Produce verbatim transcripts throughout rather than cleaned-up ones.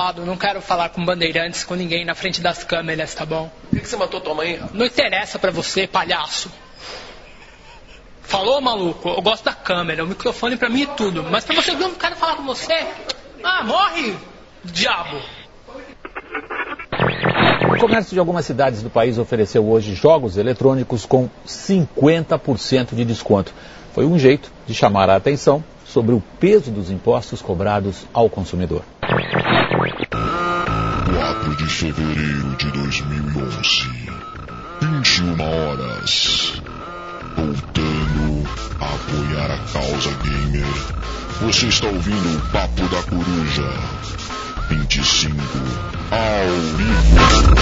lado, não quero falar com bandeirantes, com ninguém na frente das câmeras, tá bom? Por que, que você matou tua mãe? Não interessa pra você, palhaço. Falou, maluco? Eu gosto da câmera, o microfone pra mim é tudo. Mas pra você ver um cara falar com você, ah, morre, diabo. O comércio de algumas cidades do país ofereceu hoje jogos eletrônicos com cinquenta por cento de desconto. Foi um jeito de chamar a atenção sobre o peso dos impostos cobrados ao consumidor. quatro de fevereiro de dois mil e onze, vinte e uma horas. Voltando a apoiar a causa gamer. Você está ouvindo o Papo da Coruja. vinte e cinco ao vivo.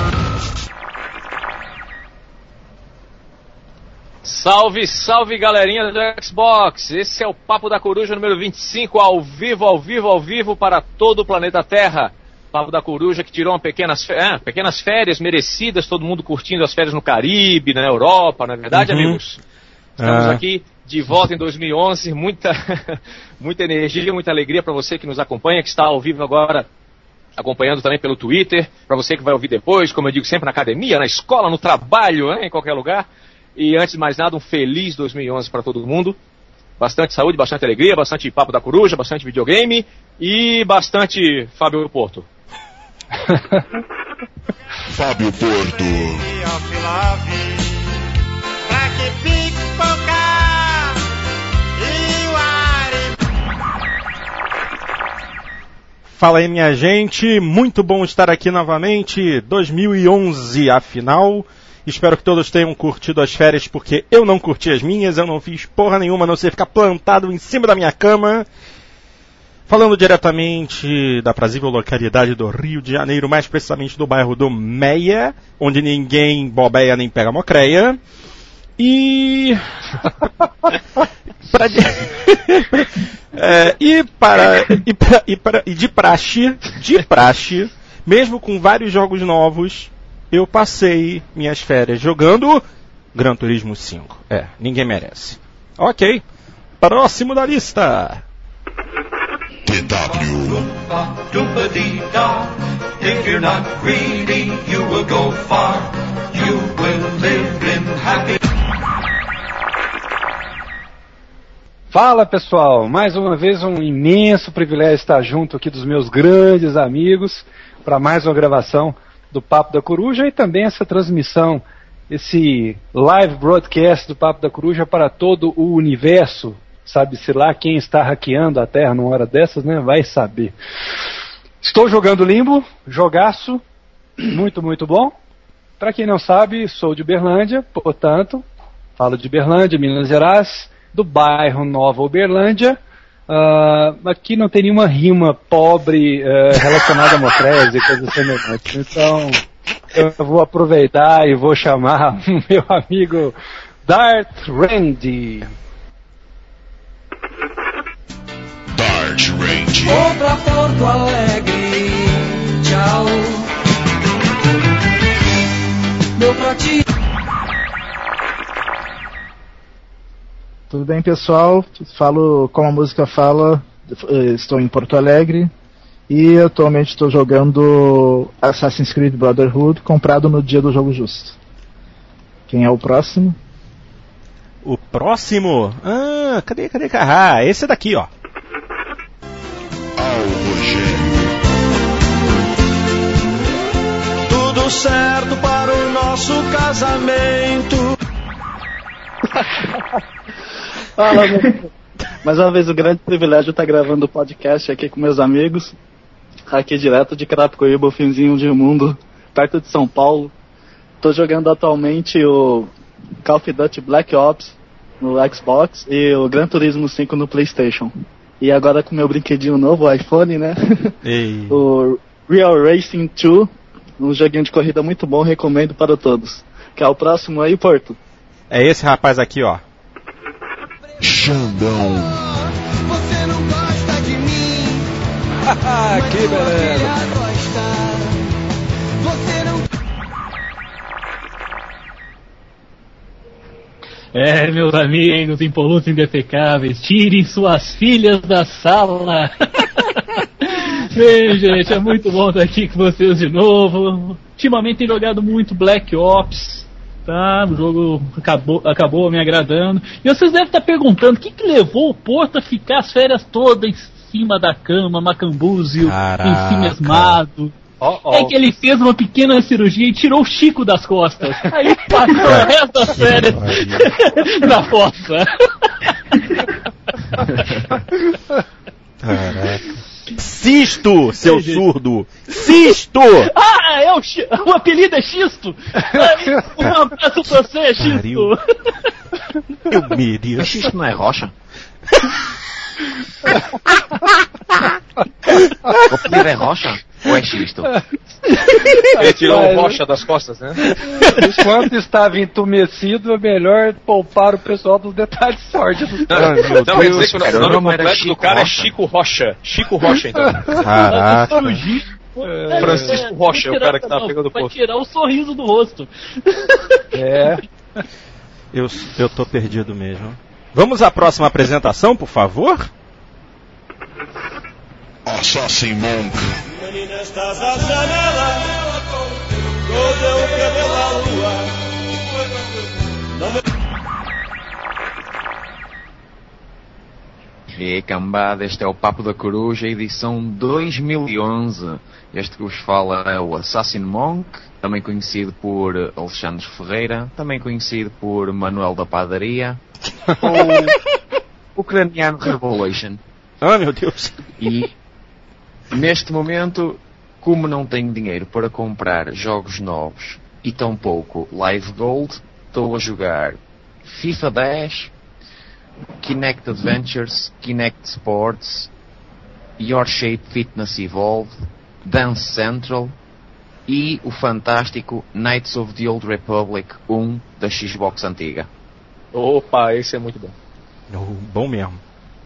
Salve, salve galerinha do Xbox. Esse é o Papo da Coruja número vinte e cinco, ao vivo, ao vivo, ao vivo para todo o planeta Terra. Papo da Coruja que tirou uma pequenas, é, pequenas férias merecidas, todo mundo curtindo as férias no Caribe, na Europa, não é verdade, uhum. amigos? Estamos ah. aqui de volta em dois mil e onze, muita, muita energia, muita alegria para você que nos acompanha, que está ao vivo agora, acompanhando também pelo Twitter, para você que vai ouvir depois, como eu digo sempre, na academia, na escola, no trabalho, né, em qualquer lugar. E antes de mais nada, um feliz dois mil e onze para todo mundo. Bastante saúde, bastante alegria, bastante Papo da Coruja, bastante videogame e bastante Fábio Porto. Fábio Porto. Fala aí, minha gente, muito bom estar aqui novamente, dois mil e onze, afinal. Espero que todos tenham curtido as férias, porque eu não curti as minhas, eu não fiz porra nenhuma, a não ser ficar plantado em cima da minha cama. Falando diretamente da prazível localidade do Rio de Janeiro, mais precisamente do bairro do Meia, onde ninguém bobeia nem pega mocreia. E... pra... é, e, para... e, para... e, para... e de praxe, de praxe, mesmo com vários jogos novos, eu passei minhas férias jogando Gran Turismo cinco. É, ninguém merece. Ok, próximo da lista. T W. If you're not greedy, you will go far. You will live in happy. Fala pessoal, mais uma vez um imenso privilégio estar junto aqui dos meus grandes amigos para mais uma gravação do Papo da Coruja e também essa transmissão, esse live broadcast do Papo da Coruja para todo o universo. Sabe-se lá quem está hackeando a Terra numa hora dessas, né? Vai saber. Estou jogando Limbo, jogaço, muito, muito bom. Para quem não sabe, sou de Uberlândia, portanto, falo de Uberlândia, Minas Gerais, do bairro Nova Uberlândia. Uh, aqui não tem nenhuma rima pobre uh, relacionada a Mocrese e coisas semelhantes. Então, eu vou aproveitar e vou chamar o meu amigo Dart Randy. Dart Randy. Vou pra Porto Alegre, tchau. Meu pra ti. Tudo bem, pessoal? Falo como a música fala, estou em Porto Alegre e atualmente estou jogando Assassin's Creed Brotherhood, comprado no dia do jogo justo. Quem é o próximo? O próximo? Ah, cadê, cadê? Ah, esse daqui, ó. Ao Rogério. Tudo certo para o nosso casamento. Fala, meu. Mais uma vez, o grande privilégio de estar gravando o podcast aqui com meus amigos, aqui direto de Carapicuíba, o finzinho de mundo, perto de São Paulo. Estou jogando atualmente o Call of Duty Black Ops no Xbox e o Gran Turismo cinco no PlayStation. E agora com meu brinquedinho novo, o iPhone, né? Ei. O Real Racing dois, um joguinho de corrida muito bom, recomendo para todos. Que é o próximo aí, Porto? É esse rapaz aqui, ó. Xandão. Você não gosta de mim. Que beleza. Você não... É, meus amigos impolutos indefecáveis, tirem suas filhas da sala. Bem, gente, é muito bom estar aqui com vocês de novo. Ultimamente tem jogado muito Black Ops, tá? O jogo acabou, acabou me agradando. E vocês devem estar perguntando o que, que levou o Porto a ficar as férias todas em cima da cama, macambúzio, em si mesmado. Oh, oh. É que ele fez uma pequena cirurgia e tirou o Chico das costas. Aí passou o resto das férias na fossa. Caraca. Cisto, seu surdo! Cisto! Ah, é o, X... o apelido é Xisto! Um abraço pra você, Xisto! Eu mereço. É Xisto, não é rocha? O apelido é rocha? Ou é Xisto? Ele tirou o rocha das costas, né? Enquanto estava entumecido, é melhor poupar o pessoal dos detalhes sórdidos. Não, não, não, Deus, que o nome completo do cara Rocha. é Chico Rocha. Chico Rocha, então. Caraca. É, Francisco Rocha, é o cara que tava pegando o posto. Vai tirar o sorriso do rosto. É. Eu, eu tô perdido mesmo. Vamos à próxima apresentação, por favor? Assassin Monk. E cambada, este é o Papo da Coruja, edição dois mil e onze. Este que vos fala é o Assassin Monk, também conhecido por Alexandre Ferreira, também conhecido por Manuel da Padaria, ou Ucraniano Revolution. Ah, meu Deus! E neste momento, como não tenho dinheiro para comprar jogos novos e tampouco Live Gold, estou a jogar FIFA dez, Kinect Adventures, Kinect Sports, Your Shape Fitness Evolved, Dance Central e o fantástico Knights of the Old Republic um da Xbox antiga. Opa, esse é muito bom. Oh, bom mesmo.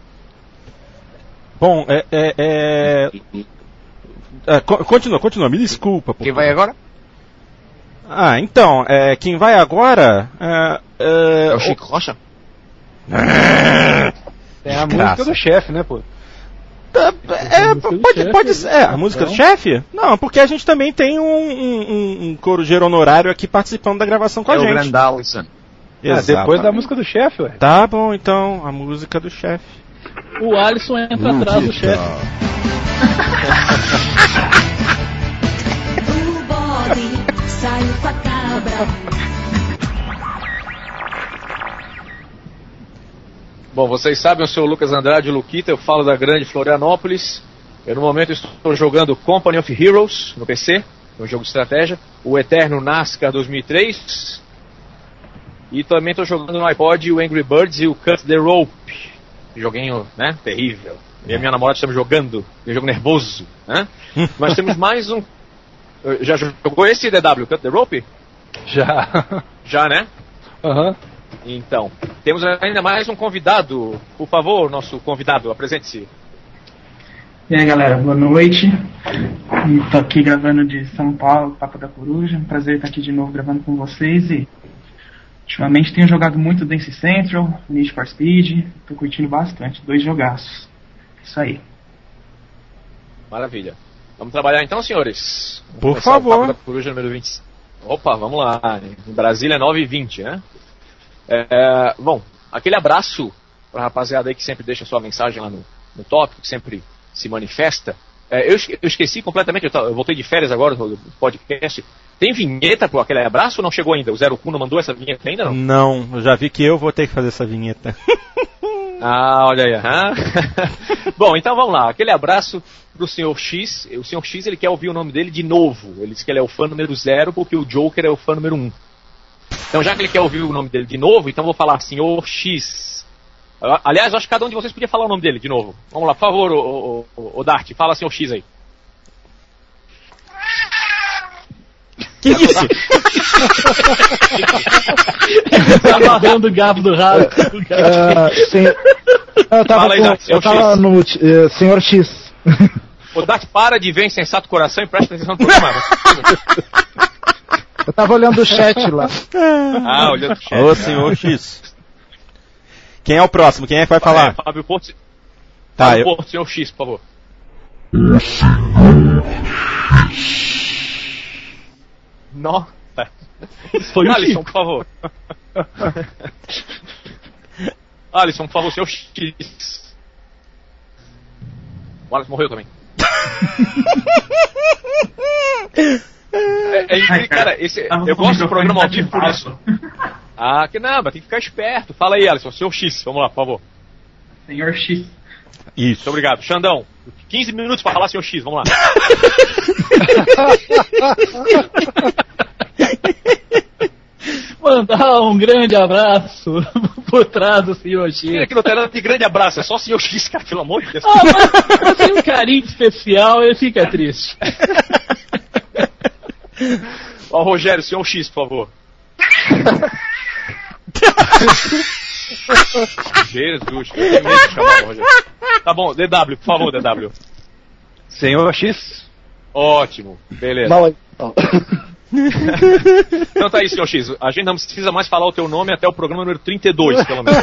Bom, é... é, é... é continua, continua, me desculpa. Quem vai agora? Ah, então, é, quem vai agora... É, é, é o Chico Rocha? É a música do chefe, né, pô? É, pode, pode ser. É, a música do chefe? Não, porque a gente também tem um, um, um corujeiro honorário aqui participando da gravação com é a gente. É o Grand Allison. Ah, depois da música do chefe, ué. Tá bom, então, a música do chefe. O Alisson entra atrás do chefe. O bode saiu com a cabra. Bom, vocês sabem, eu sou o Lucas Andrade, o Luquita, eu falo da grande Florianópolis. Eu no momento estou jogando Company of Heroes no P C, um jogo de estratégia, o Eterno NASCAR dois mil e três, e também estou jogando no iPod o Angry Birds e o Cut the Rope, joguinho, né, terrível. Eu e a minha namorada estamos jogando, um jogo nervoso, né? Mas temos mais um... Já jogou esse D W, Cut the Rope? Já. Já, né? Aham. Uhum. Então, temos ainda mais um convidado. Por favor, nosso convidado, apresente-se. E aí, galera, boa noite. Estou aqui gravando de São Paulo, Papo da Coruja. Um prazer estar aqui de novo gravando com vocês. E ultimamente tenho jogado muito Dance Central, Need for Speed. Estou curtindo bastante, dois jogaços. Isso aí. Maravilha. Vamos trabalhar então, senhores? Vamos Por favor. O Papo da Coruja número vinte. Opa, vamos lá. Em Brasília é nove e vinte, né? É, bom, aquele abraço pra rapaziada aí que sempre deixa sua mensagem lá no, no tópico, que sempre se manifesta. É, eu, eu esqueci completamente, eu, eu voltei de férias agora no podcast. Tem vinheta pro aquele abraço ou não chegou ainda? O Zero Kun não mandou essa vinheta ainda, não? Não, eu já vi que eu vou ter que fazer essa vinheta. Ah, olha aí. Ah. Bom, então vamos lá. Aquele abraço pro senhor X. O senhor X, ele quer ouvir o nome dele de novo. Ele diz que ele é o fã número zero porque o Joker é o fã número um. Então, já que ele quer ouvir o nome dele de novo, então vou falar senhor X. Aliás, eu acho que cada um de vocês podia falar o nome dele de novo. Vamos lá, por favor, o, o, o Dart, fala senhor X aí. Que isso? Tá amarrando o gabo do rabo. Uh, sen... Eu tava, fala aí, com... Dart, eu tava no uh, senhor X. O Dart, para de ver insensato coração e presta atenção no programa. Eu tava olhando o chat lá. Ah, olhando o chat. Ô, senhor X. Quem é o próximo? Quem é que vai falar? É, Fábio Porto. Tá, Fábio eu... Porto, senhor X, por favor. O Senhor X. Nossa. Foi o Alisson, Chico. por favor. Alisson, por favor, seu X. O Alisson morreu também. é, é incrível, cara, esse, eu gosto do programa ao vivo por isso. Ah, que não, mas tem que ficar esperto. Fala aí, Alisson, seu X, vamos lá, por favor. Senhor X. Isso. Muito obrigado. Xandão, quinze minutos pra falar seu X, vamos lá. Mandar um grande abraço por trás do senhor X. Aqui no Terra tem grande abraço, é só o senhor X, cara, pelo amor de Deus. Ah, mas, mas tem um carinho especial, ele fica triste. Ó, Rogério, senhor X, por favor. Jesus, que medo de chamar o Rogério. Tá bom, D W, por favor, D W. Senhor X. Ótimo, beleza. Não, não. Então tá aí, senhor X. A gente não precisa mais falar o teu nome até o programa número trinta e dois, pelo menos.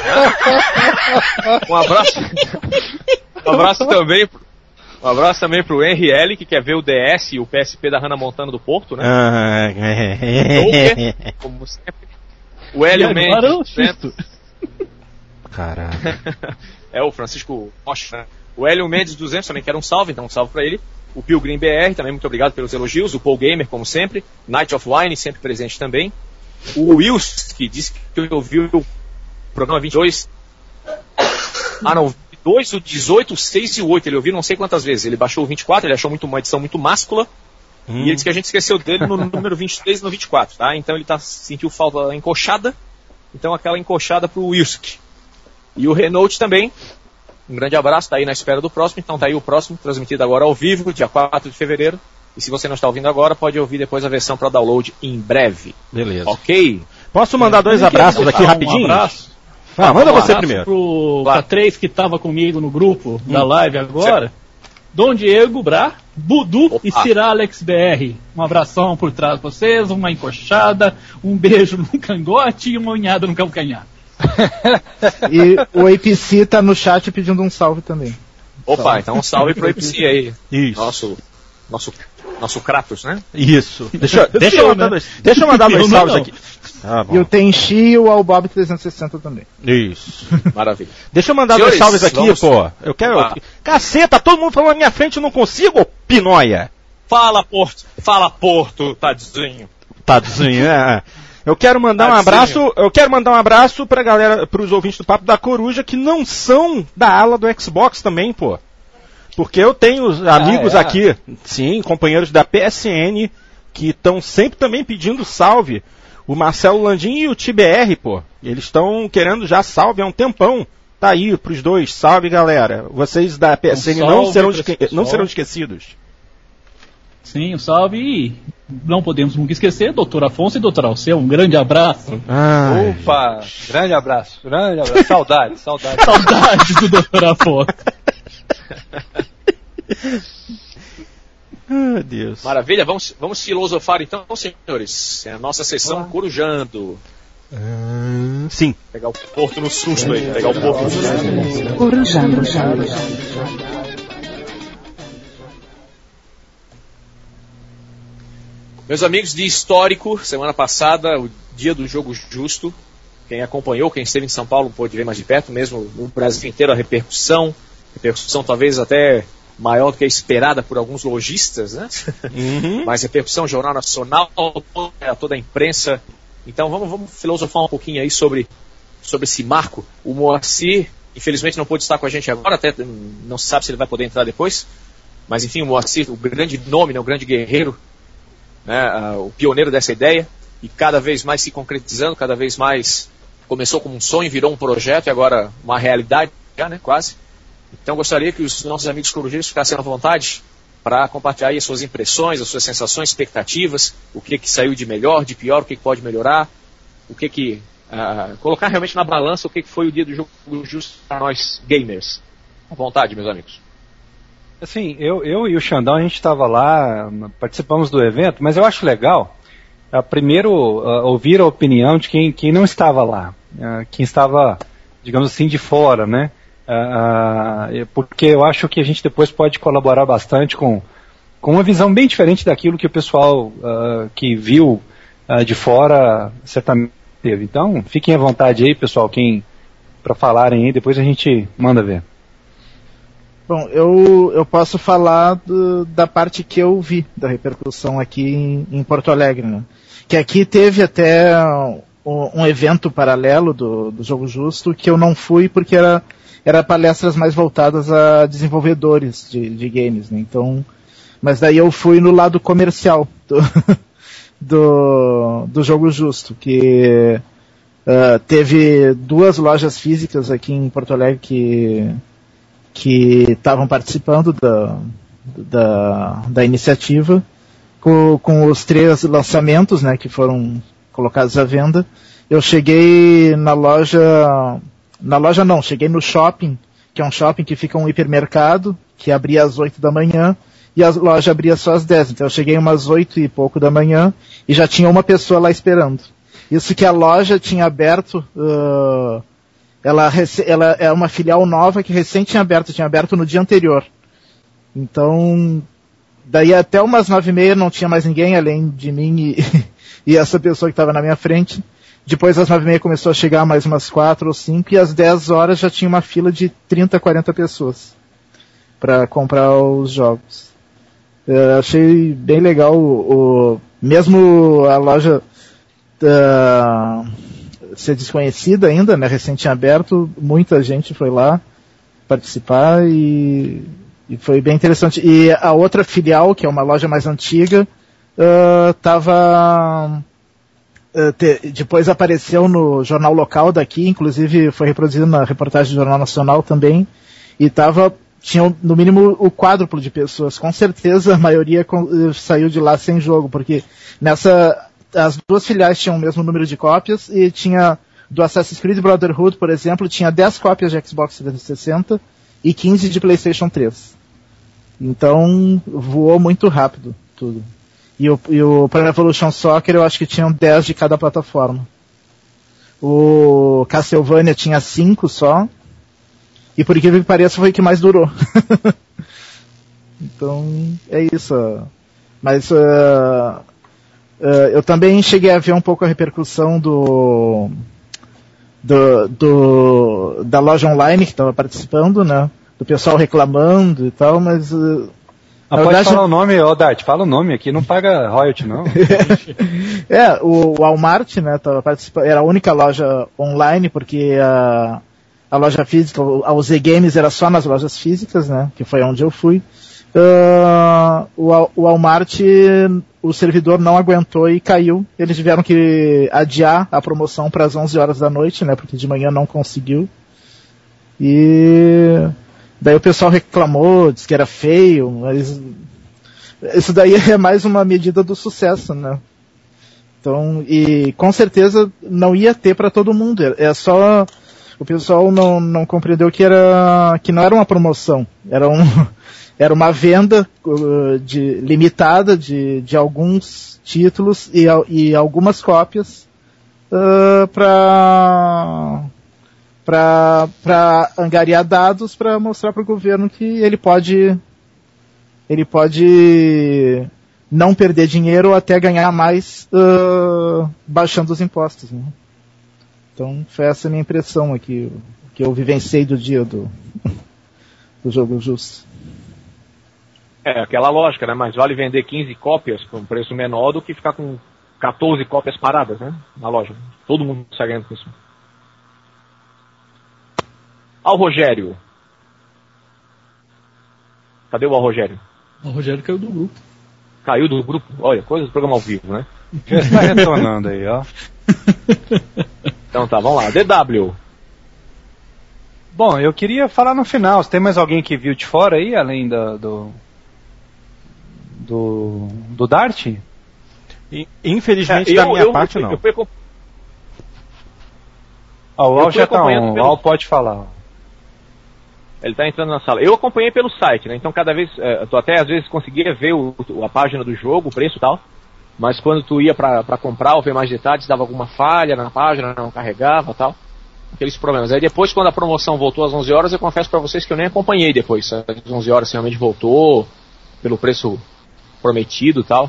Um abraço. Um abraço também. Um abraço também pro Henry L, que quer ver o D S e o P S P da Hannah Montana do Porto, né? Ah, Joker, como sempre. O Hélio Mendes. Caralho. É o Francisco Rocha, né? O Hélio Mendes duzentos também quer um salve, então um salve pra ele. O Pilgrim B R, também muito obrigado pelos elogios. O Paul Gamer, como sempre. Night of Wine, sempre presente também. O Wills, que disse que ouviu o programa vinte e dois. Ah, não, o vinte e dois, o dezoito, o seis e o oito. Ele ouviu não sei quantas vezes. Ele baixou o vinte e quatro, ele achou muito, uma edição muito máscula. Hum. E ele disse que a gente esqueceu dele no número vinte e três e no vinte e quatro, tá? Então ele tá, sentiu falta da encoxada. Então aquela encoxada pro Wilsk. E o Renault também. Um grande abraço, tá aí na espera do próximo. Então tá aí o próximo, transmitido agora ao vivo, dia quatro de fevereiro. E se você não está ouvindo agora, pode ouvir depois a versão para download em breve. Beleza. Ok? Posso mandar dois abraços aqui rapidinho? Um abraço. Ah, manda um você abraço primeiro. Pro, claro. Pra três que tava comigo no grupo hum. da live agora. Certo. Dom Diego, Bra, Budu Opa. E Cira Alex B R. Um abração por trás de vocês, uma encoxada, um beijo no cangote e uma unhada no calcanhar. E o A P C tá no chat pedindo um salve também. Opa, salve. Então um salve pro A P C aí. Isso. Nosso, nosso, nosso Kratos, né? Isso. Deixa, deixa, eu, mandar dois, deixa eu mandar dois salves aqui. Ah, e o Tenchi e o Albob trezentos e sessenta também. Isso. Maravilha. Deixa eu mandar Senhores, dois salves aqui, vamos... pô. Eu quero. Ah. Caceta, todo mundo falando na minha frente, eu não consigo, ô pinóia. Fala, Porto. Fala, Porto, tadinho. Tadinho, é. Eu quero mandar um abraço, eu quero mandar um abraço pra galera, pros ouvintes do Papo da Coruja que não são da ala do Xbox também, pô. Porque eu tenho amigos ah, é. aqui, sim, companheiros da P S N, que estão sempre também pedindo salve. O Marcelo Landim e o T B R, pô. Eles estão querendo já salve há um tempão. Tá aí pros dois, salve galera. Vocês da P S N um não, serão esque- não serão esquecidos. Sim, um salve e não podemos nunca esquecer, doutor Afonso e doutor Alceu, um grande abraço. Ai, Opa, gente. grande abraço, grande abraço, saudades, saudades. Saudades do doutor Afonso. Ah, Deus. Maravilha, vamos, vamos filosofar então, senhores. É a nossa sessão Olá. Corujando. Ah, sim. Pegar o porto no susto aí, pegar o porto no susto. Corujando, corujando. Meus amigos de histórico, semana passada, o dia do jogo justo. Quem acompanhou, quem esteve em São Paulo pôde ver mais de perto, mesmo no Brasil inteiro, a repercussão. Repercussão talvez até maior do que a esperada por alguns lojistas, né? Uhum. Mas repercussão, Jornal Nacional, toda, toda a imprensa. Então vamos, vamos filosofar um pouquinho aí sobre, sobre esse marco. O Moacir, infelizmente não pôde estar com a gente agora, até não se sabe se ele vai poder entrar depois. Mas enfim, o Moacir, o grande nome, né, o grande guerreiro, né, uh, o pioneiro dessa ideia, e cada vez mais se concretizando, cada vez mais começou como um sonho, virou um projeto e agora uma realidade, já, né, quase. Então gostaria que os nossos amigos corujeiros ficassem à vontade para compartilhar aí as suas impressões, as suas sensações, expectativas, o que que saiu de melhor, de pior, o que que pode melhorar, o que que uh, colocar realmente na balança o que que foi o dia do jogo justo para nós gamers. À vontade, meus amigos. Assim, eu, eu e o Xandão, a gente estava lá, participamos do evento, mas eu acho legal, uh, primeiro, uh, ouvir a opinião de quem, quem não estava lá, uh, quem estava, digamos assim, de fora, né? Uh, porque eu acho que a gente depois pode colaborar bastante com, com uma visão bem diferente daquilo que o pessoal uh, que viu uh, de fora certamente teve. Então, fiquem à vontade aí, pessoal, quem para falarem aí, depois a gente manda ver. Bom, eu, eu posso falar do, da parte que eu vi da repercussão aqui em, em Porto Alegre, né? Que aqui teve até um, um evento paralelo do, do Jogo Justo que eu não fui porque era, era palestras mais voltadas a desenvolvedores de, de games, né? Então, mas daí eu fui no lado comercial do, do, do Jogo Justo, que uh, teve duas lojas físicas aqui em Porto Alegre que que estavam participando da, da, da iniciativa, com, com os três lançamentos, né, que foram colocados à venda. Eu cheguei na loja, na loja não, cheguei no shopping, que é um shopping que fica um hipermercado, que abria às oito da manhã, e a loja abria só às dez. Então eu cheguei umas oito e pouco da manhã, e já tinha uma pessoa lá esperando. Isso que a loja tinha aberto... Uh, Ela, ela é uma filial nova que recém tinha aberto, tinha aberto no dia anterior. Então, daí até umas nove e meia não tinha mais ninguém, além de mim e, e essa pessoa que estava na minha frente. Depois às nove e meia começou a chegar mais umas quatro ou cinco, e às dez horas já tinha uma fila de trinta, quarenta pessoas para comprar os jogos. Eu achei bem legal, o, o, mesmo a loja... Uh, ser desconhecida ainda, né, recente tinha aberto, muita gente foi lá participar e, e foi bem interessante. E a outra filial, que é uma loja mais antiga, estava... Uh, uh, te, depois apareceu no jornal local daqui, inclusive foi reproduzido na reportagem do Jornal Nacional também, e tava, tinha no mínimo o quádruplo de pessoas. Com certeza a maioria com, saiu de lá sem jogo, porque nessa... As duas filiais tinham o mesmo número de cópias, e tinha, do Assassin's Creed Brotherhood, por exemplo, tinha dez cópias de Xbox trezentos e sessenta e quinze de PlayStation três. Então, voou muito rápido tudo. E o, e o Pro Evolution Soccer eu acho que tinham dez de cada plataforma. O Castlevania tinha cinco só, e por incrível que pareça foi o que mais durou. Então, é isso. Mas... Uh, Uh, eu também cheguei a ver um pouco a repercussão do, do, do da loja online que estava participando, né? Do pessoal reclamando e tal, mas... Uh, ah, pode verdade... falar o nome, ó, Dart, fala o nome aqui, não paga royalty, não. É, o Walmart, né, tava participando, era a única loja online, porque a, a loja física, a U Z Games era só nas lojas físicas, né, que foi onde eu fui. Uh, o, o Walmart, o servidor não aguentou e caiu. Eles tiveram que adiar a promoção para as onze horas da noite, né? Porque de manhã não conseguiu. E daí o pessoal reclamou, disse que era feio, mas isso daí é mais uma medida do sucesso, né? Então, e com certeza não ia ter para todo mundo. É só o pessoal não, não compreendeu que era que não era uma promoção, era um Era uma venda uh, de, limitada de, de alguns títulos e, e algumas cópias uh, para para angariar dados para mostrar para o governo que ele pode ele pode não perder dinheiro ou até ganhar mais uh, baixando os impostos, né? Então foi essa a minha impressão aqui, que eu vivenciei do dia do, do Jogo Justo. É, aquela lógica, né? Mais vale vender quinze cópias por um preço menor do que ficar com catorze cópias paradas, né? Na loja. Todo mundo sai ganhando com isso. Ao Rogério. Cadê o Al Rogério? O Rogério caiu do grupo. Caiu do grupo? Olha, coisa do programa ao vivo, né? Já está retornando aí, ó. Então tá, vamos lá. D W. Bom, eu queria falar no final. Se tem mais alguém que viu de fora aí, além da, do... Do, do Dart? Infelizmente, é, eu, da minha eu, parte, eu, não. Eu fui, eu ah, o Al já tá on, pelo... o Al pode falar. Ele tá entrando na sala. Eu acompanhei pelo site, né? Então cada vez, é, tu até às vezes conseguia ver o, a página do jogo, o preço e tal, mas quando tu ia pra, pra comprar ou ver mais detalhes, dava alguma falha na página, não carregava e tal. aqueles problemas. Aí depois, quando a promoção voltou às onze horas, eu confesso para vocês que eu nem acompanhei depois. Às onze horas realmente voltou, pelo preço prometido e tal.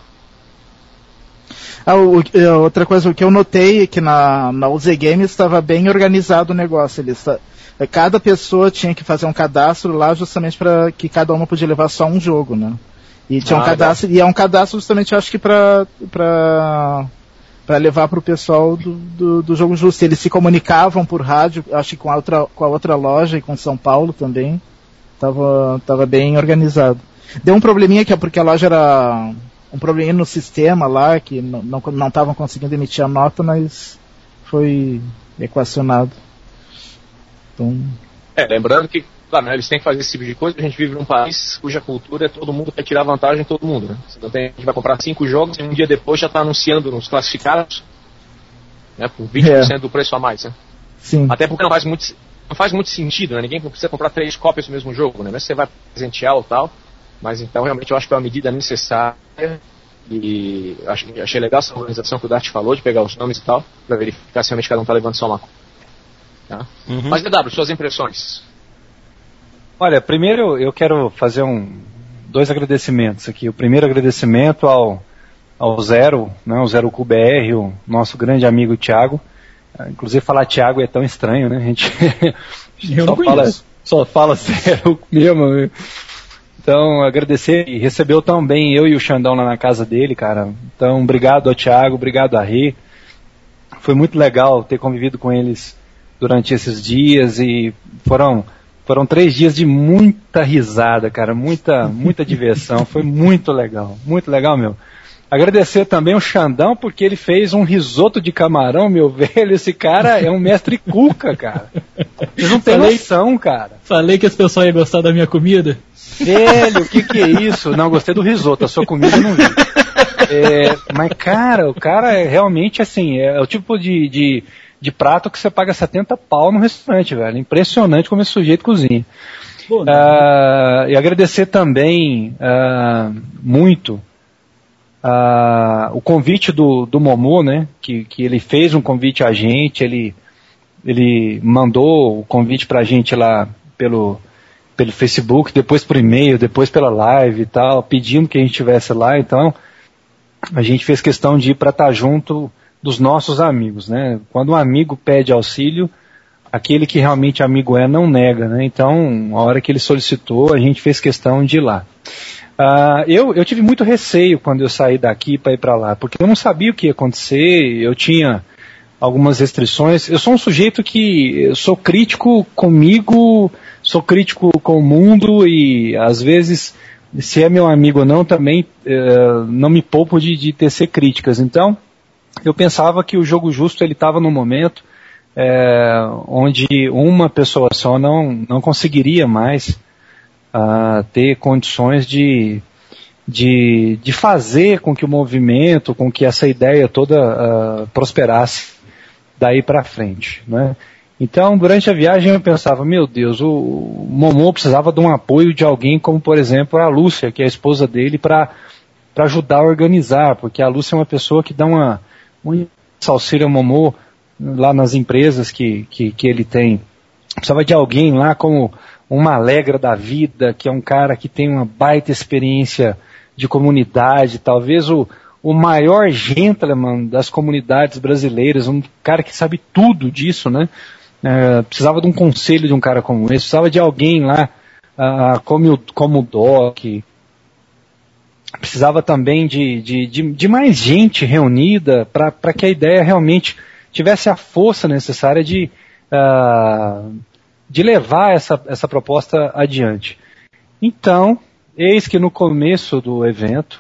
Ah, o, outra coisa, o que eu notei é que na, na U Z Games estava bem organizado o negócio. Eles, cada pessoa tinha que fazer um cadastro lá justamente para que cada uma podia levar só um jogo, né? E tinha ah, um cadastro, legal. E é um cadastro justamente, acho que para para levar para o pessoal do, do, do Jogo Justo. Eles se comunicavam por rádio, acho que com a outra, com a outra loja e com São Paulo também. Tava, tava bem organizado. Deu um probleminha que é porque a loja era um probleminha no sistema lá, que não não estavam conseguindo emitir a nota, mas foi equacionado. Então... É, lembrando que, claro, né, eles têm que fazer esse tipo de coisa. A gente vive num país cuja cultura é todo mundo quer tirar vantagem de todo mundo, né? Então tem, a gente vai comprar cinco jogos e um dia depois já está anunciando nos classificados, né, por vinte por cento é. do preço a mais, né? Sim. Até porque não faz muito, não faz muito sentido, né? Ninguém precisa comprar três cópias do mesmo jogo, né? Mas você vai presentear ou tal. Mas então realmente eu acho que é uma medida necessária. E achei, achei legal essa organização que o Dart falou, de pegar os nomes e tal, para verificar se realmente cada um está levando só uma coisa. Tá? Uhum. Mas D W, suas impressões? Olha, primeiro eu quero fazer um, dois agradecimentos aqui. O primeiro agradecimento ao, ao Zero, né, o Zero Q B R, o nosso grande amigo Thiago. Inclusive falar Thiago é tão estranho, né? A gente, a gente só, fala, só fala Zero mesmo. Então, agradecer, e recebeu tão bem eu e o Xandão lá na casa dele, cara. Então, obrigado ao Thiago, obrigado a Rê. Foi muito legal ter convivido com eles durante esses dias e foram, foram três dias de muita risada, cara, muita, muita diversão, foi muito legal, muito legal, meu. Agradecer também o Xandão, porque ele fez um risoto de camarão, meu velho, esse cara é um mestre cuca, cara. Vocês não têm noção, cara. Falei que as pessoas iam gostar da minha comida. Velho, o que que é isso? Não, gostei do risoto, a sua comida eu não vi. É, mas, cara, o cara é realmente assim, é o tipo de... de de prato que você paga setenta pau no restaurante, velho. Impressionante como esse sujeito cozinha. Bom, uh, e agradecer também uh, muito uh, o convite do, do Momô, né? Que, que ele fez um convite a gente, ele, ele mandou o convite pra gente lá pelo, pelo Facebook, depois por e-mail, depois pela live e tal, pedindo que a gente estivesse lá. Então, a gente fez questão de ir pra estar junto dos nossos amigos, né? Quando um amigo pede auxílio, aquele que realmente amigo é não nega, né? Então, a hora que ele solicitou, a gente fez questão de ir lá. Uh, eu, eu tive muito receio quando eu saí daqui para ir para lá, porque eu não sabia o que ia acontecer, eu tinha algumas restrições. Eu sou um sujeito que eu sou crítico comigo, sou crítico com o mundo e às vezes, se é meu amigo ou não, também uh, não me poupo de, de tecer críticas. Então, eu pensava que o Jogo Justo ele estava num momento é, onde uma pessoa só não, não conseguiria mais uh, ter condições de, de, de fazer com que o movimento, com que essa ideia toda uh, prosperasse daí para frente, né? Então, durante a viagem eu pensava, meu Deus, o, o Momô precisava de um apoio de alguém como, por exemplo, a Lúcia, que é a esposa dele, para para ajudar a organizar, porque a Lúcia é uma pessoa que dá uma um auxílio ao Momô lá nas empresas que, que, que ele tem. Precisava de alguém lá como uma Alegra da vida, que é um cara que tem uma baita experiência de comunidade, talvez o, o maior gentleman das comunidades brasileiras, um cara que sabe tudo disso, né? É, precisava de um conselho de um cara como esse, precisava de alguém lá uh, como, como o Doc. Precisava também de, de, de, de mais gente reunida para que a ideia realmente tivesse a força necessária de, uh, de levar essa, essa proposta adiante. Então, eis que no começo do evento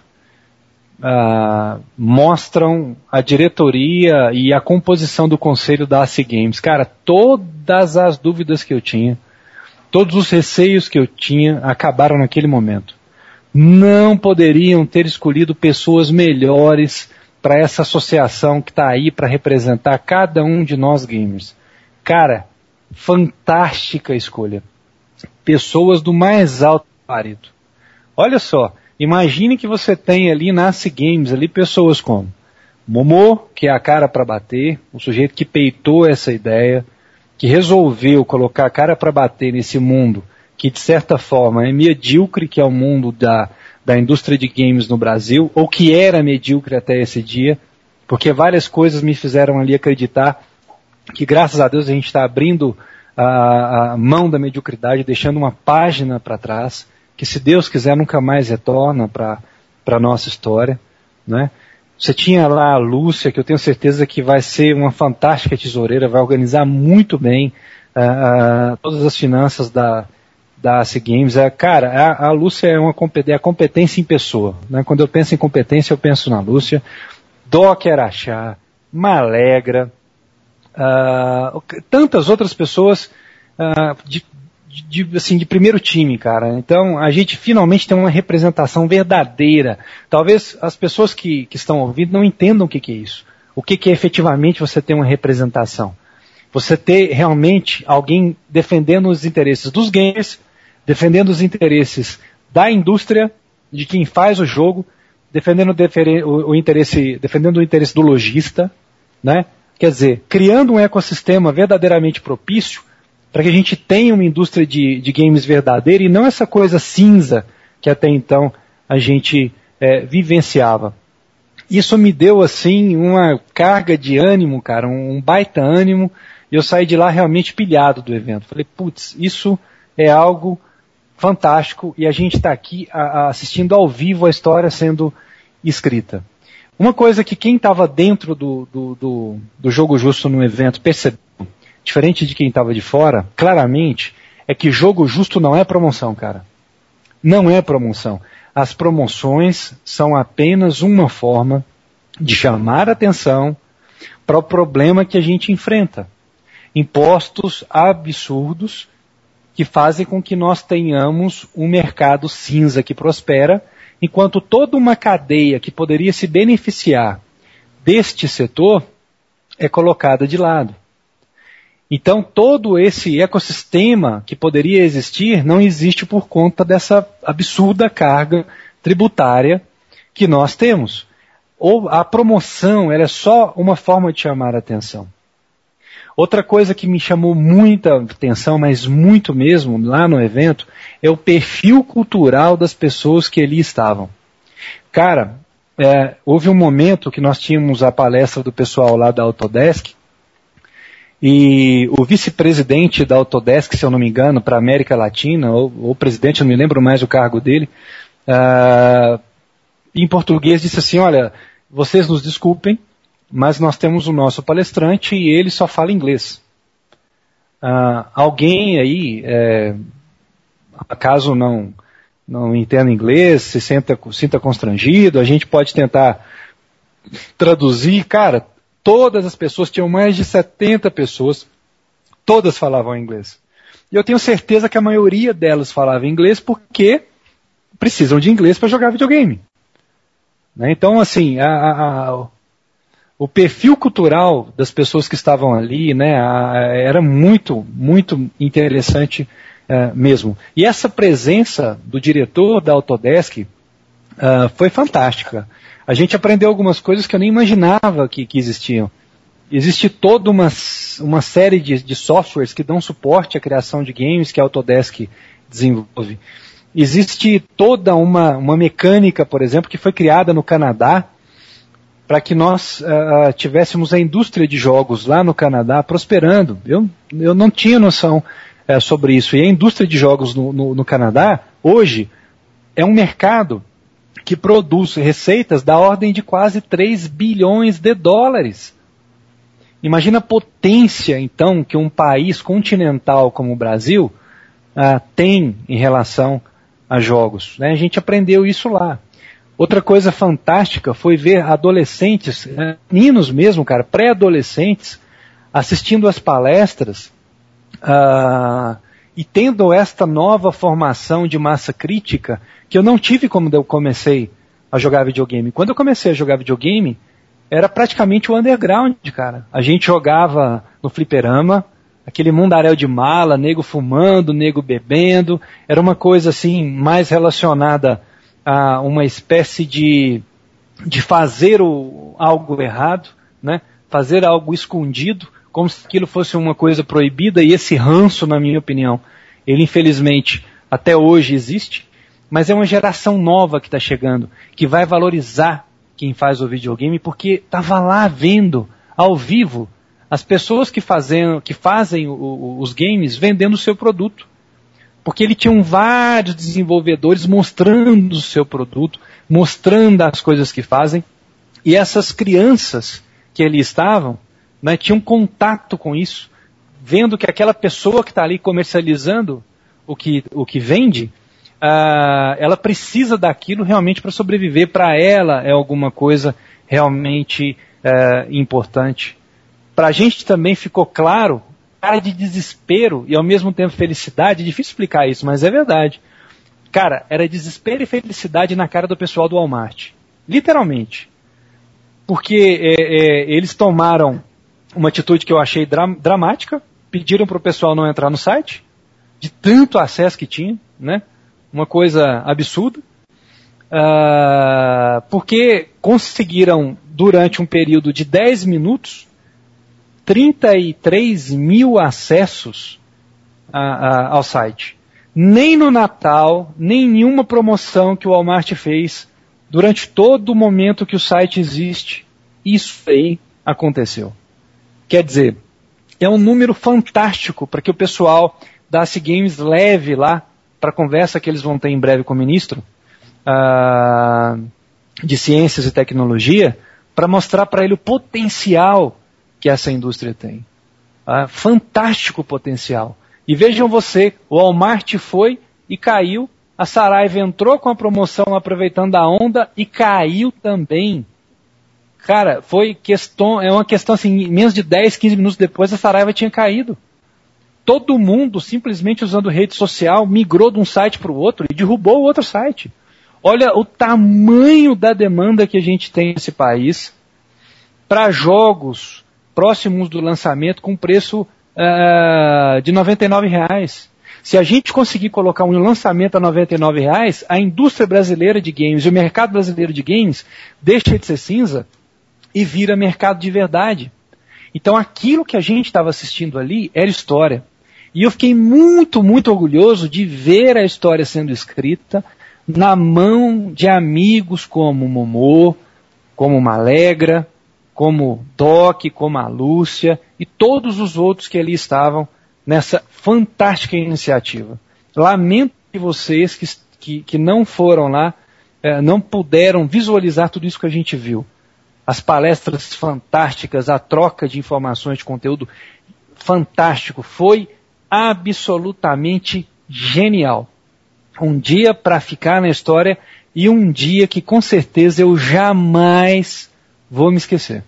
uh, mostram a diretoria e a composição do conselho da A C Games. Cara, todas as dúvidas que eu tinha, todos os receios que eu tinha acabaram naquele momento. Não poderiam ter escolhido pessoas melhores para essa associação que está aí para representar cada um de nós gamers. Cara, fantástica escolha. Pessoas do mais alto gabarito. Olha só, imagine que você tem ali na A C Games ali pessoas como Momô, que é a cara para bater, o sujeito que peitou essa ideia, que resolveu colocar a cara para bater nesse mundo que de certa forma é medíocre, que é o mundo da, da indústria de games no Brasil, ou que era medíocre até esse dia, porque várias coisas me fizeram ali acreditar que graças a Deus a gente está abrindo a, a mão da mediocridade, deixando uma página para trás, que se Deus quiser nunca mais retorna para a nossa história, né? Você tinha lá a Lúcia, que eu tenho certeza que vai ser uma fantástica tesoureira, vai organizar muito bem uh, uh, todas as finanças da, da A C Games. Uh, cara, a, a Lúcia é uma competência, é a competência em pessoa, né? Quando eu penso em competência, eu penso na Lúcia. Doc Araxá, Malegra, uh, tantas outras pessoas uh, de, de, assim, de primeiro time, cara. Então, a gente finalmente tem uma representação verdadeira. Talvez as pessoas que, que estão ouvindo não entendam o que, que é isso. O que, que é efetivamente você ter uma representação. Você ter realmente alguém defendendo os interesses dos gamers, defendendo os interesses da indústria, de quem faz o jogo, defendendo o, o interesse, defendendo o interesse do lojista, né? Quer dizer, criando um ecossistema verdadeiramente propício para que a gente tenha uma indústria de, de games verdadeira e não essa coisa cinza que até então a gente é, vivenciava. Isso me deu, assim, uma carga de ânimo, cara, um, um baita ânimo, e eu saí de lá realmente pilhado do evento. Falei, putz, isso é algo fantástico e a gente está aqui a, a assistindo ao vivo a história sendo escrita. Uma coisa que quem estava dentro do, do, do, do Jogo Justo no evento percebeu, diferente de quem estava de fora, claramente, é que Jogo Justo não é promoção, cara. Não é promoção. As promoções são apenas uma forma de chamar atenção para o problema que a gente enfrenta. Impostos absurdos que fazem com que nós tenhamos um mercado cinza que prospera, enquanto toda uma cadeia que poderia se beneficiar deste setor é colocada de lado. Então, todo esse ecossistema que poderia existir não existe por conta dessa absurda carga tributária que nós temos. Ou a promoção ela é só uma forma de chamar a atenção. Outra coisa que me chamou muita atenção, mas muito mesmo, lá no evento, é o perfil cultural das pessoas que ali estavam. Cara, é, houve um momento que nós tínhamos a palestra do pessoal lá da Autodesk, e o vice-presidente da Autodesk, se eu não me engano, para a América Latina, ou, ou presidente, eu não me lembro mais o cargo dele, uh, em português disse assim, olha, vocês nos desculpem, mas nós temos o nosso palestrante e ele só fala inglês. Uh, alguém aí, é, acaso não, não entenda inglês, se sinta, sinta constrangido, a gente pode tentar traduzir. Cara, todas as pessoas, tinham mais de setenta pessoas, todas falavam inglês. E eu tenho certeza que a maioria delas falava inglês porque precisam de inglês para jogar videogame. Né? Então, assim, a, a, a, o perfil cultural das pessoas que estavam ali, né, a, era muito, muito interessante uh, mesmo. E essa presença do diretor da Autodesk uh, foi fantástica. A gente aprendeu algumas coisas que eu nem imaginava que, que existiam. Existe toda uma, uma série de, de softwares que dão suporte à criação de games que a Autodesk desenvolve. Existe toda uma, uma mecânica, por exemplo, que foi criada no Canadá para que nós uh, tivéssemos a indústria de jogos lá no Canadá prosperando. Eu, eu não tinha noção uh, sobre isso. E a indústria de jogos no, no, no Canadá, hoje, é um mercado que produz receitas da ordem de quase três bilhões de dólares. Imagina a potência, então, que um país continental como o Brasil uh, tem em relação a jogos. Né? A gente aprendeu isso lá. Outra coisa fantástica foi ver adolescentes, uh, meninos mesmo, cara, pré-adolescentes, assistindo às palestras uh, e tendo esta nova formação de massa crítica que eu não tive quando eu comecei a jogar videogame. Quando eu comecei a jogar videogame, era praticamente o underground, cara. A gente jogava no fliperama, aquele mundaréu de mala, nego fumando, nego bebendo, era uma coisa assim, mais relacionada a uma espécie de, de fazer o, algo errado, né? Fazer algo escondido, como se aquilo fosse uma coisa proibida, e esse ranço, na minha opinião, ele infelizmente até hoje existe, mas é uma geração nova que está chegando, que vai valorizar quem faz o videogame, porque estava lá vendo, ao vivo, as pessoas que fazem, que fazem o, o, os games vendendo o seu produto. Porque ele tinha vários desenvolvedores mostrando o seu produto, mostrando as coisas que fazem, e essas crianças que ali estavam, né, tinham contato com isso, vendo que aquela pessoa que está ali comercializando o que, o que vende, uh, ela precisa daquilo realmente para sobreviver, para ela é alguma coisa realmente uh, importante. Para a gente também ficou claro, cara de desespero e ao mesmo tempo felicidade, é difícil explicar isso, mas é verdade. Cara, era desespero e felicidade na cara do pessoal do Walmart, literalmente. Porque é, é, eles tomaram uma atitude que eu achei dra- dramática, pediram para o pessoal não entrar no site, de tanto acesso que tinha, né? Uma coisa absurda, uh, porque conseguiram, durante um período de dez minutos, trinta e três mil acessos a, a, ao site. Nem no Natal, nem nenhuma promoção que o Walmart fez durante todo o momento que o site existe, isso aí aconteceu. Quer dizer, é um número fantástico para que o pessoal da A C Games leve lá para a conversa que eles vão ter em breve com o ministro uh, de Ciências e Tecnologia, para mostrar para ele o potencial que essa indústria tem. Uh, fantástico potencial. E vejam você, o Walmart foi e caiu, a Saraiva entrou com a promoção aproveitando a onda e caiu também. Cara, foi questão, é uma questão assim, menos de dez, quinze minutos depois a Saraiva tinha caído. Todo mundo, simplesmente usando rede social, migrou de um site para o outro e derrubou o outro site. Olha o tamanho da demanda que a gente tem nesse país para jogos próximos do lançamento com preço uh, de noventa e nove reais. Se a gente conseguir colocar um lançamento a noventa e nove reais, a indústria brasileira de games e o mercado brasileiro de games deixa de ser cinza e vira mercado de verdade. Então aquilo que a gente estava assistindo ali era história. E eu fiquei muito, muito orgulhoso de ver a história sendo escrita na mão de amigos como o Momô, como o Malegra, como o Doc, como a Lúcia e todos os outros que ali estavam nessa fantástica iniciativa. Lamento de vocês que, que, que não foram lá, eh, não puderam visualizar tudo isso que a gente viu. As palestras fantásticas, a troca de informações, de conteúdo fantástico, foi absolutamente genial. Um dia para ficar na história e um dia que com certeza eu jamais vou me esquecer.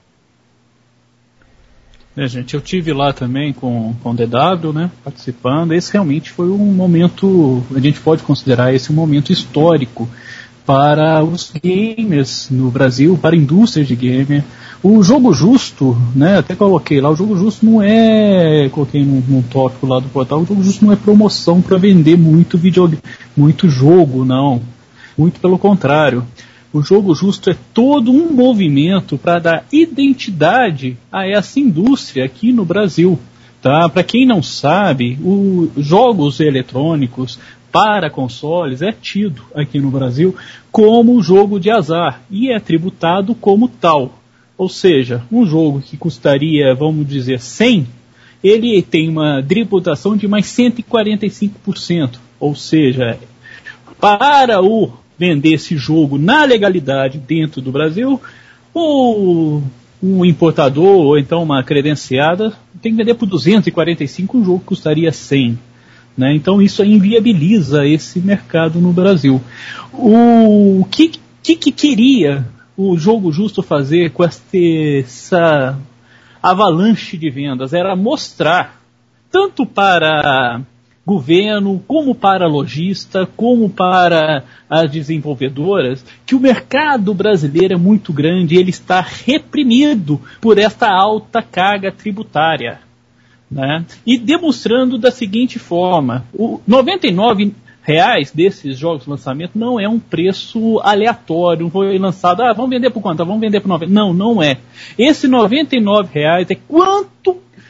É, gente, eu tive lá também com, com o D W, né, participando. Esse realmente foi um momento, a gente pode considerar esse um momento histórico para os gamers no Brasil, para a indústria de gamer. O jogo justo, né, até coloquei lá, o jogo justo não é, coloquei num, num tópico lá do portal, o jogo justo não é promoção para vender muito vídeo, muito jogo, não. Muito pelo contrário. O jogo justo é todo um movimento para dar identidade a essa indústria aqui no Brasil. Tá? Para quem não sabe, os jogos eletrônicos para consoles é tido aqui no Brasil como jogo de azar e é tributado como tal. Ou seja, um jogo que custaria, vamos dizer, cem, ele tem uma tributação de mais cento e quarenta e cinco por cento. Ou seja, para o vender esse jogo na legalidade dentro do Brasil, o um importador ou então uma credenciada tem que vender por duzentos e quarenta e cinco, um jogo que custaria cem. Né? Então isso inviabiliza esse mercado no Brasil. O que, que, que queria o Jogo Justo fazer com essa avalanche de vendas? Era mostrar, tanto para governo, como para lojista, como para as desenvolvedoras, que o mercado brasileiro é muito grande e ele está reprimido por esta alta carga tributária. Né? E demonstrando da seguinte forma, o noventa e nove reais desses jogos de lançamento não é um preço aleatório, não foi lançado, ah, vamos vender por quanto? Vamos vender por noventa. Não, não é. Esse noventa e nove reais é quanto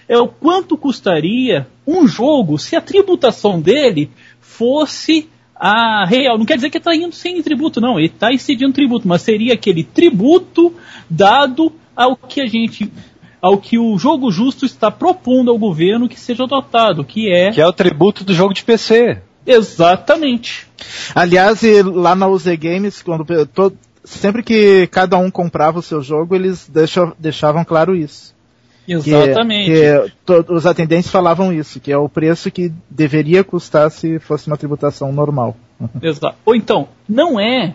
é o quanto custaria um jogo se a tributação dele fosse a real. Não quer dizer que está indo sem tributo, não. Ele está incidindo tributo, mas seria aquele tributo dado ao que a gente, ao que o Jogo Justo está propondo ao governo que seja adotado, que é... Que é o tributo do jogo de P C. Exatamente. Aliás, e lá na U Z Games, quando, todo, sempre que cada um comprava o seu jogo, eles deixam, deixavam claro isso. Exatamente. Que, que to, os atendentes falavam isso, que é o preço que deveria custar se fosse uma tributação normal. Exato. Ou então, não é,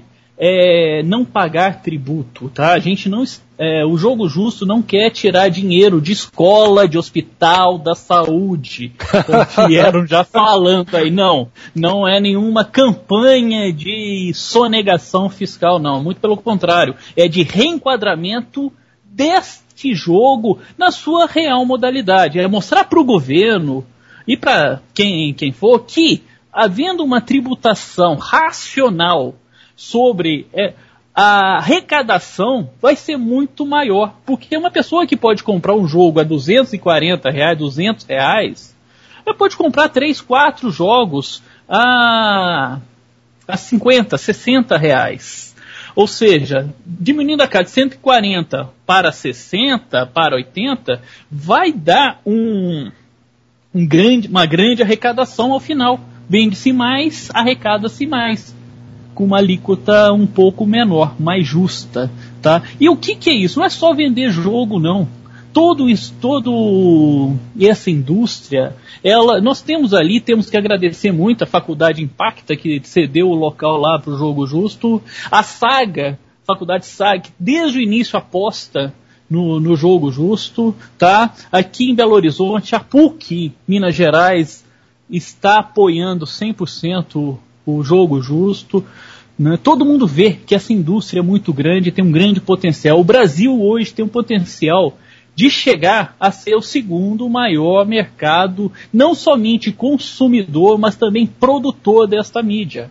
é não pagar tributo, tá? A gente não, é, o Jogo Justo não quer tirar dinheiro de escola, de hospital, da saúde, como vieram já falando aí. Não, não é nenhuma campanha de sonegação fiscal, não. Muito pelo contrário, é de reenquadramento deste jogo na sua real modalidade. É mostrar para o governo e para quem, quem for que, havendo uma tributação racional sobre é, a arrecadação, vai ser muito maior. Porque uma pessoa que pode comprar um jogo a duzentos e quarenta reais, duzentos reais, ela pode comprar três, quatro jogos a, a cinquenta, sessenta reais. Ou seja, diminuindo a cada de cento e quarenta para sessenta, para oitenta, vai dar um, um grande, uma grande arrecadação ao final. Vende-se mais, arrecada-se mais, com uma alíquota um pouco menor, mais justa. Tá? E o que, que é isso? Não é só vender jogo, não. Todo isso, todo essa indústria, ela, nós temos ali, temos que agradecer muito a Faculdade Impacta, que cedeu o local lá para o Jogo Justo, a Saga, Faculdade Saga, que desde o início aposta no, no Jogo Justo, tá? Aqui em Belo Horizonte, a P U C, Minas Gerais, está apoiando cem por cento o Jogo Justo. Né? Todo mundo vê que essa indústria é muito grande, tem um grande potencial. O Brasil hoje tem um potencial de chegar a ser o segundo maior mercado, não somente consumidor, mas também produtor desta mídia.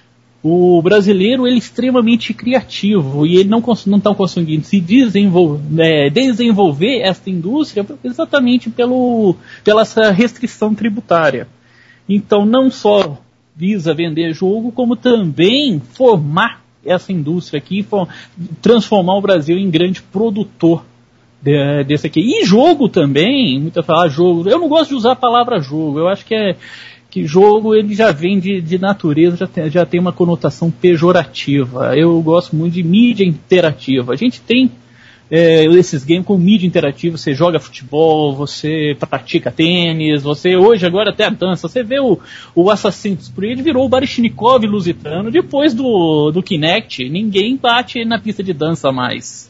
O brasileiro ele é extremamente criativo e ele não está conseguindo se desenvolver, é, desenvolver esta indústria exatamente pelo, pela essa restrição tributária. Então não só visa vender jogo, como também formar essa indústria aqui, transformar o Brasil em grande produtor De, desse aqui. E jogo também, muita falar jogo, eu não gosto de usar a palavra jogo, eu acho que é que jogo ele já vem de, de natureza, já tem, já tem uma conotação pejorativa. Eu gosto muito de mídia interativa. A gente tem é, esses games com mídia interativa, você joga futebol, você pratica tênis, você hoje agora até a dança, você vê o, o Assassin's Creed virou o Baryshnikov lusitano depois do, do Kinect, ninguém bate na pista de dança mais.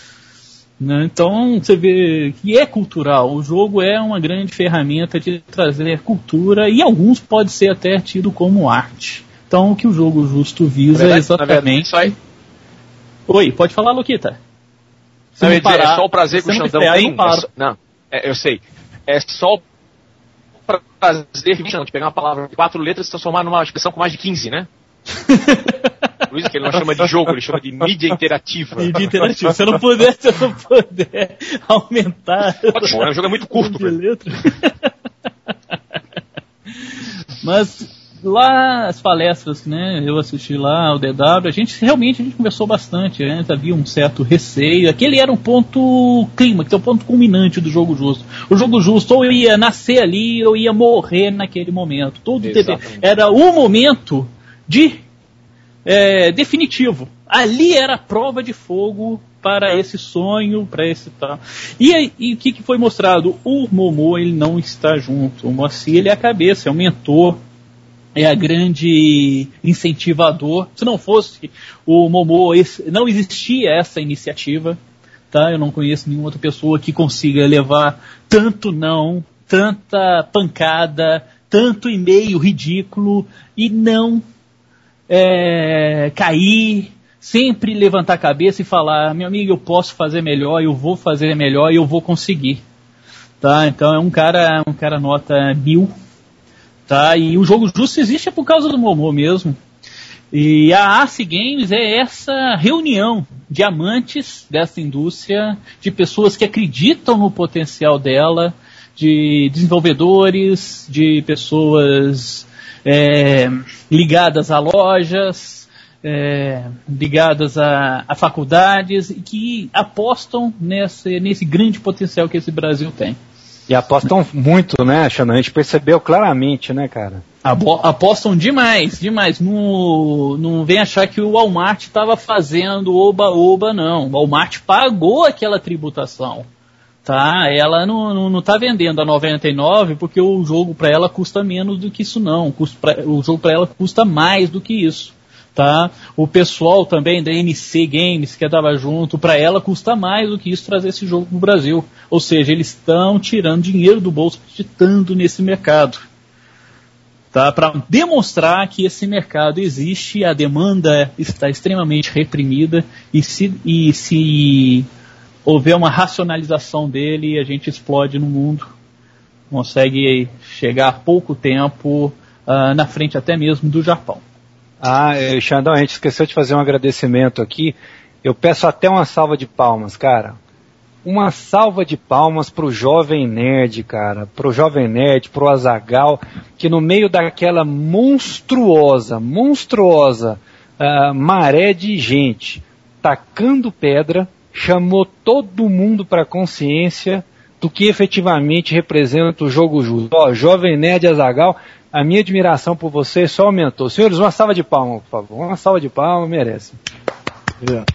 Então você vê que é cultural, o jogo é uma grande ferramenta de trazer cultura e alguns pode ser até tido como arte. Então o que o Jogo Justo visa verdade, é exatamente... Verdade, Oi, pode falar, Luquita. Não, não parar, é só o prazer que o Xandão tem. É só, não, é, eu sei. É só o prazer que o Xandão de pegar uma palavra de quatro letras e transformar numa expressão com mais de quinze, né? Por isso que ele não chama de jogo, ele chama de mídia interativa. Mídia interativa. Se eu não puder, se eu não puder aumentar. Pode chorar, o jogo é muito curto. Mas lá as palestras, né? Eu assisti lá ao D W, a gente realmente a gente conversou bastante, né? Havia um certo receio. Aquele era um ponto clima, que é o ponto culminante do Jogo Justo. O Jogo Justo ou ia nascer ali ou ia morrer naquele momento. Tudo teve, era o momento de É, definitivo. Ali era a prova de fogo para esse sonho, para esse tal. E, e o que, que foi mostrado? O Momo ele não está junto. O Moacir ele é a cabeça, é o mentor, é a grande incentivador. Se não fosse o Momo, esse, não existia essa iniciativa. Tá? Eu não conheço nenhuma outra pessoa que consiga levar tanto não, tanta pancada, tanto e-mail ridículo e não É, cair, sempre levantar a cabeça e falar, meu amigo, eu posso fazer melhor, eu vou fazer melhor e eu vou conseguir, tá? Então é um cara, um cara nota mil, tá? E o Jogo Justo existe por causa do Momo mesmo. E a Ace Games é essa reunião de amantes dessa indústria, de pessoas que acreditam no potencial dela, de desenvolvedores, de pessoas é, ligadas a lojas, é, ligadas a, a faculdades, e que apostam nesse, nesse grande potencial que esse Brasil tem. E apostam muito, né, Xandão? A gente percebeu claramente, né, cara? Apostam demais, demais. Não, não vem achar que o Walmart estava fazendo oba-oba, não. O Walmart pagou aquela tributação. Tá? Ela não está vendendo a noventa e nove porque o jogo para ela custa menos do que isso, não. O jogo para ela custa mais do que isso. Tá? O pessoal também da N C Games, que estava junto, para ela custa mais do que isso trazer esse jogo para o Brasil. Ou seja, eles estão tirando dinheiro do bolso, acreditando nesse mercado. Tá? Para demonstrar que esse mercado existe, a demanda está extremamente reprimida, e se, e se houver uma racionalização dele, a gente explode no mundo, consegue chegar a pouco tempo uh, na frente até mesmo do Japão. Ah, Xandão, a gente esqueceu de fazer um agradecimento aqui. Eu peço até uma salva de palmas, cara. Uma salva de palmas pro Jovem Nerd, cara. Pro Jovem Nerd, pro Azaghal, que no meio daquela monstruosa, monstruosa uh, maré de gente tacando pedra, chamou todo mundo para a consciência do que efetivamente representa o jogo justo. Ó, Jovem Nerd Azaghal, a minha admiração por vocês só aumentou. Senhores, uma salva de palmas, por favor. Uma salva de palmas, merece. Yeah.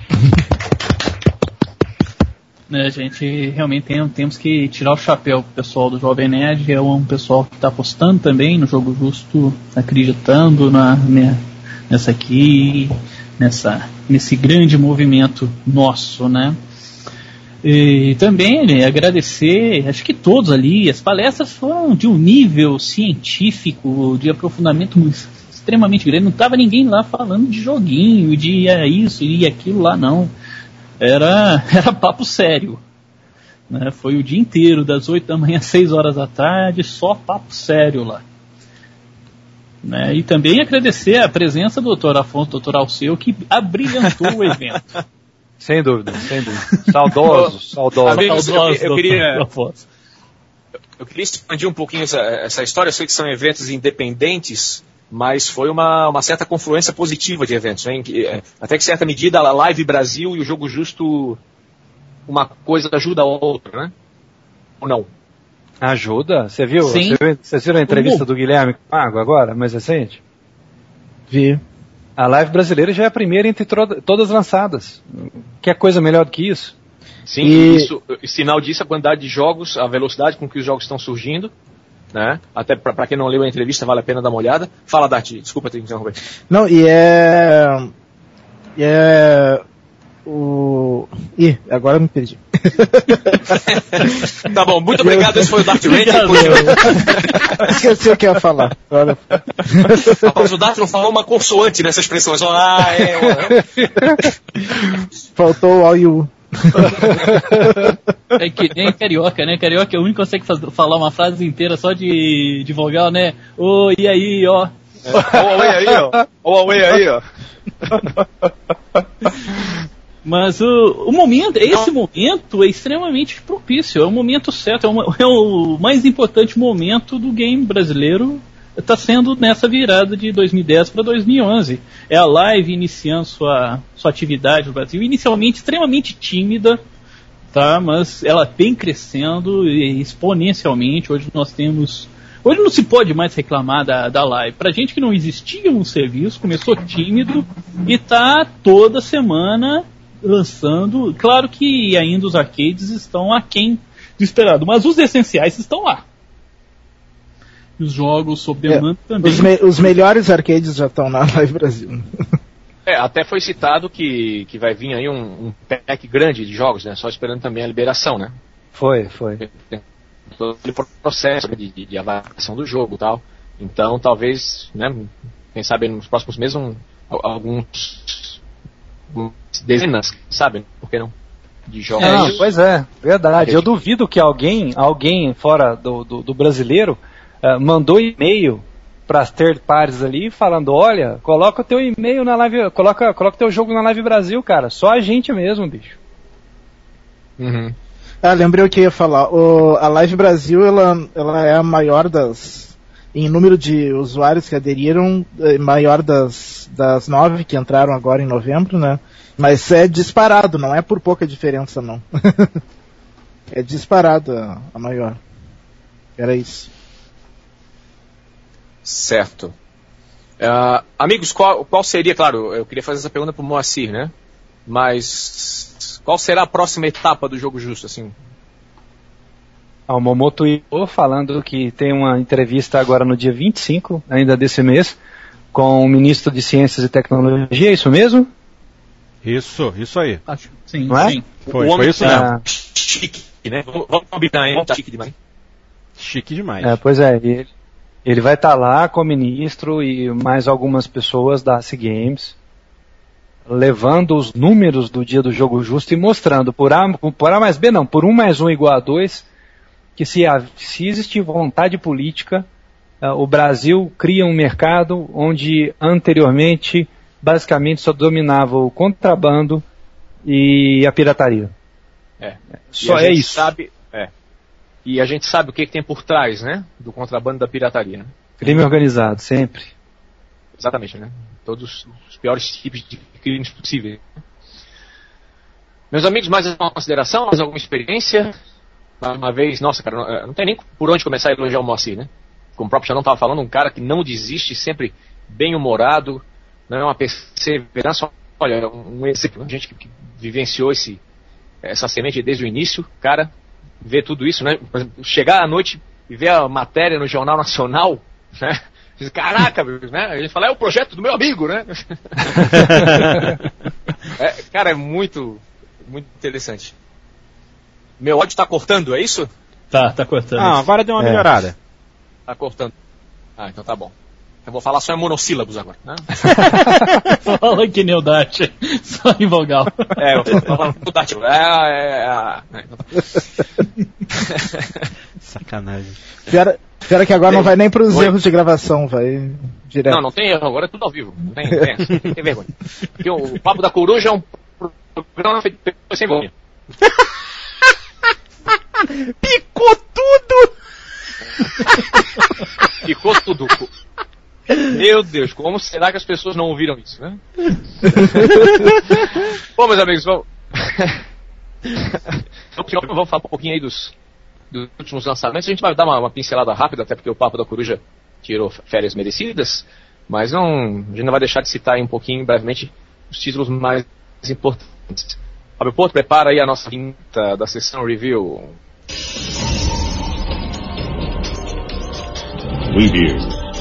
É, gente, realmente tem, temos que tirar o chapéu pro pessoal do Jovem Nerd. É um pessoal que está apostando também no jogo justo, acreditando na, né, nessa aqui, nessa, nesse grande movimento nosso, né? E também, né, agradecer, acho que todos ali, as palestras foram de um nível científico, de aprofundamento extremamente grande. Não estava ninguém lá falando de joguinho, de é, isso e aquilo lá, não. Era, era papo sério. Né? Foi o dia inteiro, das oito da manhã às seis horas da tarde, só papo sério lá. Né? E também agradecer a presença do doutor Afonso, doutor Alceu, que abrilhantou o evento. Sem dúvida, sem dúvida. Saudosos, saudosos. Amigos, eu, eu, queria, eu queria expandir um pouquinho essa, essa história. Eu sei que são eventos independentes, mas foi uma, uma certa confluência positiva de eventos. Hein? Até que certa medida a Live Brasil e o Jogo Justo, uma coisa ajuda a outra, né? Ou não? Ajuda? Você viu? Sim. Você viu, vocês viram a entrevista do Guilherme Mago agora, mais recente? Vi. A Live brasileira já é a primeira entre tro- todas lançadas. Quer coisa melhor do que isso? Sim, e... isso, sinal disso, a quantidade de jogos, a velocidade com que os jogos estão surgindo, né? Até para quem não leu a entrevista, vale a pena dar uma olhada. Fala, Dati, desculpa te interromper. Não, e é... E é... O... Ih, agora eu me perdi. Tá bom, muito obrigado, esse foi o Dart Ranger. Esqueci o que eu ia falar. Agora... Rapaz, o Dart não falou uma consoante nessa expressão, só ah, é... Faltou o all you. É que nem carioca, né? Carioca é o único que consegue fazer, falar uma frase inteira só de, de vogal, né? Ô, oh, e aí, ó. É, ó, o aí, ó. Ó, o aí, ó. Mas o, o momento, esse momento é extremamente propício, é o momento certo, é, uma, é o mais importante momento do game brasileiro, está sendo nessa virada de dois mil e dez para dois mil e onze. É a Live iniciando sua, sua atividade no Brasil, inicialmente extremamente tímida, tá? Mas ela vem crescendo exponencialmente. Hoje nós temos... Hoje não se pode mais reclamar da, da Live. Pra gente que não existia um serviço, começou tímido e tá toda semana lançando. Claro que ainda os arcades estão aquém do esperado, mas os essenciais estão lá. Os jogos sob demanda é, também. Os, me, os melhores arcades já estão na Live Brasil. É, até foi citado que, que vai vir aí um, um pack grande de jogos, né? Só esperando também a liberação, né? Foi, foi. Todo aquele processo de, de, de avaliação do jogo e tal. Então, talvez, né? Quem sabe nos próximos meses, um, alguns dezenas, sabe? Por que não? De jogos. É, não, pois é, verdade. Eu duvido que alguém, alguém fora do, do, do brasileiro uh, mandou e-mail para as third parties ali falando, olha, coloca o teu e-mail na live, coloca, coloca o teu jogo na Live Brasil, cara. Só a gente mesmo, bicho. Uhum. Ah, lembrei o que eu ia falar. O, a Live Brasil, ela, ela é a maior das... Em número de usuários que aderiram, é maior das, das nove que entraram agora em novembro, né? Mas é disparado, não é por pouca diferença, não. É disparado a, a maior. Era isso. Certo. Uh, amigos, qual, qual seria, claro, eu queria fazer essa pergunta pro Moacir, né? Mas qual será a próxima etapa do Jogo Justo, assim? Ah, o Momoto Ito falando que tem uma entrevista agora no dia vinte e cinco, ainda desse mês, com o ministro de Ciências e Tecnologia, é isso mesmo? Isso, isso aí. Acho, sim, não é? sim. Foi, o foi homem isso mesmo. é chique, né? Vamos combinar, hein? Tá chique demais. Chique demais. É, pois é, ele, ele vai estar tá lá com o ministro e mais algumas pessoas da Ace Games, levando os números do dia do Jogo Justo e mostrando por A, por A mais B não, por um mais um igual a dois, que se, se existe vontade política, uh, o Brasil cria um mercado onde anteriormente basicamente só dominava o contrabando e a pirataria. É. Só é isso. Sabe, é. E a gente sabe o que, que tem por trás, né? Do contrabando e da pirataria, né? Crime organizado, sempre. Exatamente, né? Todos os piores tipos de crimes possíveis. Meus amigos, mais alguma consideração? Mais alguma experiência? Mais uma vez, nossa, cara, não, não tem nem por onde começar a elogiar o Moacir, né? Como o próprio Xandão estava falando, um cara que não desiste, sempre bem-humorado, não é uma perseverança. Olha, um exemplo, gente que, que vivenciou esse, essa semente desde o início, cara, vê tudo isso, né? Chegar à noite e ver a matéria no Jornal Nacional, né? Caraca, né? A gente fala, é o projeto do meu amigo, né? É, cara, é muito, muito interessante. Meu áudio tá cortando, é isso? Tá, tá cortando. Ah, agora deu uma É. melhorada. Tá cortando. Ah, então tá bom. Eu vou falar só em monossílabos agora, né? Fala que nem o Dart, só em vogal. É, eu vou falar tudo ativo. É, é, é, é. Sacanagem. Pior, pior é que agora não vai nem pros Oi. erros de gravação, vai direto. Não, não tem erro, agora é tudo ao vivo. Não tem, não tem, essa, não tem vergonha. Porque o Papo da Coruja é um programa feito sem vergonha. Picou tudo! Ficou tudo. Meu Deus, como será que as pessoas não ouviram isso, né? Bom, meus amigos, vamos... vamos falar um pouquinho aí dos, dos últimos lançamentos. A gente vai dar uma, uma pincelada rápida, até porque o Papo da Coruja tirou férias merecidas, mas não, a gente não vai deixar de citar aí um pouquinho, brevemente, os títulos mais importantes. Fábio Porto, prepara aí a nossa vinheta da sessão review. Review.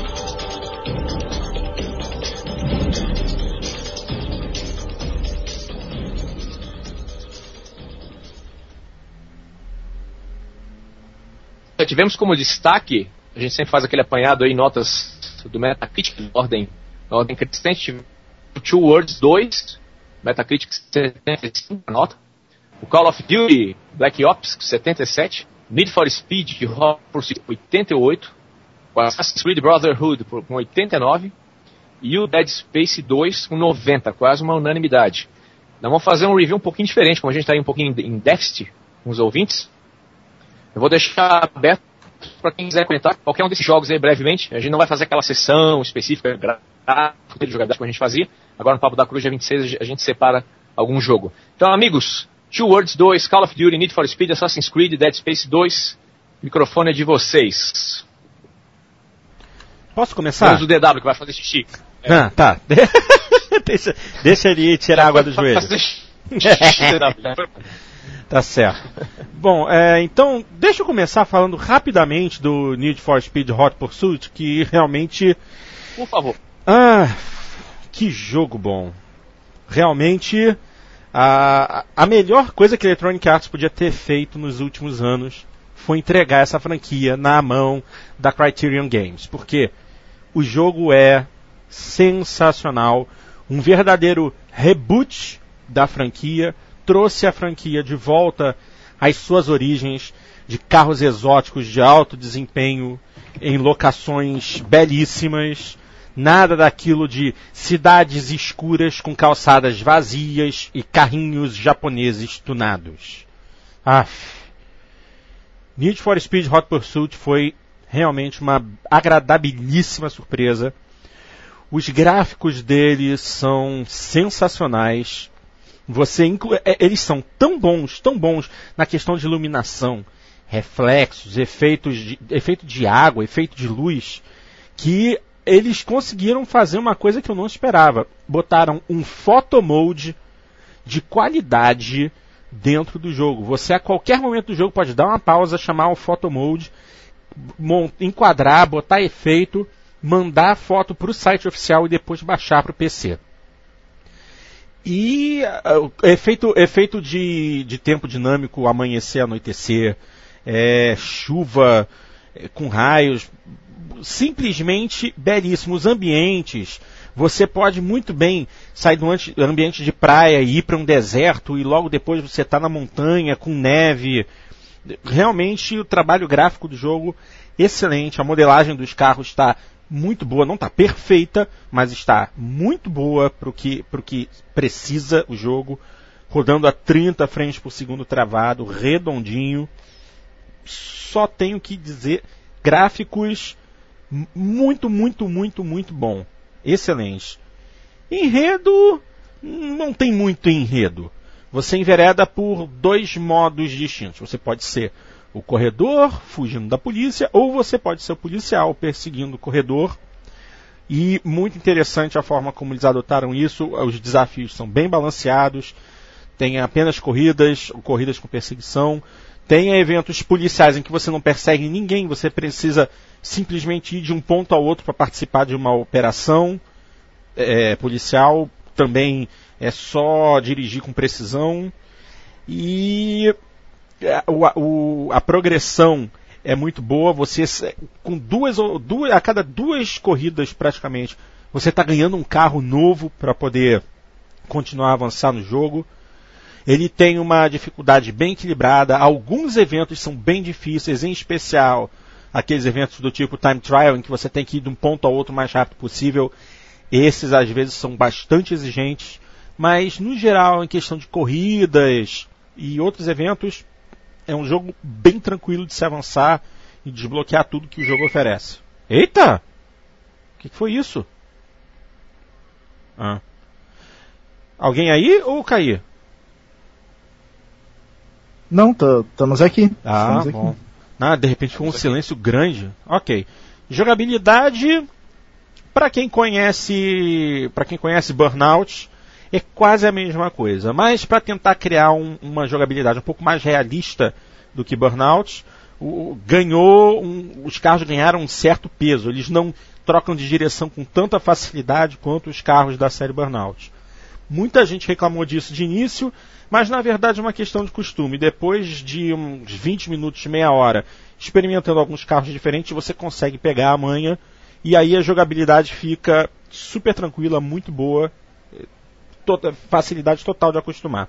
Tivemos como destaque, a gente sempre faz aquele apanhado aí, notas do Metacritic, em ordem, em ordem crescente. Two Words dois, Metacritic setenta e cinco, nota. O Call of Duty Black Ops setenta e sete, Need for Speed Hot Pursuit oitenta e oito, o Assassin's Creed Brotherhood com oitenta e nove e o Dead Space dois com noventa, quase uma unanimidade. Nós vamos fazer um review um pouquinho diferente, como a gente está aí um pouquinho em déficit com os ouvintes. Eu vou deixar aberto para quem quiser comentar qualquer um desses jogos aí brevemente. A gente não vai fazer aquela sessão específica de jogabilidade que a gente fazia. Agora no Papo da Cruz, dia vinte e seis, a gente separa algum jogo. Então, amigos, Two Words dois, Call of Duty, Need for Speed, Assassin's Creed, Dead Space dois. O microfone é de vocês. Posso começar? Vamos o D W que vai fazer xixi. É. Ah, tá. deixa, deixa ele tirar água do joelho. Tá certo. Bom, é, então, deixa eu começar falando rapidamente do Need for Speed Hot Pursuit, que realmente... Por favor. Ah, que jogo bom. Realmente, a, a melhor coisa que a Electronic Arts podia ter feito nos últimos anos foi entregar essa franquia na mão da Criterion Games, porque o jogo é sensacional, um verdadeiro reboot da franquia, trouxe a franquia de volta às suas origens de carros exóticos de alto desempenho, em locações belíssimas, nada daquilo de cidades escuras com calçadas vazias e carrinhos japoneses tunados. Ah, Need for Speed Hot Pursuit foi realmente uma agradabilíssima surpresa. Os gráficos dele são sensacionais. Você inclu... Eles são tão bons, tão bons na questão de iluminação, reflexos, efeitos de, efeito de água, efeito de luz, que eles conseguiram fazer uma coisa que eu não esperava. Botaram um photo mode de qualidade dentro do jogo. Você a qualquer momento do jogo pode dar uma pausa, chamar o photo mode, enquadrar, botar efeito, mandar a foto para o site oficial e depois baixar para o P C. E uh, efeito, efeito de, de tempo dinâmico, amanhecer, anoitecer, é, chuva é, com raios, simplesmente belíssimos ambientes. Você pode muito bem sair do ambiente de praia e ir para um deserto e logo depois você está na montanha com neve. Realmente o trabalho gráfico do jogo excelente, a modelagem dos carros está muito boa, não está perfeita, mas está muito boa para o que, pro que precisa o jogo, rodando a trinta frames por segundo travado, redondinho. Só tenho que dizer, gráficos muito, muito, muito, muito bom. Excelente. Enredo, não tem muito enredo. Você envereda por dois modos distintos. Você pode ser o corredor fugindo da polícia, ou você pode ser o policial perseguindo o corredor. E muito interessante a forma como eles adotaram isso. Os desafios são bem balanceados. Tem apenas corridas, corridas com perseguição. Tem eventos policiais em que você não persegue ninguém, você precisa simplesmente ir de um ponto ao outro para participar de uma operação é, policial. Também é só dirigir com precisão. E a, o, a progressão é muito boa. Você, com duas, duas, a cada duas corridas praticamente, você está ganhando um carro novo para poder continuar a avançar no jogo. Ele tem uma dificuldade bem equilibrada. Alguns eventos são bem difíceis, em especial aqueles eventos do tipo Time Trial, em que você tem que ir de um ponto ao outro o mais rápido possível. Esses, às vezes, são bastante exigentes. Mas, no geral, em questão de corridas e outros eventos, é um jogo bem tranquilo de se avançar e desbloquear tudo que o jogo oferece. Eita! O que foi isso? Ah. Alguém aí ou caí? Não, estamos aqui. Ah, estamos bom. Aqui. Ah, de repente foi um silêncio grande. Ok. Jogabilidade, para quem conhece, para quem conhece Burnout, é quase a mesma coisa. Mas para tentar criar um, uma jogabilidade um pouco mais realista do que Burnout, o, ganhou, um, os carros ganharam um certo peso. Eles não trocam de direção com tanta facilidade quanto os carros da série Burnout. Muita gente reclamou disso de início, mas na verdade é uma questão de costume. Depois de uns vinte minutos, meia hora, experimentando alguns carros diferentes, você consegue pegar a manha e aí a jogabilidade fica super tranquila, muito boa, tota, facilidade total de acostumar.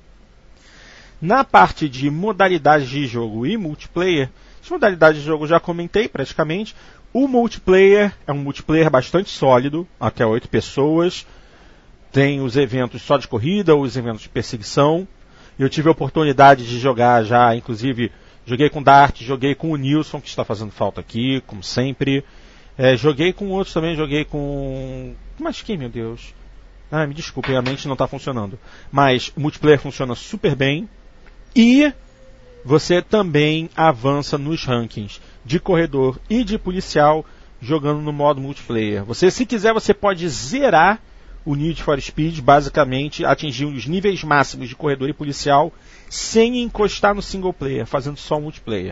Na parte de modalidades de jogo e multiplayer, as modalidades de jogo eu já comentei praticamente. O multiplayer é um multiplayer bastante sólido, até oito pessoas. Tem os eventos só de corrida, os eventos de perseguição. Eu tive a oportunidade de jogar já, inclusive, joguei com o Dart, joguei com o Nilson, que está fazendo falta aqui, como sempre. É, joguei com outros também, joguei com... Mas quem, meu Deus? Ah, me desculpe, a mente não está funcionando. Mas o multiplayer funciona super bem. E você também avança nos rankings de corredor e de policial jogando no modo multiplayer. Você, se quiser, você pode zerar o Need for Speed, basicamente atingir os níveis máximos de corredor e policial sem encostar no single player, fazendo só multiplayer.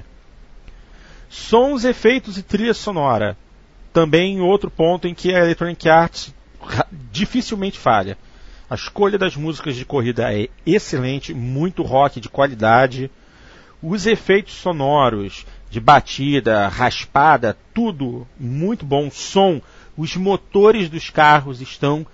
Sons, efeitos e trilha sonora. Também outro ponto em que a Electronic Arts dificilmente falha. A escolha das músicas de corrida é excelente, muito rock de qualidade. Os efeitos sonoros de batida, raspada, tudo muito bom. Som, os motores dos carros estão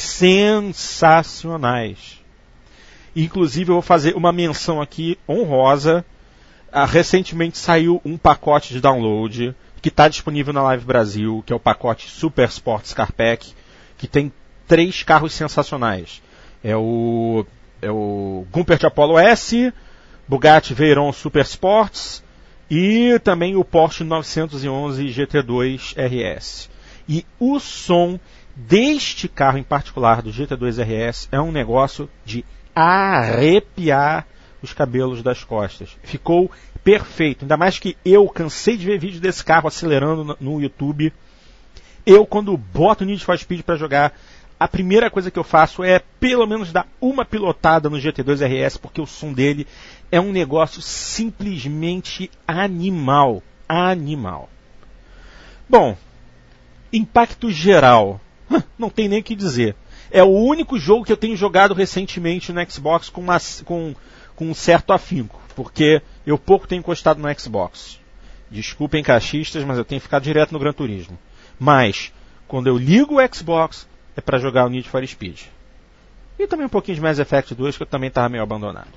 sensacionais. Inclusive eu vou fazer uma menção aqui honrosa. Ah, recentemente saiu um pacote de download que está disponível na Live Brasil, que é o pacote Super Sports Car Pack, que tem três carros sensacionais. É o, é o Gumpert Apollo S, Bugatti Veyron Super Sports e também o Porsche novecentos e onze G T dois R S. E o som deste carro em particular, do G T dois R S, é um negócio de arrepiar os cabelos das costas. Ficou perfeito, ainda mais que eu cansei de ver vídeos desse carro acelerando no YouTube. Eu, quando boto o Need for Speed para jogar, a primeira coisa que eu faço é pelo menos dar uma pilotada no G T dois R S, porque o som dele é um negócio simplesmente animal. Animal. Bom, impacto geral, não tem nem o que dizer. É o único jogo que eu tenho jogado recentemente no Xbox com, uma, com, com um certo afinco, porque eu pouco tenho encostado no Xbox. Desculpem caixistas, mas eu tenho ficado direto no Gran Turismo. Mas, quando eu ligo o Xbox, é para jogar o Need for Speed. E também um pouquinho de Mass Effect dois, que eu também estava meio abandonado.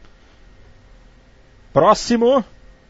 Próximo.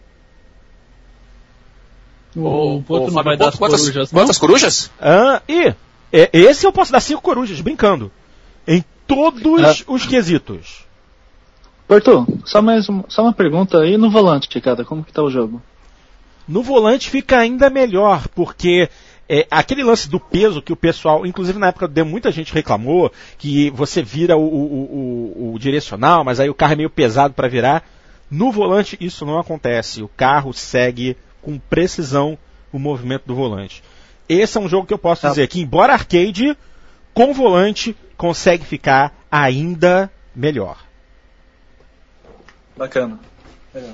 O Poto não vai dar as quantas, corujas, quantas corujas? Ah, e é, esse eu posso dar cinco corujas, brincando. Em todos ah. os quesitos. Porto, só mais uma, só uma pergunta aí no volante, cara, como que tá o jogo? No volante fica ainda melhor, porque é, aquele lance do peso que o pessoal, inclusive na época do demo, muita gente reclamou, que você vira o, o, o, o direcional, mas aí o carro é meio pesado para virar. No volante isso não acontece, o carro segue com precisão o movimento do volante. Esse é um jogo que eu posso tá. dizer que, embora arcade, com volante consegue ficar ainda melhor. Bacana. Legal.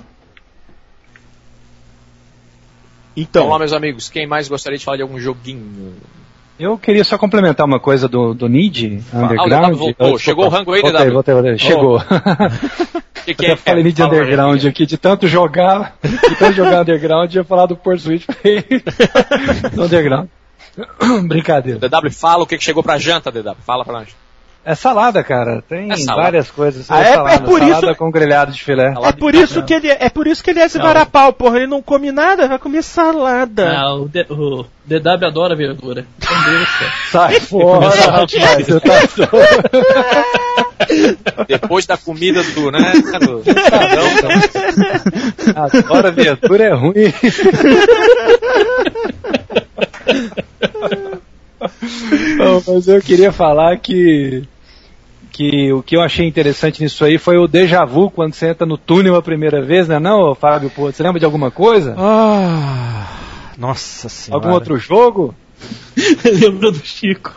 Então, Vamos lá, meus amigos, quem mais gostaria de falar de algum joguinho? Eu queria só complementar uma coisa do, do Need Underground. Ah, o voltou. Chegou o rango aí, voltei, D W? voltei, voltei. Chegou. Oh. que que eu é? falei Need Fala Underground aqui, de tanto jogar, de tanto jogar Underground, eu ia falar do Pursuit do Underground. Brincadeira. D W, fala o que chegou pra janta, D W. Fala pra nós. É salada, cara. Tem é salada. várias coisas. Ah, é, salada, é por salada isso, com grelhado de filé. É por isso que ele é, é por isso que ele é esse varapau, porra. Ele não come nada, vai comer salada. Ah, o, D, o D W adora verdura. Meu Deus, cara. Sai fora, rapaz. Você tá Depois da comida do, né? Do... Agora verdura é ruim. Não, mas eu queria falar que que o que eu achei interessante nisso aí foi o déjà vu quando você entra no túnel a primeira vez, né, não, Fábio? Pô, você lembra de alguma coisa? Ah, nossa senhora. Algum outro jogo? Lembro do Chico.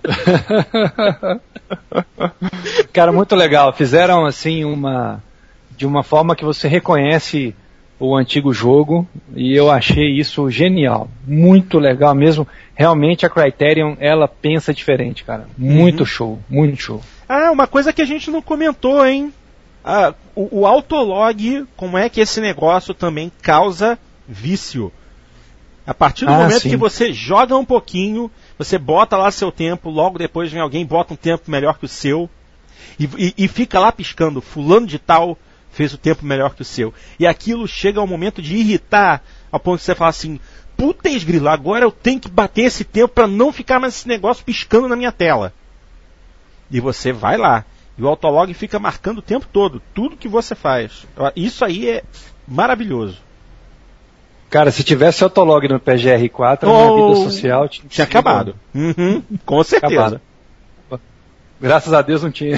Cara, muito legal. Fizeram assim uma de uma forma que você reconhece o antigo jogo, e eu achei isso genial, muito legal mesmo. Realmente a Criterion, ela pensa diferente, cara. Muito uhum. show, muito show. Ah, uma coisa que a gente não comentou, hein? Ah, o, o autolog, como é que esse negócio também causa vício? A partir do ah, momento sim. que você joga um pouquinho, você bota lá seu tempo, logo depois vem alguém, bota um tempo melhor que o seu, e, e, e fica lá piscando, fulano de tal fez o tempo melhor que o seu. E aquilo chega ao momento de irritar, ao ponto de você falar assim, puta esgrila, agora eu tenho que bater esse tempo para não ficar mais esse negócio piscando na minha tela. E você vai lá, e o autolog fica marcando o tempo todo, tudo que você faz. Isso aí é maravilhoso. Cara, se tivesse autolog no P G R quatro, oh, a minha vida social tinha, tinha acabado. Uhum, com certeza. Acabado. Graças a Deus não tinha.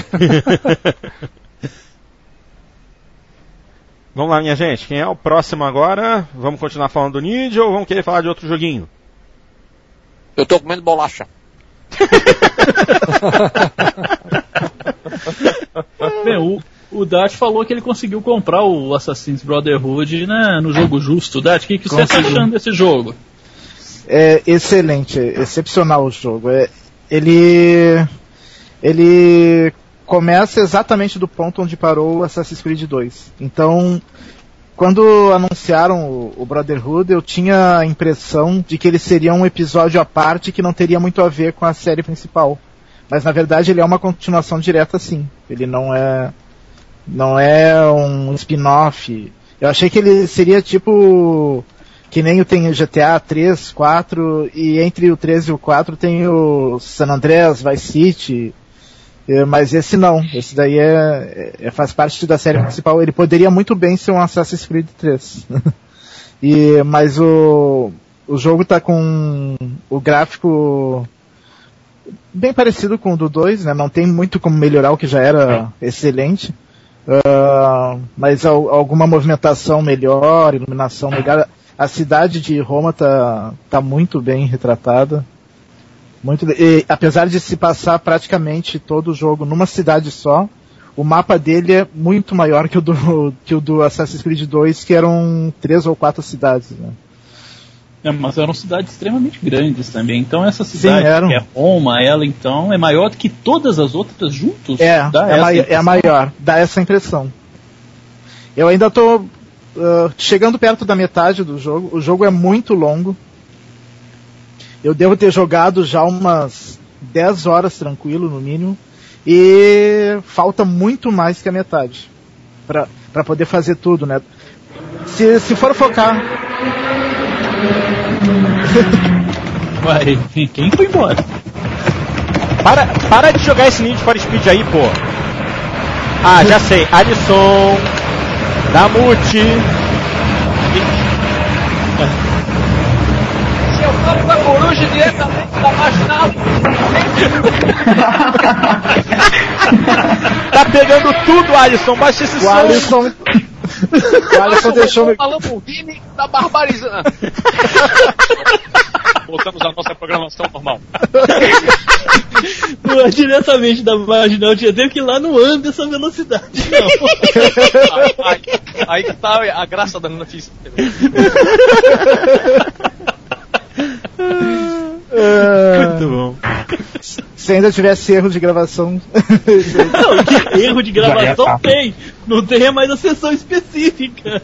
Vamos lá, minha gente. Quem é o próximo agora? Vamos continuar falando do Need ou vamos querer falar de outro joguinho? Eu tô comendo bolacha. Bem, o, o Dat falou que ele conseguiu comprar o Assassin's Brotherhood, né, no jogo justo. Dat, o que, que você está achando desse jogo? É excelente, é excepcional o jogo. É, ele... Ele... começa exatamente do ponto onde parou o Assassin's Creed dois. Então, quando anunciaram o, o Brotherhood, eu tinha a impressão de que ele seria um episódio à parte que não teria muito a ver com a série principal. Mas na verdade ele é uma continuação direta, sim. Ele não é não é um spin-off. Eu achei que ele seria tipo que nem tem o G T A três, quatro, e entre o três e o quatro tem o San Andreas, Vice City. Mas esse não, esse daí é, é, faz parte da série principal. Ele poderia muito bem ser um Assassin's Creed três. E, mas o, o jogo tá com o gráfico bem parecido com o do dois, né? Não tem muito como melhorar o que já era excelente. Uh, mas al- alguma movimentação melhor, iluminação melhor. A cidade de Roma tá, tá muito bem retratada. Muito, e, apesar de se passar praticamente todo o jogo numa cidade só, o mapa dele é muito maior que o do, que o do Assassin's Creed dois, que eram três ou quatro cidades, né? É, mas eram cidades extremamente grandes também. Então essa cidade, Sim, eram. que é Roma, ela então é maior do que todas as outras juntos? É, Dá é, essa mai- é a impressão? maior, dá essa impressão. Eu ainda tô uh, chegando perto da metade do jogo. O jogo é muito longo. Eu devo ter jogado já umas dez horas tranquilo, no mínimo. E falta muito mais que a metade pra, pra poder fazer tudo, né? Se, se for focar... Vai, quem foi embora? Para, para de jogar esse Need for Speed aí, pô. Ah, já sei. Alisson, Damute. Seu papo da coruja diretamente da marginal. Tá pegando tudo, Alisson. Baixa esse O som. Alisson... o Alisson deixou... A Lamborghini tá barbarizando. Voltamos à nossa programação normal. Não, diretamente da marginal, tinha teve que ir lá no anda essa velocidade, não. Aí, aí, aí que tá a graça da notícia. Muito bom. Se ainda tivesse erro de gravação... Não, que erro de gravação tem. Não tem mais a sessão específica.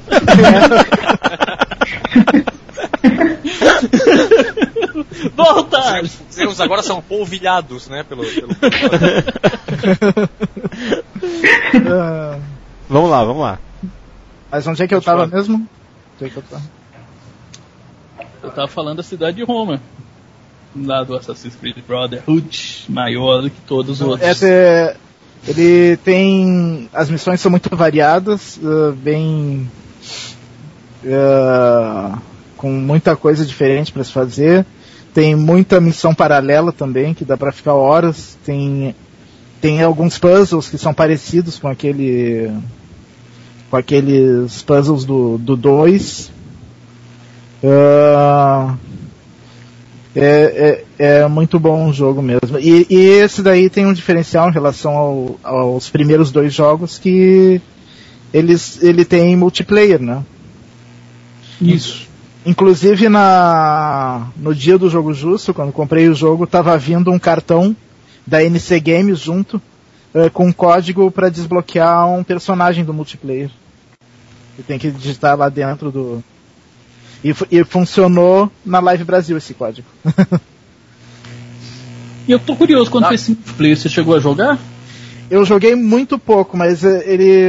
Volta! Os erros agora são polvilhados, né? Pelo, pelo... Ah, Vamos lá, vamos lá. mas onde é que eu tava mesmo? Onde é que eu tava? Eu tava falando da cidade de Roma. Lá do Assassin's Creed Brotherhood, maior do que todos os outros. Essa é, ele tem... As missões são muito variadas, uh, bem... Uh, com muita coisa diferente para se fazer. Tem muita missão paralela também, que dá para ficar horas. Tem, tem alguns puzzles que são parecidos com aquele... com aqueles puzzles do dois. Uh, é, é, é muito bom o jogo mesmo. E, e esse daí tem um diferencial em relação ao, aos primeiros dois jogos, que eles, ele tem multiplayer, né? Isso. Inclusive na, no dia do jogo justo, quando comprei o jogo, estava vindo um cartão da N C Games junto, uh, com um código para desbloquear um personagem do multiplayer. Você tem que digitar lá dentro do... E, e funcionou na Live Brasil esse código. E eu tô curioso, quanto a esse multiplayer, você chegou a jogar? Eu joguei muito pouco, mas ele...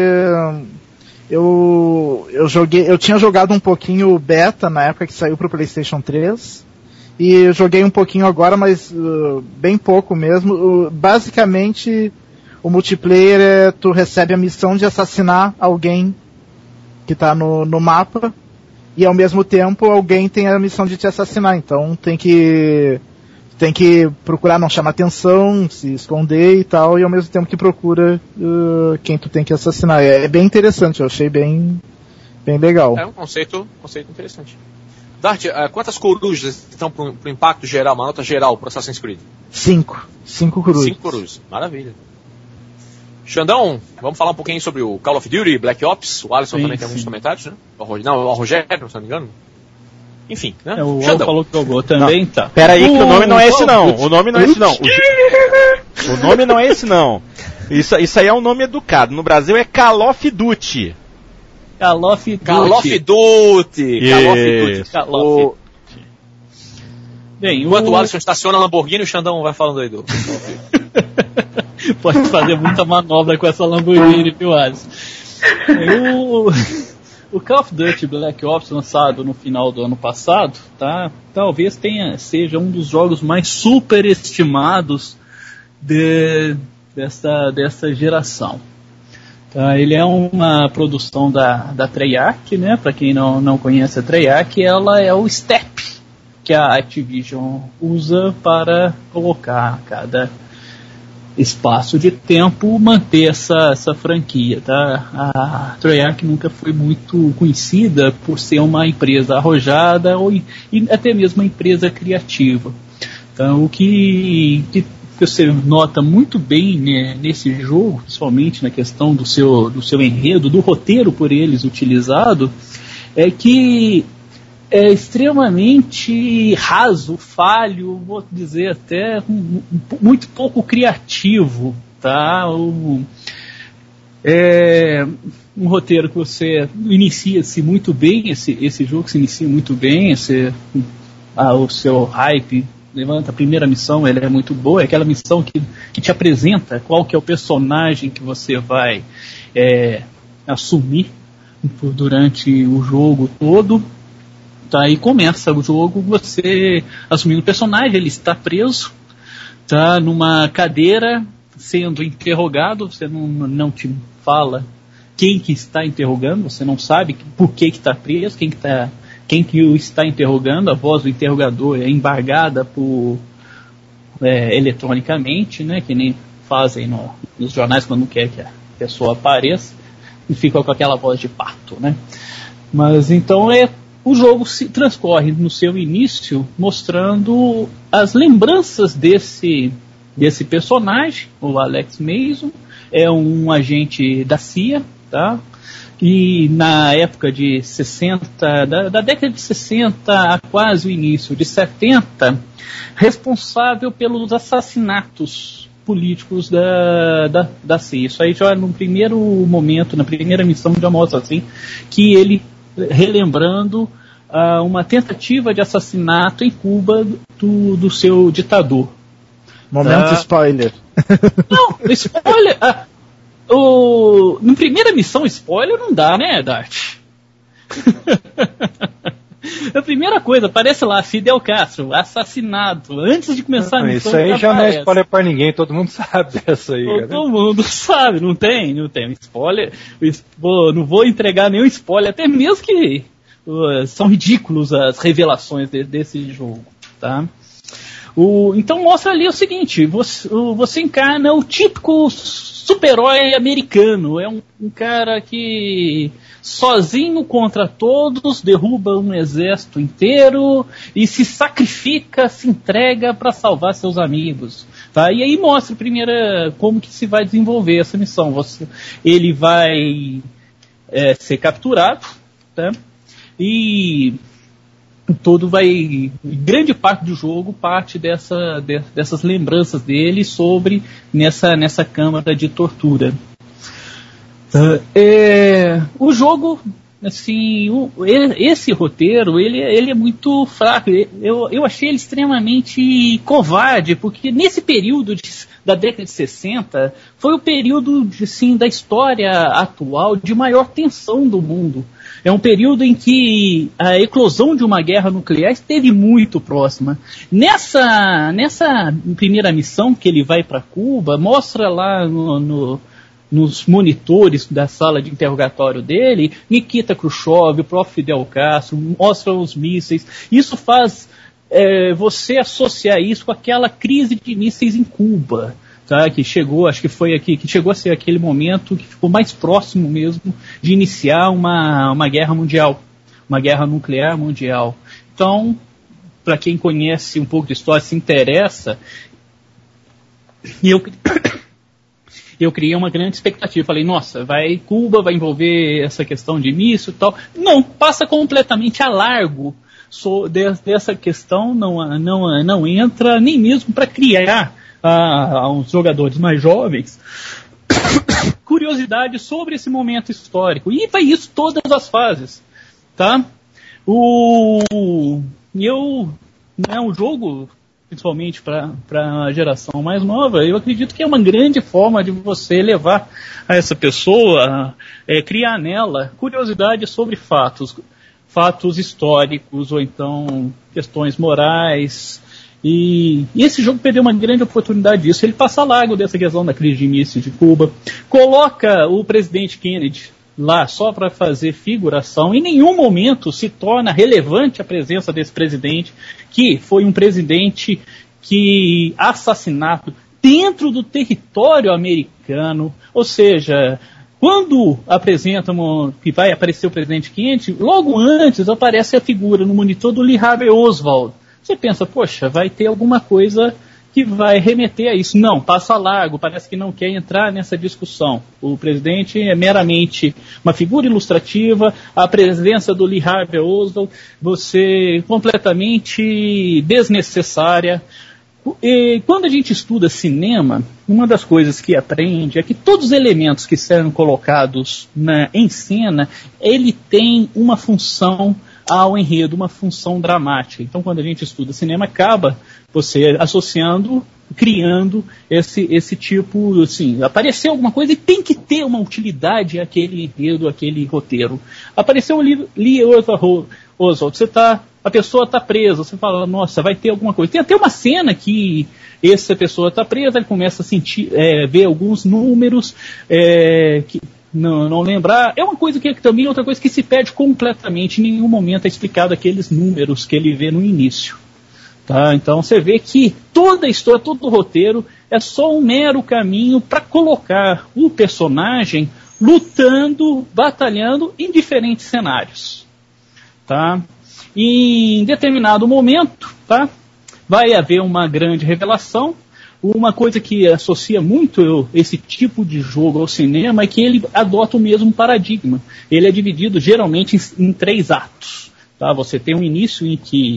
Eu, eu joguei, eu tinha jogado um pouquinho o beta na época que saiu pro PlayStation três, e eu joguei um pouquinho agora, mas uh, bem pouco mesmo. Uh, basicamente, o multiplayer é tu recebe a missão de assassinar alguém que tá no, no mapa, e ao mesmo tempo alguém tem a missão de te assassinar, então tem que tem que procurar não chamar atenção, se esconder e tal, e ao mesmo tempo que procura uh, quem tu tem que assassinar. É, é bem interessante, eu achei bem, bem legal. É um conceito, conceito interessante. Dart, uh, quantas corujas estão pro, pro impacto geral, uma nota geral pro Assassin's Creed? Cinco. Cinco corujas. Cinco corujas, maravilha. Xandão, vamos falar um pouquinho sobre o Call of Duty, Black Ops. O Alisson sim, também tem alguns comentários, né? Não, o Rogério, se não me engano. Enfim, né? É, o Xandão falou que jogou também, não. tá. Pera aí que o nome não é esse não. O O nome não é esse não. O, o nome não é esse não. Isso, isso aí é um nome educado. No Brasil é Call of Duty. Call of Duty. Call of Duty. Call of Duty. Call of Duty. Bem, enquanto o... o Alisson estaciona a Lamborghini, o Xandão vai falando aí do... Pode fazer muita manobra com essa Lamborghini, viu, Alisson? O... O Call of Duty Black Ops, lançado no final do ano passado, tá? Talvez tenha, seja um dos jogos mais superestimados de, dessa, dessa geração. Tá, ele é uma produção da, da Treyarch, né? Para quem não, não conhece a Treyarch, ela é o step que a Activision usa para colocar a cada espaço de tempo manter essa, essa franquia. Tá? A Treyarch nunca foi muito conhecida por ser uma empresa arrojada ou, e até mesmo uma empresa criativa. Então, o que, que que você nota muito bem, né, nesse jogo, principalmente na questão do seu, do seu enredo, do roteiro por eles utilizado, é que é extremamente raso, falho, vou dizer até um, um, muito pouco criativo, tá? Um, é um roteiro que você inicia-se muito bem, esse, esse jogo se inicia muito bem, esse, ah, o seu hype levanta. A primeira missão, ela é muito boa, é aquela missão que, que te apresenta qual que é o personagem que você vai é, assumir durante o jogo todo. Tá, e começa o jogo você assumindo o personagem, ele está preso, tá numa cadeira sendo interrogado, você não, não te fala quem que está interrogando, você não sabe por que que está preso, quem que está Quem que o está interrogando, a voz do interrogador é embargada por, é, eletronicamente, né, que nem fazem no, nos jornais quando não quer que a pessoa apareça, e fica com aquela voz de pato, né. Mas então é, o jogo se transcorre no seu início mostrando as lembranças desse, desse personagem, o Alex Mason, é um agente da C I A, tá? E na época de sessenta, da, da década de sessenta a quase o início de setenta, responsável pelos assassinatos políticos da, da, da C I A. Isso aí já no primeiro momento, na primeira missão já mostra assim, que ele, relembrando uh, uma tentativa de assassinato em Cuba do, do seu ditador. Momento uh, spoiler. Não, spoiler... Uh, O, na primeira missão, spoiler não dá, né, Dart? A primeira coisa, aparece lá, Fidel Castro, assassinado, antes de começar não, a missão. Isso aí já não é spoiler pra ninguém, todo mundo sabe dessa aí. Todo cara. mundo sabe, não tem, não tem spoiler. Não vou entregar nenhum spoiler, até mesmo que uh, são ridículos as revelações de, desse jogo, tá? O, então mostra ali o seguinte, você, você encarna o típico super-herói americano, é um, um cara que sozinho contra todos derruba um exército inteiro e se sacrifica, se entrega para salvar seus amigos, tá? E aí mostra primeiro como que se vai desenvolver essa missão. Você, ele vai é, ser capturado, tá? E todo vai, grande parte do jogo parte dessa, de, dessas lembranças dele sobre nessa, nessa câmara de tortura. Uh, é, o jogo, assim, o, esse roteiro, ele, ele é muito fraco. Eu, eu achei ele extremamente covarde, porque nesse período de, da década de sessenta foi o período assim, da história atual de maior tensão do mundo. É um período em que a eclosão de uma guerra nuclear esteve muito próxima. Nessa, nessa primeira missão que ele vai para Cuba, mostra lá no, no, nos monitores da sala de interrogatório dele, Nikita Khrushchev, o próprio Fidel Castro, mostra os mísseis. Isso faz é, você associar isso com aquela crise de mísseis em Cuba. Tá, que chegou, acho que foi aqui, que chegou a ser aquele momento que ficou mais próximo mesmo de iniciar uma, uma guerra mundial, uma guerra nuclear mundial. Então, para quem conhece um pouco de história, se interessa, e eu, eu criei uma grande expectativa. Falei, nossa, vai Cuba, vai envolver essa questão de míssil e tal. Não, passa completamente a largo so, de, dessa questão, não, não, não entra nem mesmo para criar a, a uns jogadores mais jovens curiosidade sobre esse momento histórico. E vai isso todas as fases, tá? O eu, né, o jogo, principalmente para a geração mais nova, eu acredito que é uma grande forma de você levar a essa pessoa, é, criar nela curiosidade sobre fatos, fatos históricos ou então questões morais. E, e esse jogo perdeu uma grande oportunidade disso. Ele passa largo dessa questão da crise de início de Cuba, coloca o presidente Kennedy lá só para fazer figuração. Em nenhum momento se torna relevante a presença desse presidente, que foi um presidente que assassinado dentro do território americano. Ou seja, quando apresentam que vai aparecer o presidente Kennedy, logo antes aparece a figura no monitor do Lee Harvey Oswald. Você pensa, poxa, vai ter alguma coisa que vai remeter a isso. Não, passa largo, parece que não quer entrar nessa discussão. O presidente é meramente uma figura ilustrativa, a presença do Lee Harvey Oswald, você completamente desnecessária. E quando a gente estuda cinema, uma das coisas que aprende é que todos os elementos que serão colocados na, em cena, ele tem uma função ao enredo, uma função dramática. Então, quando a gente estuda cinema, acaba você associando, criando esse, esse tipo, assim, apareceu alguma coisa e tem que ter uma utilidade aquele enredo, aquele roteiro. Apareceu o Lee, Lee Oswald, você tá, a pessoa está presa, você fala, nossa, vai ter alguma coisa. Tem até uma cena que essa pessoa está presa, ele começa a sentir, é, ver alguns números, é, que Não, não lembrar, é uma coisa que também é outra coisa que se perde completamente, em nenhum momento é explicado aqueles números que ele vê no início. Tá? Então você vê que toda a história, todo o roteiro é só um mero caminho para colocar o personagem lutando, batalhando em diferentes cenários. Tá? E em determinado momento, tá? Vai haver uma grande revelação. Uma coisa que associa muito esse tipo de jogo ao cinema é que ele adota o mesmo paradigma. Ele é dividido geralmente em, em três atos. Tá? Você tem um início em que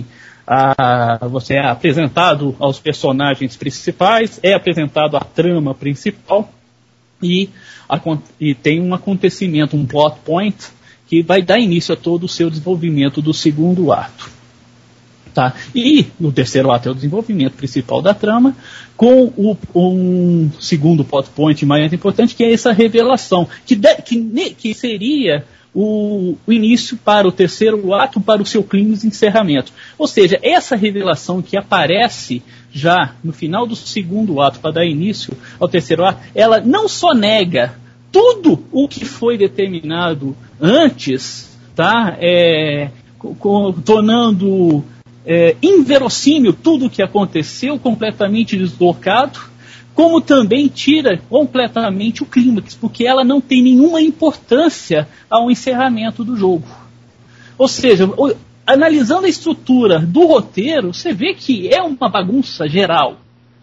a, você é apresentado aos personagens principais, é apresentado a trama principal e, a, e tem um acontecimento, um plot point, que vai dar início a todo o seu desenvolvimento do segundo ato. Tá? E o terceiro ato é o desenvolvimento principal da trama, com o, um segundo plot point mais importante, que é essa revelação, que, de, que, que seria o, o início para o terceiro ato, para o seu clímax de encerramento. Ou seja, essa revelação que aparece já no final do segundo ato, para dar início ao terceiro ato, ela não só nega tudo o que foi determinado antes, tá? É, com, tornando É, inverossímil tudo o que aconteceu, completamente deslocado, como também tira completamente o clímax, porque ela não tem nenhuma importância ao encerramento do jogo. Ou seja, o, analisando a estrutura do roteiro, você vê que é uma bagunça geral,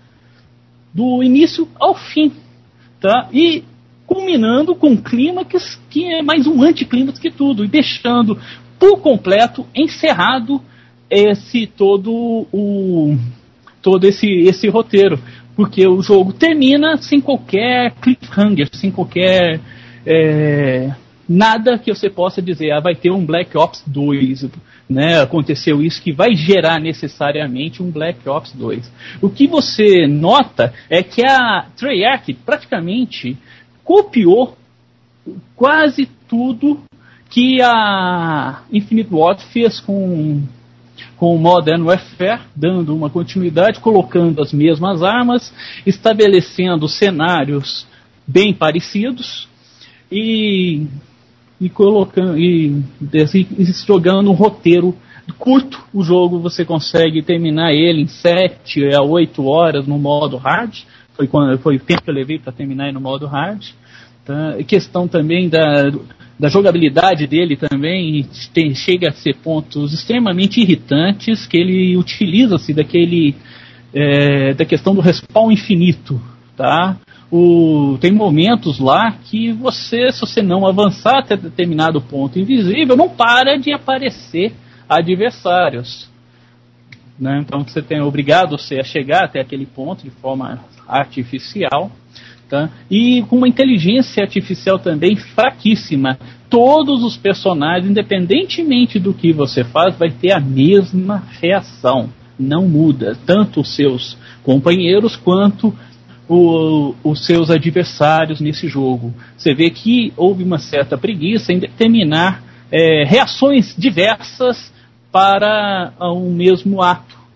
do início ao fim, tá? E culminando com um clímax que é mais um anticlímax que tudo, e deixando por completo encerrado esse todo o todo esse esse roteiro, porque o jogo termina sem qualquer cliffhanger, sem qualquer é, nada que você possa dizer, ah, vai ter um Black Ops dois, né? Aconteceu isso que vai gerar necessariamente um Black Ops dois. O que você nota é que a Treyarch praticamente copiou quase tudo que a Infinite Ward fez com com o Modern Warfare, dando uma continuidade, colocando as mesmas armas, estabelecendo cenários bem parecidos e, e, colocando, e, e jogando um roteiro curto. O jogo você consegue terminar ele em sete a oito horas no modo hard, foi, quando, foi o tempo que eu levei para terminar no modo hard. Tá? E questão também da... da jogabilidade dele também tem, chega a ser pontos extremamente irritantes, que ele utiliza-se daquele é, da questão do respawn infinito, tá? O, tem momentos lá que você, se você não avançar até determinado ponto invisível, não para de aparecer adversários, né? Então você tem obrigado você a chegar até aquele ponto de forma artificial. Tá? E com uma inteligência artificial também fraquíssima. Todos os personagens, independentemente do que você faz, vai ter a mesma reação. Não muda. Tanto os seus companheiros quanto o, os seus adversários nesse jogo. Você vê que houve uma certa preguiça em determinar é, reações diversas para um mesmo ato.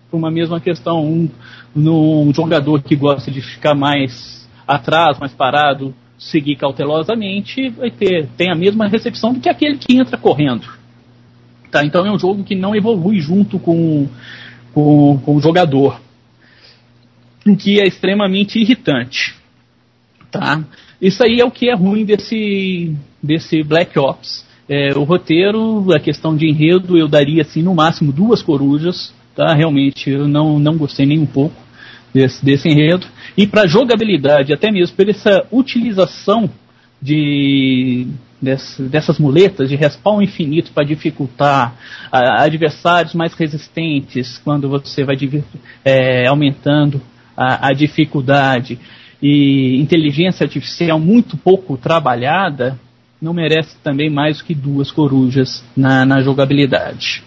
por uma mesma questão. Um, um jogador que gosta de ficar mais atrás, mais parado, seguir cautelosamente, vai ter tem a mesma recepção do que aquele que entra correndo. Tá? Então é um jogo que não evolui junto com, com, com o jogador, o que é extremamente irritante. Tá? Isso aí é o que é ruim desse, desse Black Ops. É, o roteiro, a questão de enredo, eu daria assim no máximo duas corujas. Tá? Realmente eu não, não gostei nem um pouco desse, desse enredo. E para jogabilidade, até mesmo por essa utilização de, desse, dessas muletas de respawn infinito para dificultar a, adversários mais resistentes quando você vai é, aumentando a, a dificuldade, e inteligência artificial muito pouco trabalhada, não merece também mais do que duas corujas na, na jogabilidade.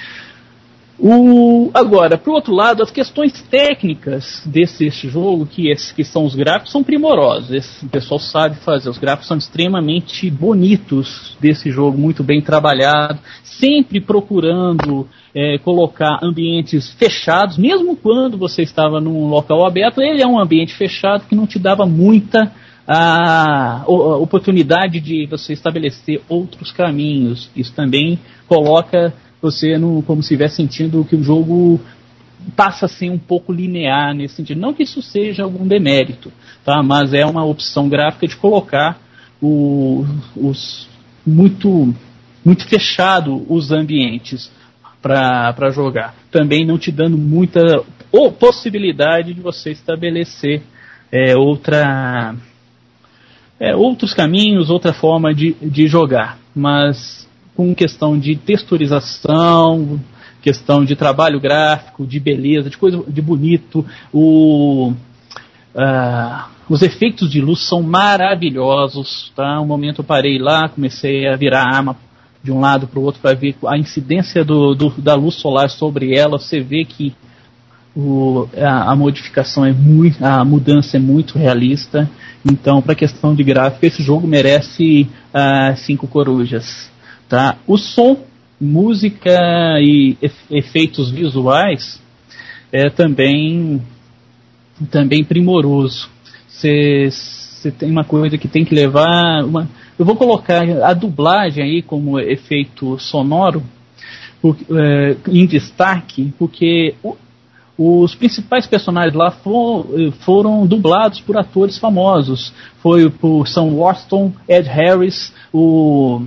O, agora, por outro lado, as questões técnicas desse jogo, que, esse, que são os gráficos, são primorosos. Esse, o pessoal sabe fazer. Os gráficos são extremamente bonitos desse jogo, muito bem trabalhado, sempre procurando é, colocar ambientes fechados, mesmo quando você estava num local aberto. Ele é um ambiente fechado que não te dava muita a, a oportunidade de você estabelecer outros caminhos. Isso também coloca você no, como se estivesse sentindo que o jogo passa a ser um pouco linear nesse sentido. Não que isso seja algum demérito, tá? Mas é uma opção gráfica de colocar o, os muito, muito fechado os ambientes para jogar. Também não te dando muita ou possibilidade de você estabelecer é, outra, é, outros caminhos, outra forma de, de jogar. Mas com questão de texturização, questão de trabalho gráfico, de beleza, de coisa de bonito, o, uh, os efeitos de luz são maravilhosos, tá? Um momento eu parei lá, comecei a virar a arma de um lado para o outro para ver a incidência do, do, da luz solar sobre ela. Você vê que o, a, a modificação é muito, a mudança é muito realista. Então, para a questão de gráfico, esse jogo merece uh, cinco corujas. Tá? O som, música e efeitos visuais é também, também primoroso. Você tem uma coisa que tem que levar... Uma, eu vou colocar a dublagem aí como efeito sonoro por, é, em destaque, porque o, os principais personagens lá for, foram dublados por atores famosos. Foi por Sam Worthington, Ed Harris, o...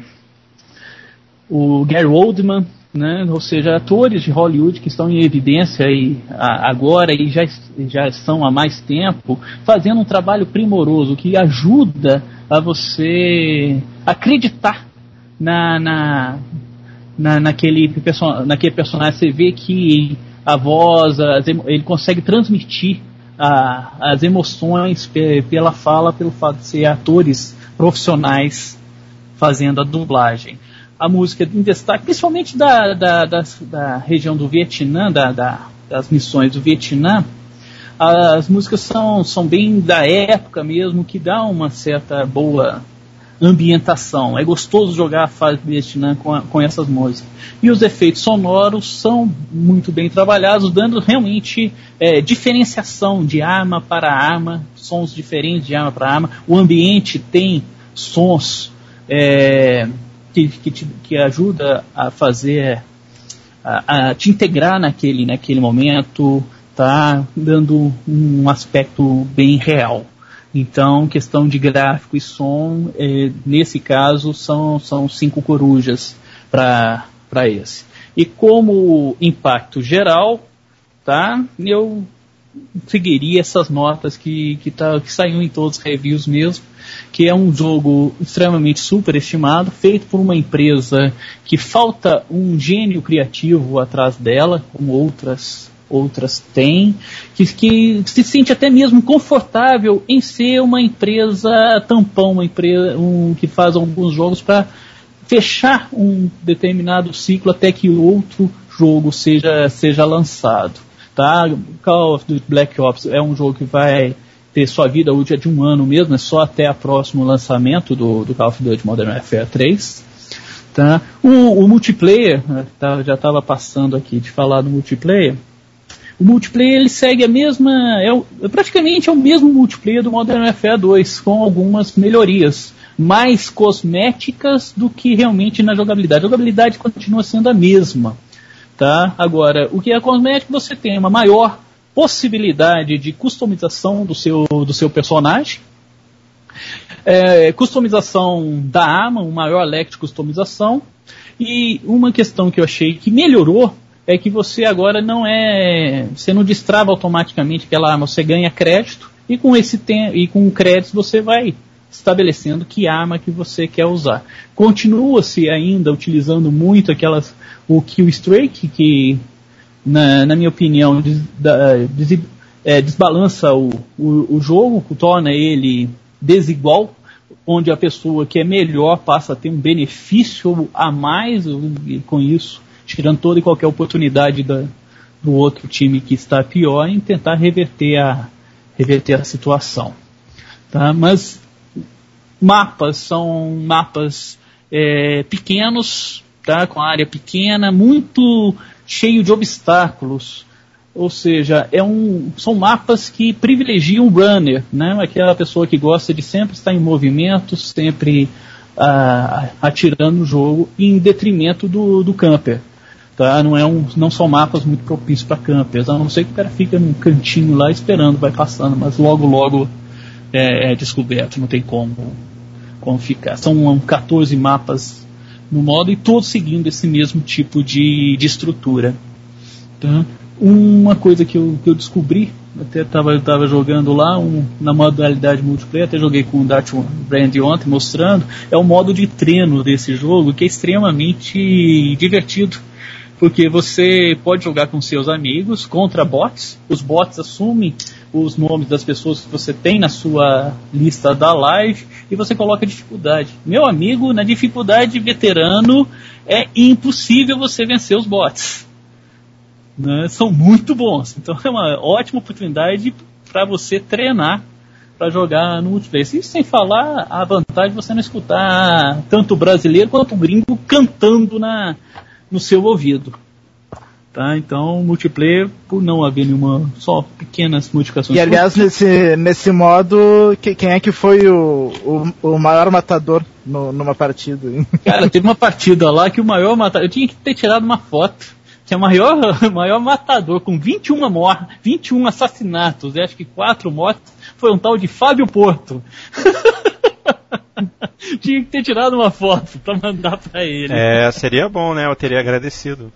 o Gary Oldman, né? Ou seja, atores de Hollywood que estão em evidência aí, a, agora e já, já são há mais tempo, fazendo um trabalho primoroso que ajuda a você acreditar na, na, na, naquele, perso- naquele personagem. Você vê que a voz, as, ele consegue transmitir a, as emoções pe- pela fala, pelo fato de ser atores profissionais fazendo a dublagem. A música em destaque, principalmente da, da, da, da região do Vietnã, da, da, das missões do Vietnã, as músicas são, são bem da época mesmo, que dá uma certa boa ambientação. É gostoso jogar a fase do Vietnã com, a, com essas músicas. E os efeitos sonoros são muito bem trabalhados, dando realmente é, diferenciação de arma para arma, sons diferentes de arma para arma. O ambiente tem sons... É, Que, que, te, que ajuda a fazer, a, a te integrar naquele, naquele momento, tá dando um aspecto bem real. Então, questão de gráfico e som, é, nesse caso, são, são cinco corujas para esse. E como impacto geral, tá, eu seguiria essas notas que, que, tá, que saíram em todos os reviews mesmo, que é um jogo extremamente superestimado, feito por uma empresa que falta um gênio criativo atrás dela, como outras, outras têm, que, que se sente até mesmo confortável em ser uma empresa tampão, uma empresa um, que faz alguns jogos para fechar um determinado ciclo até que outro jogo seja, seja lançado. Tá? Call of Duty Black Ops é um jogo que vai ter sua vida útil de um ano mesmo, é só até o próximo lançamento do, do Call of Duty Modern Warfare três. Tá? O, o multiplayer, tá, já estava passando aqui de falar do multiplayer, o multiplayer ele segue a mesma, é, o, é praticamente é o mesmo multiplayer do Modern Warfare dois, com algumas melhorias, mais cosméticas do que realmente na jogabilidade. A jogabilidade continua sendo a mesma, tá? Agora, o que é cosmético, você tem uma maior possibilidade de customização do seu, do seu personagem, é, customização da arma, um maior leque de customização, e uma questão que eu achei que melhorou é que você agora não é, você não destrava automaticamente aquela arma, você ganha crédito, e com esse tempo, e com créditos você vai estabelecendo que arma que você quer usar. Continua-se ainda utilizando muito aquelas, o Kill Streak, que na, na minha opinião des, da, des, é, desbalança o, o, o jogo, torna ele desigual, onde a pessoa que é melhor passa a ter um benefício a mais, e com isso tirando toda e qualquer oportunidade da, do outro time que está pior em tentar reverter a, reverter a situação. Tá? Mas mapas são mapas é, pequenos, tá? Com área pequena, muito cheio de obstáculos. Ou seja, é um, são mapas que privilegiam o runner, né? Aquela pessoa que gosta de sempre estar em movimento, sempre ah, atirando no jogo, em detrimento do, do camper. Tá? Não, é um, não são mapas muito propícios para campers, a não ser que o cara fica num cantinho lá esperando, vai passando, mas logo logo é, é descoberto, não tem como, como ficar. São quatorze mapas no modo e todos seguindo esse mesmo tipo de, de estrutura. Tá? Uma coisa que eu, que eu descobri, até estava jogando lá um, na modalidade multiplayer, até joguei com o Dart Brand ontem mostrando, é o modo de treino desse jogo, que é extremamente divertido. Porque você pode jogar com seus amigos contra bots, os bots assumem os nomes das pessoas que você tem na sua lista da live e você coloca dificuldade. Meu amigo, na dificuldade veterano é impossível você vencer os bots. Né? São muito bons, então é uma ótima oportunidade para você treinar para jogar no multiplayer. Isso sem falar a vantagem de você não escutar tanto o brasileiro quanto o gringo cantando na... no seu ouvido. Tá? Então, multiplayer, por não haver nenhuma, só pequenas modificações. E aliás, nesse, nesse modo, que, quem é que foi o, o, o maior matador no, numa partida? Cara, teve uma partida lá que o maior matador, eu tinha que ter tirado uma foto, que é o maior, maior matador, com vinte e um mortes, vinte e um assassinatos, e acho que quatro mortes, foi um tal de Fábio Porto. Tinha que ter tirado uma foto pra mandar pra ele. É, seria bom, né? Eu teria agradecido.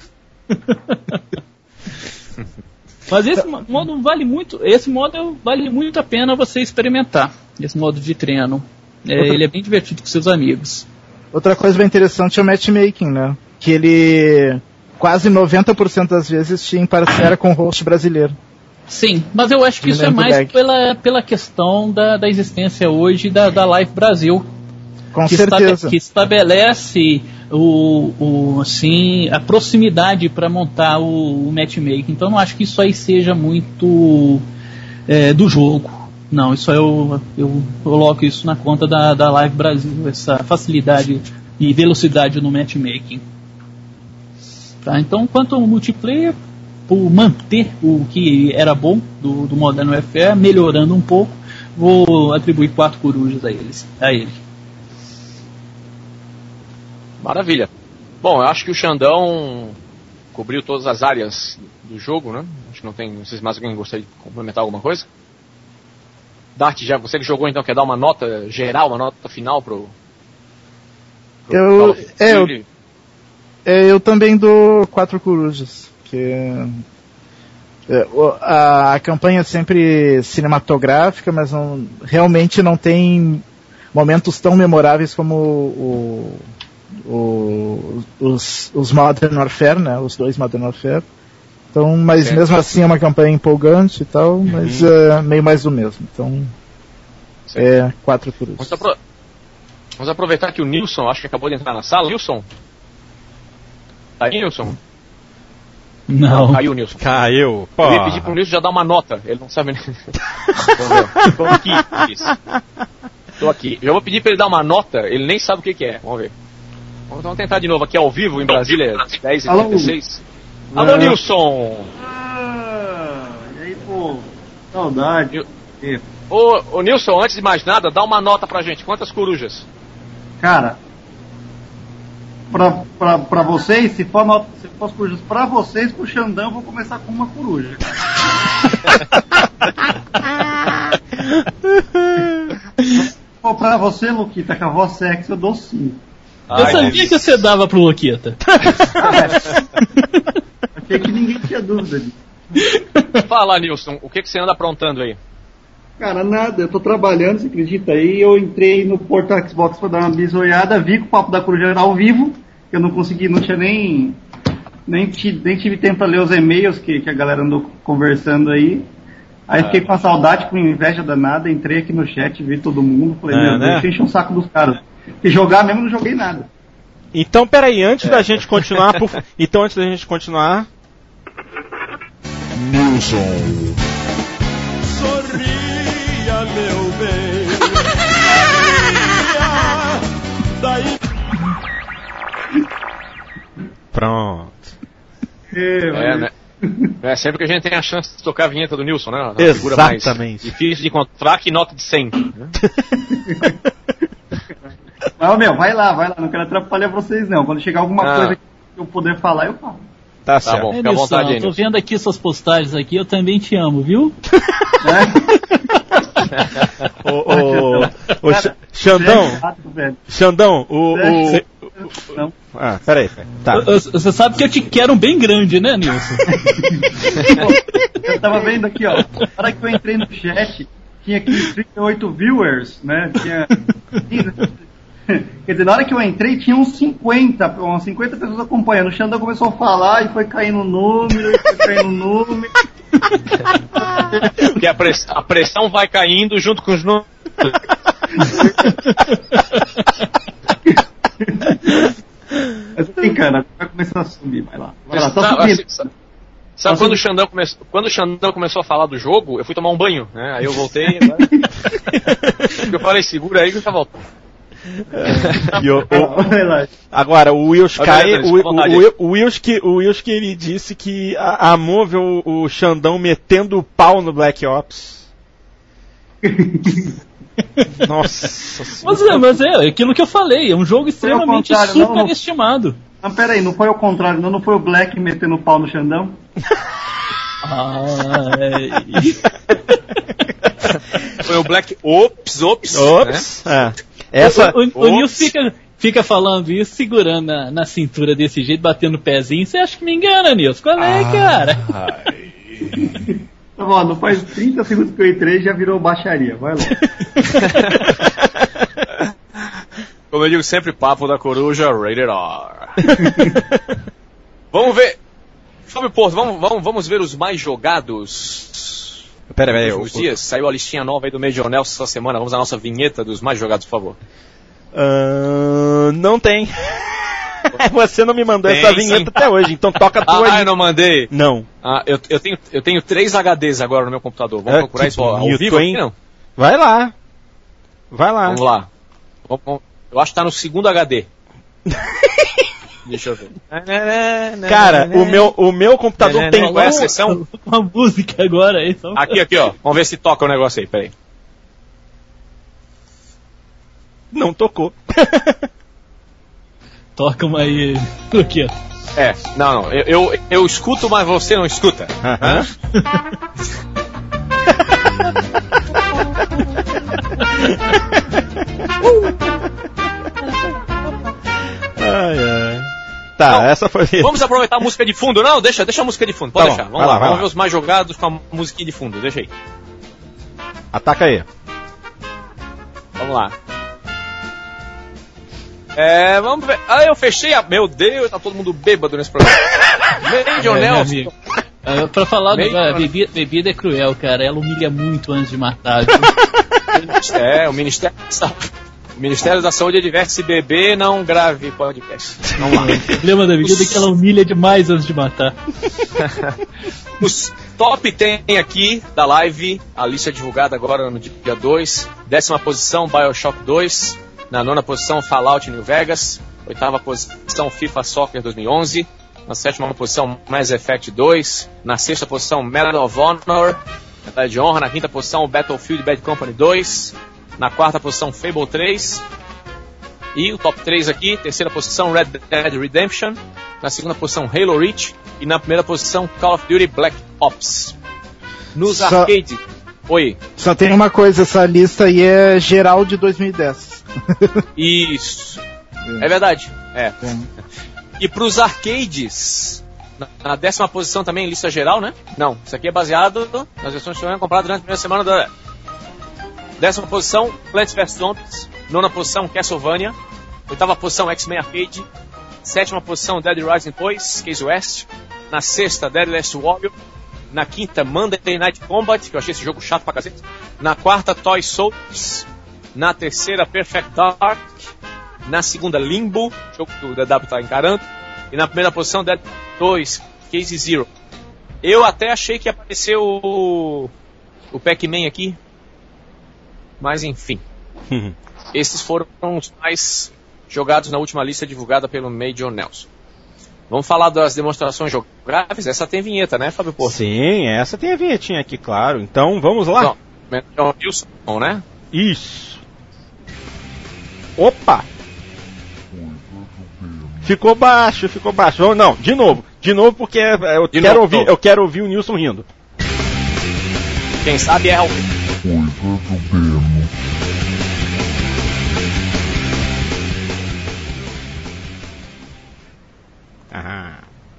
Mas esse modo vale muito, esse modo vale muito a pena você experimentar. Esse modo de treino. É, Outra... Ele é bem divertido com seus amigos. Outra coisa bem interessante é o matchmaking, né? Que ele quase noventa por cento das vezes tinha parceira com o host brasileiro. Sim, mas eu acho que isso é mais pela, pela questão da, da existência hoje da, da Live Brasil. Com que certeza. Estabe, que estabelece o, o, assim, a proximidade para montar o, o matchmaking. Então não acho que isso aí seja muito é, do jogo. Não, isso aí eu, eu coloco isso na conta da, da Live Brasil, essa facilidade e velocidade no matchmaking. Tá, então, quanto ao multiplayer, por manter o que era bom do, do Modern Warfare, melhorando um pouco, vou atribuir quatro corujas a, eles, a ele. Maravilha. Bom, eu acho que o Xandão cobriu todas as áreas do jogo, né? Acho que não tem, não sei se mais alguém gostaria de complementar alguma coisa. Dart, já você que jogou, então quer dar uma nota geral, uma nota final pro... pro eu, é, eu, é, eu também dou quatro corujas. Que é, a, a campanha é sempre cinematográfica, mas não, realmente não tem momentos tão memoráveis como o, o, os, os Modern Warfare, né? Os dois Modern Warfare. Então, mas certo. Mesmo assim é uma campanha empolgante e tal, uhum. Mas é meio mais do mesmo. Então, certo. É quatro por isso. Vamos, apro- vamos aproveitar que o Nilson, acho que acabou de entrar na sala. Nilson? Tá aí, Nilson? Não. Não. Caiu o Nilson. Caiu. Pô. Eu ia pedir pro Nilson já dar uma nota. Ele não sabe nem. Estou aqui. Isso. Estou aqui. Já vou pedir para ele dar uma nota. Ele nem sabe o que, que é. Vamos ver. Vamos tentar de novo aqui ao vivo em Brasília, dez e trinta e seis. Alô, Alô Nilson! Saudade. Ô, ô Nilson, antes de mais nada, dá uma nota pra gente. Quantas corujas? Cara, pra, pra, pra vocês, se for, nota, se for as corujas pra vocês, pro Xandão, eu vou começar com uma coruja. Ou pra você, Luquita, com a voz sexy, eu dou cinco. Eu Ai, sabia que você dava pro Luquita. Achei que ninguém tinha dúvida disso. Fala, Nilson, o que, que você anda aprontando aí? Cara, nada, eu tô trabalhando, você acredita aí? Eu entrei no portal Xbox pra dar uma bisoiada, vi que o Papo da Coruja era ao vivo, eu não consegui, não tinha nem. Nem, nem tive tempo pra ler os e-mails que, que a galera andou conversando aí. Aí fiquei com a saudade, com inveja danada, entrei aqui no chat, vi todo mundo, falei, é, meu né? Deus, enche um saco dos caras. E jogar mesmo, não joguei nada. Então, peraí, antes é. da gente continuar, por... então antes da gente continuar... Nilson. Sorria, meu bem. Daí... Pronto. É, né? É sempre que a gente tem a chance de tocar a vinheta do Nilson, né? Uma figura mais difícil de encontrar, que nota de cem. Né? Não, meu, vai lá, vai lá, não quero atrapalhar vocês não. Quando chegar alguma ah. coisa que eu puder falar, eu falo. Tá, tá certo. Bom, fica à vontade aí. Eu tô vendo aqui suas postagens aqui, eu também te amo, viu? É? Ô, ô, ô, Xandão, Xandão, o... o... Não. Ah, peraí. Tá. Você sabe que eu te quero um bem grande, né, Nilson? Eu tava vendo aqui, ó. Na hora que eu entrei no chat, tinha aqui trinta e oito viewers, né? Tinha. Quer dizer, na hora que eu entrei, tinha uns cinquenta, umas cinquenta pessoas acompanhando. O Xandão começou a falar e foi caindo o número, e foi caindo o número. Porque a, press- a pressão vai caindo junto com os números. Mas brincando, vai começar a subir, vai lá. Vai lá, tá Sabe, subindo. sabe, sabe quando, o Xandão come... quando o Xandão começou a falar do jogo, eu fui tomar um banho, né? Aí eu voltei. Agora... eu falei, segura aí que tá voltando. É. O, o, agora, o Wilski, o, o, o, Wilski, o Wilski, ele disse que amou ver o, o Xandão metendo o pau no Black Ops. Nossa mas é, mas é aquilo que eu falei, é um jogo extremamente superestimado. Não, não, peraí, não foi o contrário, não, não foi o Black metendo o pau no Xandão? Foi o Black Ops, Ops, Ops, né? É. Essa... O, o, o Nilson fica, fica falando isso, segurando na, na cintura desse jeito, batendo o pezinho. Você acha que me engana, Nilson? Qual é, ah, cara? Tá bom, não faz trinta segundos que eu entrei e já virou baixaria. Vai lá. Como eu digo sempre, Papo da Coruja, Rated R. Vamos ver. Fábio Porto, vamos, vamos, vamos ver os mais jogados. Pera, pera, nos dias. Saiu a listinha nova aí do Major Nelson essa semana. Vamos à nossa vinheta dos mais jogados, por favor. Uh, não tem. Você não me mandou tem, essa vinheta sim. Até hoje, então toca a tua ah, aí. eu não mandei? Não. Ah, eu, eu, tenho, eu tenho três H Ds agora no meu computador. Vamos é, procurar isso ao vivo aqui, não? Vai lá. Vai lá. Vamos lá. Vamos, eu acho que tá no segundo H D. Deixa eu ver. Cara, o meu, o meu computador tem... Qual é a sessão? Uma música agora aí. Só... Aqui, aqui, ó. Vamos ver se toca o negócio aí, peraí. Não tocou. Toca uma aí. O quê? É, não, não. Eu, eu, eu escuto, mas você não escuta. Uh-huh. Ai, ai. Tá, então, essa foi. Vamos aproveitar a música de fundo, não? Deixa, deixa a música de fundo, pode tá deixar. Bom, vamos lá, lá vamos lá. ver os mais jogados com a musiquinha de fundo, deixa aí. Ataca aí. Vamos lá. É, vamos ver. Ah, eu fechei a. Meu Deus, tá todo mundo bêbado nesse programa. Major é, Nelson. É, pra falar, do, a bebida, bebida é cruel, cara. Ela humilha muito antes de matar. É, o Ministério da Saúde. O Ministério da Saúde adverte: se beber, não grave podcast. Vamos lá. O problema da bebida é que ela humilha demais antes de matar. Os top tem aqui da live, a lista divulgada agora no dia dois. Décima posição, BioShock dois. Na nona posição, Fallout New Vegas. Oitava posição, FIFA Soccer dois mil e onze. Na sétima posição, Mass Effect dois. Na sexta posição, Medal of Honor. medalha de honra. Na quinta posição, Battlefield Bad Company dois. Na quarta posição, Fable três. E o top três aqui, terceira posição, Red Dead Redemption. Na segunda posição, Halo Reach. E na primeira posição, Call of Duty Black Ops. Nos Só... arcades... Oi. Só tem uma coisa, essa lista aí é geral de dois mil e dez. Isso. É, é verdade. É. é. E pros arcades, na, na décima posição também, lista geral, né? Não, isso aqui é baseado nas versões que foram compradas durante a primeira semana da... Décima posição, Plants versus. Zombies. Nona posição, Castlevania. Oitava posição, X-Men Arcade. Sétima posição, Dead Rising dois, Case West. Na sexta, Dead Last Warrior. Na quinta, Monday Night Combat, que eu achei esse jogo chato pra cacete. Na quarta, Toy Soldiers. Na terceira, Perfect Dark. Na segunda, Limbo, jogo que o D W tá encarando. E na primeira posição, Dead dois, Case Zero. Eu até achei que ia aparecer o, o Pac-Man aqui. Mas enfim. Esses foram os mais jogados na última lista divulgada pelo Major Nelson. Vamos falar das demonstrações geográficas? Essa tem vinheta, né, Fábio Porto? Sim, essa tem a vinhetinha aqui, claro. Então, vamos lá? Não, Wilson, né? Isso. Opa! Ficou baixo, ficou baixo. Não, de novo. De novo, porque eu, de quero, novo, ouvir, eu quero ouvir o Nilson rindo. Quem sabe é o... Ah.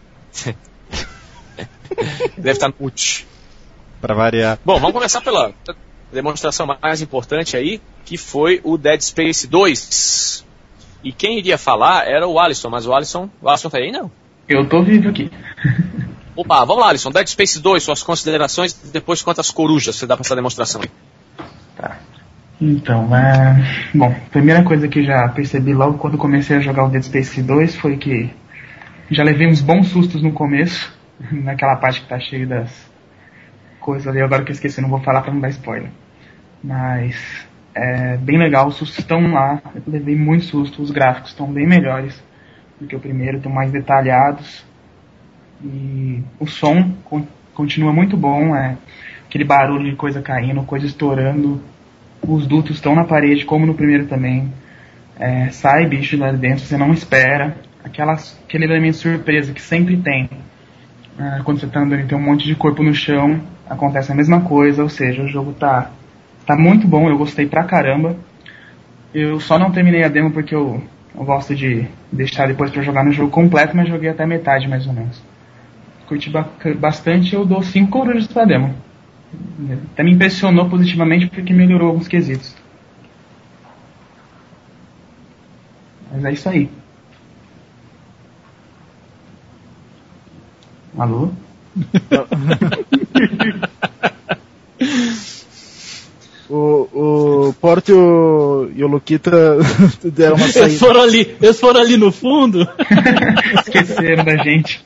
Deve estar no mute. Pra variar. Bom, vamos começar pela demonstração mais importante aí, que foi o Dead Space dois. E quem iria falar era o Alisson, mas o Alisson... O Alisson tá aí, não? Eu tô vivo aqui. Opa, vamos lá, Alisson. Dead Space dois, suas considerações, depois quantas corujas você dá pra essa demonstração aí. Tá. Então, é... Bom, a primeira coisa que já percebi logo quando comecei a jogar o Dead Space dois foi que já levei uns bons sustos no começo, naquela parte que tá cheio das coisas ali, agora que eu esqueci, não vou falar pra não dar spoiler. Mas é bem legal, os sustos estão lá, eu levei muito susto, os gráficos estão bem melhores do que o primeiro, estão mais detalhados. E o som con- continua muito bom, é aquele barulho de coisa caindo, coisa estourando, os dutos estão na parede, como no primeiro também. É, sai bicho lá dentro, você não espera. Aquelas, aquele elemento surpresa que sempre tem. Ah, quando você tá andando e tem um monte de corpo no chão, acontece a mesma coisa, ou seja, o jogo tá, tá muito bom, eu gostei pra caramba. Eu só não terminei a demo porque eu, eu gosto de deixar depois pra jogar no jogo completo, mas joguei até metade mais ou menos. Curti ba- bastante, eu dou cinco corujas pra demo. Até me impressionou positivamente porque melhorou alguns quesitos. Mas é isso aí. Alô? o, o Porto e o, e o Luquita deram uma saída. Eles foram ali, eles foram ali no fundo. Esqueceram da gente.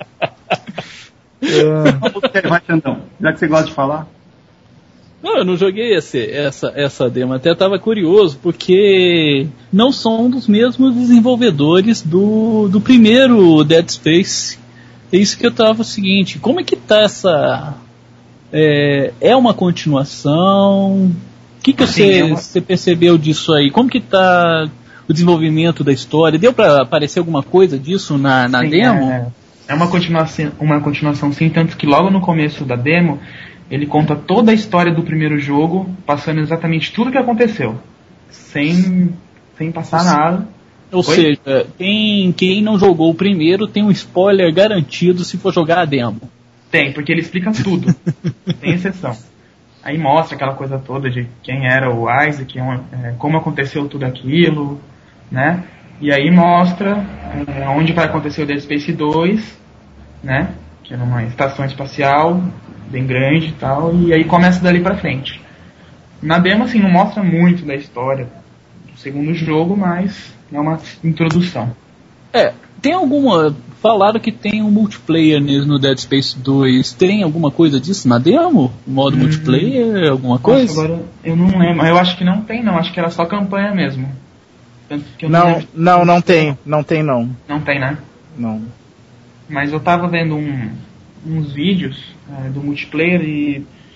Vai, Xandão. Já que você gosta de falar. Não, eu não joguei esse, essa, essa demo, até estava curioso, porque não são dos mesmos desenvolvedores do, do primeiro Dead Space. É isso que eu tava o seguinte, como é que tá essa... É, é uma continuação? O que, que você, uma... você percebeu disso aí? Como que tá o desenvolvimento da história? Deu para aparecer alguma coisa disso na, na sim, demo? É, é uma continuação, uma continuação sim, tanto que logo no começo da demo ele conta toda a história do primeiro jogo, passando exatamente tudo o que aconteceu, sem, sem passar Sim. nada. Ou Oi? seja, quem, quem não jogou o primeiro tem um spoiler garantido se for jogar a demo. Tem, porque ele explica tudo, sem exceção. Aí mostra aquela coisa toda de quem era o Isaac, é, como aconteceu tudo aquilo, né? E aí mostra é, onde vai acontecer o Dead Space dois, né? Que é numa estação espacial bem grande e tal, e aí começa dali pra frente. Na demo, assim, não mostra muito da história do segundo jogo, mas é uma introdução. É, tem alguma... Falaram que tem um multiplayer no Dead Space dois. Tem alguma coisa disso na demo? Modo hum, multiplayer, alguma coisa? Nossa, agora eu não lembro. Eu acho que não tem, não. Acho que era só campanha mesmo. Tanto que eu não, não, não, não tem. Não tem, não. Não tem, né? Não. Mas eu tava vendo um, uns vídeos é, do multiplayer e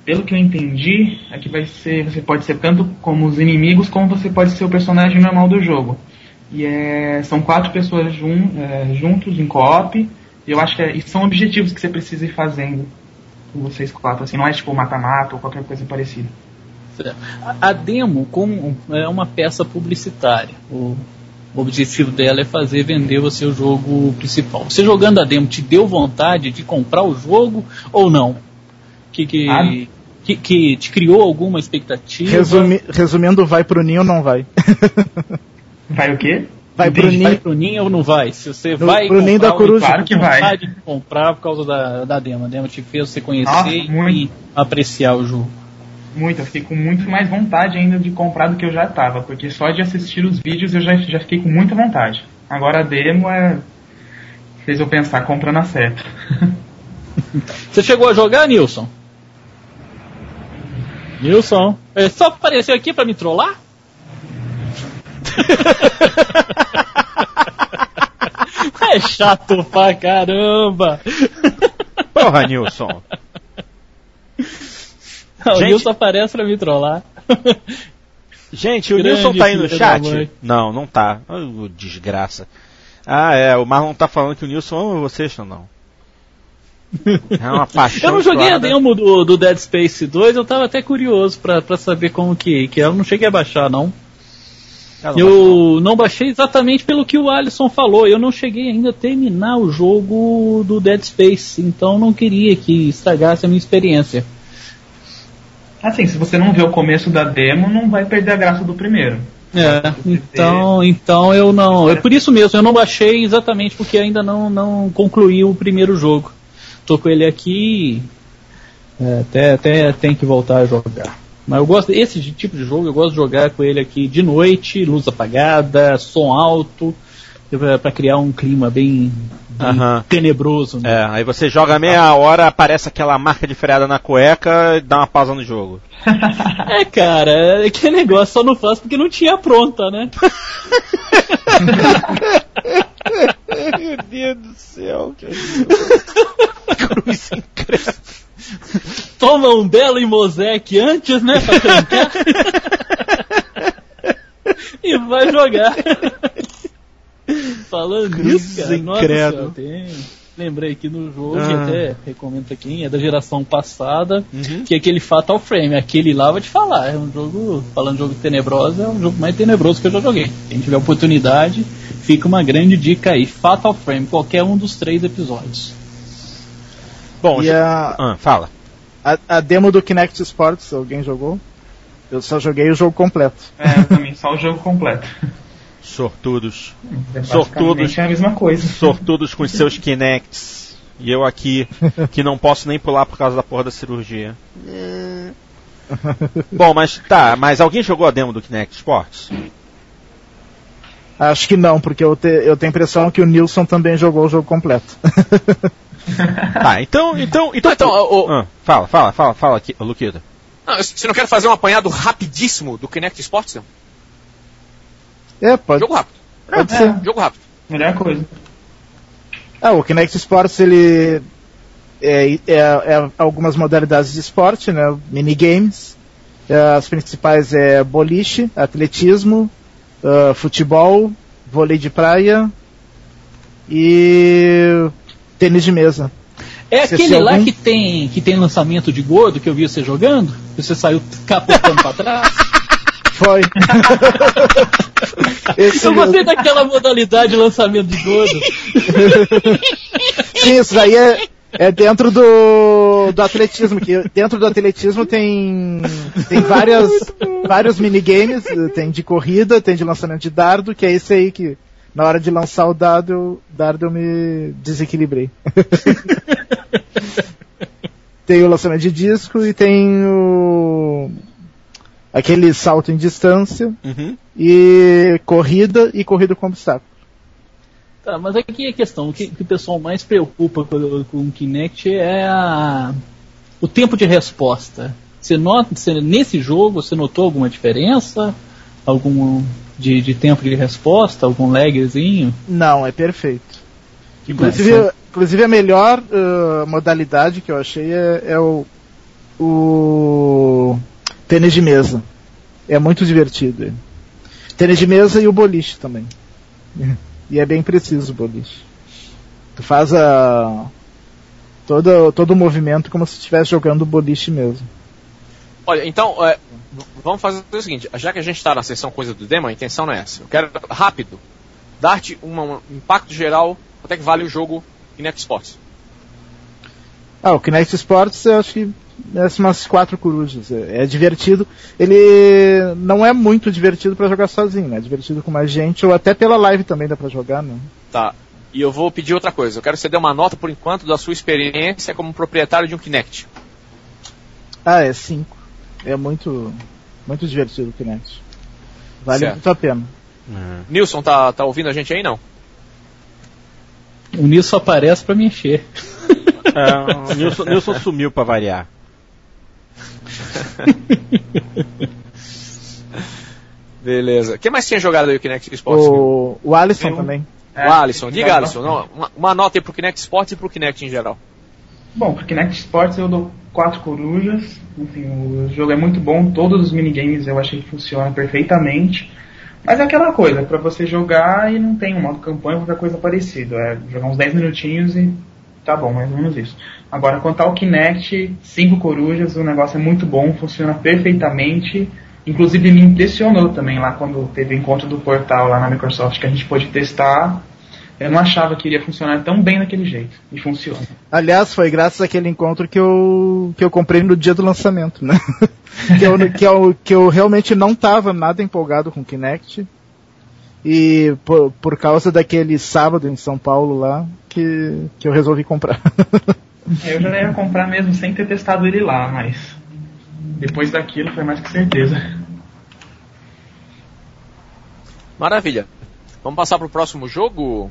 pelo que eu entendi, aqui vai ser, você pode ser tanto como os inimigos, como você pode ser o personagem normal do jogo. E é, são quatro pessoas jun, é, juntos em co-op, e eu acho que é, e são objetivos que você precisa ir fazendo com vocês quatro, assim, não é tipo mata-mata ou qualquer coisa parecida. A, a demo como é uma peça publicitária. O, o objetivo dela é fazer vender o seu jogo principal. Você jogando a demo te deu vontade de comprar o jogo ou não? Que, que, ah. que, que te criou alguma expectativa? Resumi, resumindo, vai pro ninho ou não vai? Vai o quê? Vai pro, ninho. vai pro ninho ou não vai? Se você Do, vai pro ninho da coruja, claro que vai. De comprar por causa da, da demo. A demo te fez você conhecer Nossa, e apreciar o jogo. Muito, eu fiquei com muito mais vontade ainda de comprar do que eu já tava, porque só de assistir os vídeos eu já, já fiquei com muita vontade. Agora a demo é... fez eu pensar, compra na certa. Você chegou a jogar, Nilson? Nilson, é só apareceu aqui pra me trollar? É chato pra caramba. Porra, Nilson. Não, gente... O Nilson aparece pra me trollar. Gente, o Grande Nilson tá aí no chat? Não, não tá. Oh, desgraça. Ah, é, o Marlon tá falando que o Nilson ama vocês, ou não? É uma paixão. Eu não joguei a demo do, do Dead Space dois, eu tava até curioso pra, pra saber como que, que é. Eu não cheguei a baixar, não. Não eu não baixei exatamente pelo que o Alisson falou. Eu não cheguei ainda a terminar o jogo do Dead Space, então não queria que estragasse a minha experiência. Assim, se você não vê o começo da demo, não vai perder a graça do primeiro. É, então, então eu não... É por isso mesmo, eu não baixei exatamente porque ainda não, não concluí o primeiro jogo. Tô com ele aqui, é, até, até tem que voltar a jogar. Mas eu gosto desse tipo de jogo, eu gosto de jogar com ele aqui de noite, luz apagada, som alto, para criar um clima bem, bem uh-huh. tenebroso. Né? É, aí você joga meia hora, aparece aquela marca de freada na cueca e dá uma pausa no jogo. É, cara, é que negócio só não faço porque não tinha pronta, né? Meu Deus do céu. Cruz incrível. Toma um belo Imosec antes, né, pra trancar. E vai jogar. Falando nisso, cara, nossa senhora, tem... lembrei aqui no jogo, ah. que até recomendo pra quem é da geração passada, uhum. que é aquele Fatal Frame. Aquele lá, vou te falar, é um jogo, falando de jogo tenebroso, é um jogo mais tenebroso que eu já joguei. Quem tiver oportunidade, fica uma grande dica aí. Fatal Frame, qualquer um dos três episódios. Bom, e a... ah, fala. A, a demo do Kinect Sports, alguém jogou? Eu só joguei o jogo completo. É, eu também, só o jogo completo. Sortudos. É sortudos. É a mesma coisa. Sortudos com os seus Kinects. E eu aqui, que não posso nem pular por causa da porra da cirurgia. Bom, mas tá, mas alguém jogou a demo do Kinect Sports? Acho que não, porque eu, te, eu tenho a impressão que o Nilson também jogou o jogo completo. Tá, então, então, então, então o, ah, fala, fala, fala, fala aqui, Luquita. Não, você não quer fazer um apanhado rapidíssimo do Kinect Sports, não? É, pode. Jogo rápido. Pode é, ser. É, jogo rápido. Melhor coisa. Ah, o Kinect Sports, ele é, é, é algumas modalidades de esporte, né? Minigames. As principais é boliche, atletismo, uh, futebol, vôlei de praia e tênis de mesa. É você aquele lá algum... que tem que tem lançamento de gordo que eu vi você jogando? Você saiu capotando pra trás? Foi. Esse eu gostei mesmo. Daquela modalidade de lançamento de gordo. Sim, isso daí é, é dentro do, do atletismo. Que dentro do atletismo tem, tem várias, vários minigames. Tem de corrida, tem de lançamento de dardo, que é esse aí que na hora de lançar o dado, eu, dardo eu me desequilibrei. Tem o lançamento de disco e tem o... aquele salto em distância, uhum. e corrida e corrida com obstáculo. Tá, mas aqui a questão, o que, que o pessoal mais preocupa com, com o Kinect é a, o tempo de resposta. Você nota, você, nesse jogo, você notou alguma diferença? Algum de, de tempo de resposta? Algum lagzinho? Não, é perfeito. Inclusive, inclusive a melhor uh, modalidade que eu achei é, é o o tênis de mesa. É muito divertido. Tênis de mesa e o boliche também. E é bem preciso o boliche. Tu faz a todo, todo o movimento como se estivesse jogando boliche mesmo. Olha, então, é, vamos fazer o seguinte, já que a gente está na sessão coisa do demo, a intenção não é essa. Eu quero, rápido, dar-te uma, um impacto geral, até que vale o jogo Kinect Sports. Ah, o Kinect Sports eu acho que é umas quatro corujas. É, é divertido. Ele não é muito divertido para jogar sozinho, né? É divertido com mais gente, ou até pela live também dá para jogar, né? Tá. E eu vou pedir outra coisa. Eu quero que você dê uma nota, por enquanto, da sua experiência como proprietário de um Kinect. Ah, é cinco. É muito, muito divertido o Kinect. Vale certo. Muito a pena. Uhum. Nilson, tá, tá ouvindo a gente aí, não? O Nilson aparece pra me encher. É, o Nilson, Nilson sumiu pra variar. Beleza. Quem mais tinha jogado aí o Kinect Sports? O, o Alisson um... também. É, o Alisson, diga Alisson, não, uma, uma nota aí pro Kinect Sports e pro Kinect em geral. Bom, pro Kinect Sports eu dou quatro corujas. Enfim, o jogo é muito bom, todos os minigames eu achei que funcionam perfeitamente. Mas é aquela coisa, pra você jogar e não tem um modo campanha ou qualquer coisa parecida. É jogar uns dez minutinhos e tá bom, mais ou menos isso. Agora, quanto ao Kinect, cinco corujas, o negócio é muito bom, funciona perfeitamente. Inclusive me impressionou também lá quando teve o encontro do portal lá na Microsoft que a gente pôde testar. Eu não achava que iria funcionar tão bem daquele jeito. E funciona. Aliás, foi graças àquele encontro que eu, que eu comprei no dia do lançamento, né? que, eu, que, eu, que eu realmente não estava nada empolgado com o Kinect. E por, por causa daquele sábado em São Paulo lá, que, que eu resolvi comprar. Eu já ia comprar mesmo sem ter testado ele lá, mas depois daquilo foi mais que certeza. Maravilha. Vamos passar para o próximo jogo?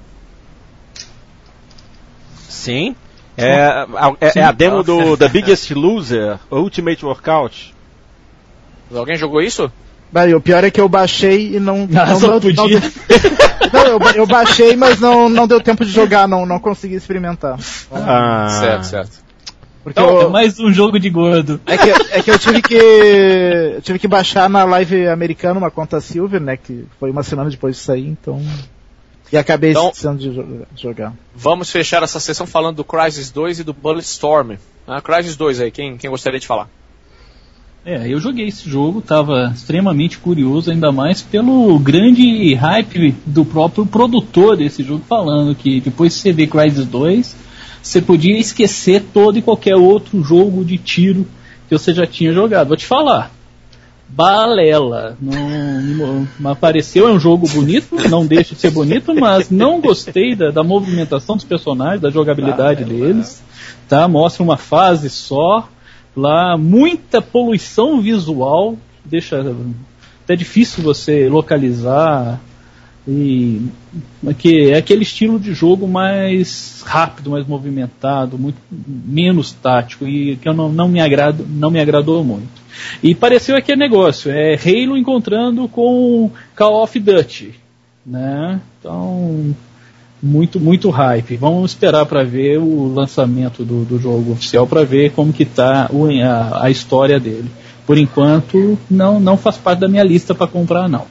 Sim. É, é, é a demo do The Biggest Loser, Ultimate Workout. Alguém jogou isso? Bah, o pior é que eu baixei e não... Ah, não, só não, podia. não, não eu, eu baixei, mas não, não deu tempo de jogar, não, não consegui experimentar. Ah. Certo, certo. Porque então, eu, é mais um jogo de gordo. É que, é que eu tive que eu tive que baixar na live americana uma conta Silver, né, que foi uma semana depois de sair, então... E acabei então, esquecendo de jogar. Vamos fechar essa sessão falando do Crysis dois e do Bulletstorm. Ah, Crysis dois aí, quem, quem gostaria de falar? É, eu joguei esse jogo, estava extremamente curioso, ainda mais pelo grande hype do próprio produtor desse jogo, falando que depois de você ver Crysis dois, você podia esquecer todo e qualquer outro jogo de tiro que você já tinha jogado. Vou te falar, balela, não, não apareceu, é um jogo bonito, não deixa de ser bonito, mas não gostei da, da movimentação dos personagens, da jogabilidade ah, é, deles, tá? Mostra uma fase só, lá muita poluição visual, deixa até difícil você localizar, e que é aquele estilo de jogo mais rápido, mais movimentado, muito menos tático, e que eu não, não me agrado, não me agradou muito. E pareceu aquele negócio, é Halo encontrando com Call of Duty, né? Então, muito, muito hype. Vamos esperar para ver o lançamento do, do jogo oficial, para ver como que tá o, a, a história dele. Por enquanto, não, não faz parte da minha lista para comprar, não.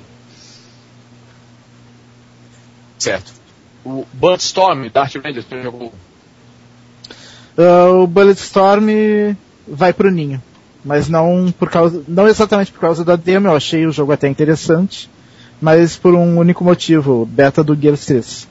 Certo. O Bulletstorm, Darth Vader, você jogou? Uh, o Bulletstorm vai pro ninho. Mas não por causa, não exatamente por causa da demo, eu achei o jogo até interessante, mas por um único motivo, beta do Gears três.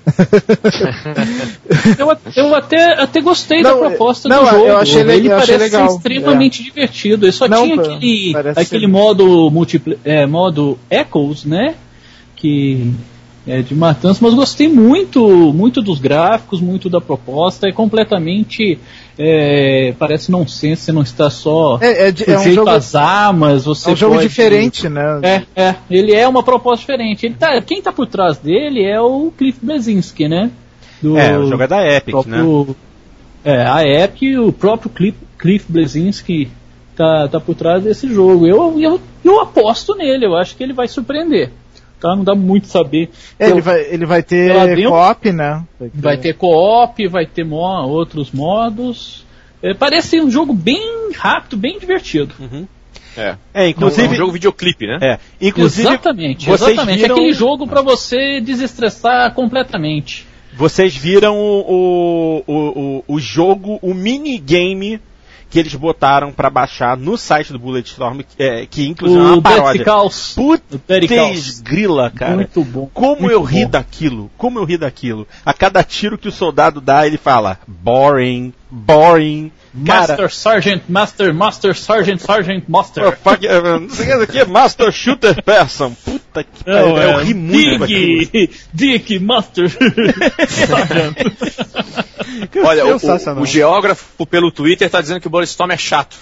eu, eu até, até gostei não, da proposta não, do jogo, eu achei, ele eu parece achei legal. ser extremamente é. divertido, ele só não, tinha pô, aquele, aquele ser... modo, multipl... é, modo Echoes, né, que... É, de matança, mas gostei muito, muito dos gráficos, muito da proposta, é completamente, é, parece nonsense, você não está só é, é, é um sujeito jogo, às armas, você é um jogo pode, diferente, né? É, é, ele é uma proposta diferente, ele tá, quem está por trás dele é o Cliff Bleszinski, né? Do é, o jogo é da Epic, próprio, né? É, a Epic, o próprio Cliff, Cliff Bleszinski tá, tá por trás desse jogo, eu, eu, eu aposto nele, eu acho que ele vai surpreender. Tá, não dá muito saber. É, ele, vai, ele vai ter co-op, né? Vai ter, vai ter co-op, vai ter mo- outros modos. É, parece um jogo bem rápido, bem divertido. Uhum. É. É, inclusive... É um jogo videoclipe, né? É. Inclusive, exatamente, vocês exatamente. viram... É aquele jogo para você desestressar completamente. Vocês viram o, o, o, o jogo, o minigame que eles botaram pra baixar no site do Bulletstorm, é, que inclusive é uma paródia. Putz grila, cara. Muito bom. Como muito eu ri bom. daquilo, como eu ri daquilo. A cada tiro que o soldado dá, ele fala, boring, boring. Master Cara, Sergeant, Master, Master Sergeant, Sergeant, Master. oh, fuck, uh, não sei o que é Master Shooter Person. Puta que Não, pariu, é, eu ri muito daquilo. Dick, Dick, Master Sergeant. Olha, o, o, o geógrafo pelo Twitter tá dizendo que o Bulletstorm é chato.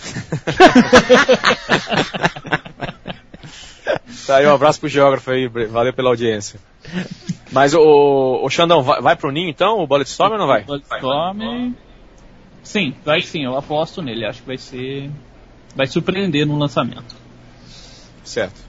Tá aí, um abraço pro geógrafo aí, valeu pela audiência. Mas o, o Xandão, vai, vai pro ninho então, o Bulletstorm ou não vai? Bulletstorm... Sim, vai sim, eu aposto nele, acho que vai ser... vai surpreender no lançamento. Certo.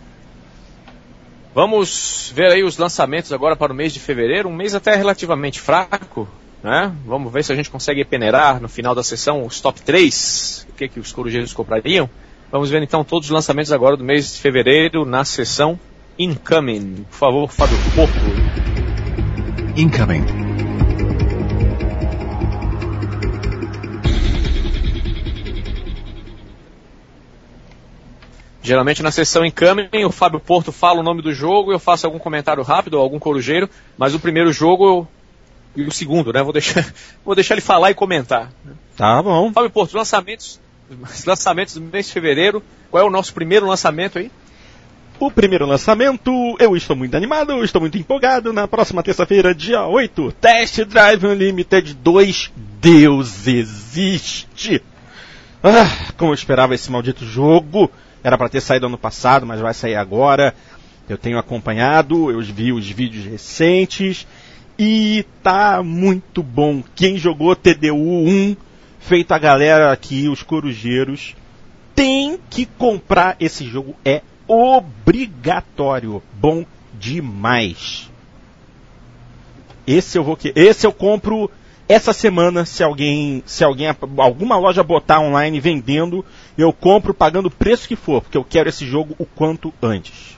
Vamos ver aí os lançamentos agora para o mês de fevereiro, um mês até relativamente fraco, né? Vamos ver se a gente consegue peneirar no final da sessão os top três, o que, que os corujeiros comprariam. Vamos ver então todos os lançamentos agora do mês de fevereiro na sessão Incoming. Por favor, Fábio Porto. Incoming. Geralmente na sessão Incoming, o Fábio Porto fala o nome do jogo, eu faço algum comentário rápido, ou algum corujeiro, mas o primeiro jogo eu... e o segundo, né? Vou deixar, vou deixar ele falar e comentar. Tá bom. Fábio Porto, lançamentos, lançamentos do mês de fevereiro, qual é o nosso primeiro lançamento aí? O primeiro lançamento, eu estou muito animado, eu estou muito empolgado. Na próxima terça-feira, dia oito, Test Drive Unlimited dois, Deus existe! Ah, como eu esperava esse maldito jogo. Era para ter saído ano passado, mas vai sair agora. Eu tenho acompanhado, eu vi os vídeos recentes e tá muito bom. Quem jogou T D U um, feito a galera aqui, os corujeiros, tem que comprar esse jogo, é obrigatório. Bom demais. Esse eu vou que esse eu compro essa semana, se alguém, se alguém, alguma loja botar online vendendo, eu compro pagando o preço que for, porque eu quero esse jogo o quanto antes.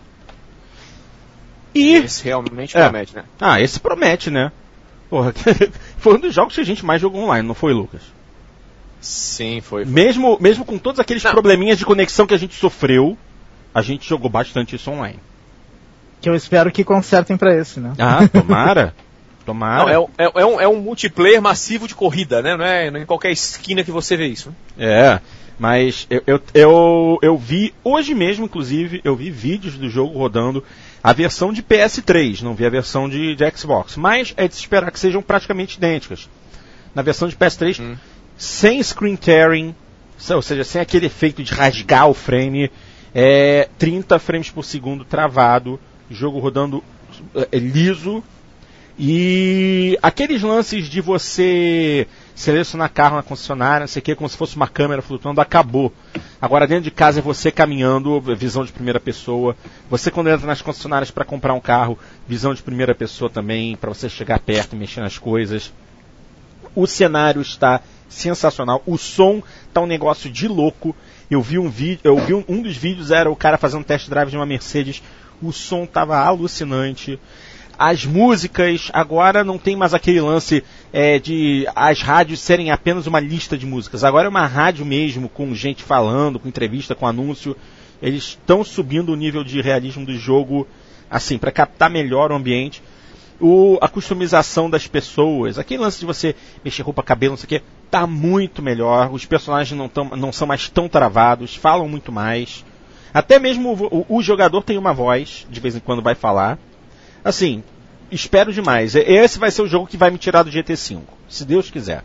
E esse realmente é. promete, né? Ah, esse promete, né? Porra, foi um dos jogos que a gente mais jogou online, não foi, Lucas? Sim, foi. foi. Mesmo, mesmo com todos aqueles não. probleminhas de conexão que a gente sofreu, a gente jogou bastante isso online. Que eu espero que consertem pra esse, né? Ah, tomara. Tomara. Não, é, é, é, um, é um multiplayer massivo de corrida, né? Não é, não é em qualquer esquina que você vê isso. É, mas eu, eu, eu, eu vi, hoje mesmo, inclusive, eu vi vídeos do jogo rodando a versão de P S três, não vi a versão de, de Xbox. Mas é de se esperar que sejam praticamente idênticas. Na versão de P S três, hum. sem screen tearing, ou seja, sem aquele efeito de rasgar o frame, é, trinta frames por segundo travado, jogo rodando é, liso. E aqueles lances de você selecionar carro na concessionária, não sei o que, como se fosse uma câmera flutuando, acabou. Agora dentro de casa é você caminhando, visão de primeira pessoa. Você quando entra nas concessionárias para comprar um carro, visão de primeira pessoa também, para você chegar perto e mexer nas coisas. O cenário está sensacional, o som está um negócio de louco. Eu vi um vídeo, eu vi um, um dos vídeos era o cara fazendo test drive de uma Mercedes, o som estava alucinante. As músicas, agora não tem mais aquele lance é, de as rádios serem apenas uma lista de músicas. Agora é uma rádio mesmo, com gente falando, com entrevista, com anúncio. Eles estão subindo o nível de realismo do jogo, assim, para captar melhor o ambiente. O, a customização das pessoas, aquele lance de você mexer roupa, cabelo, não sei o que, tá muito melhor. Os personagens não, tão, não são mais tão travados, falam muito mais. Até mesmo o, o, o jogador tem uma voz, de vez em quando vai falar. Assim, espero demais. Esse vai ser o jogo que vai me tirar do G T cinco, se Deus quiser.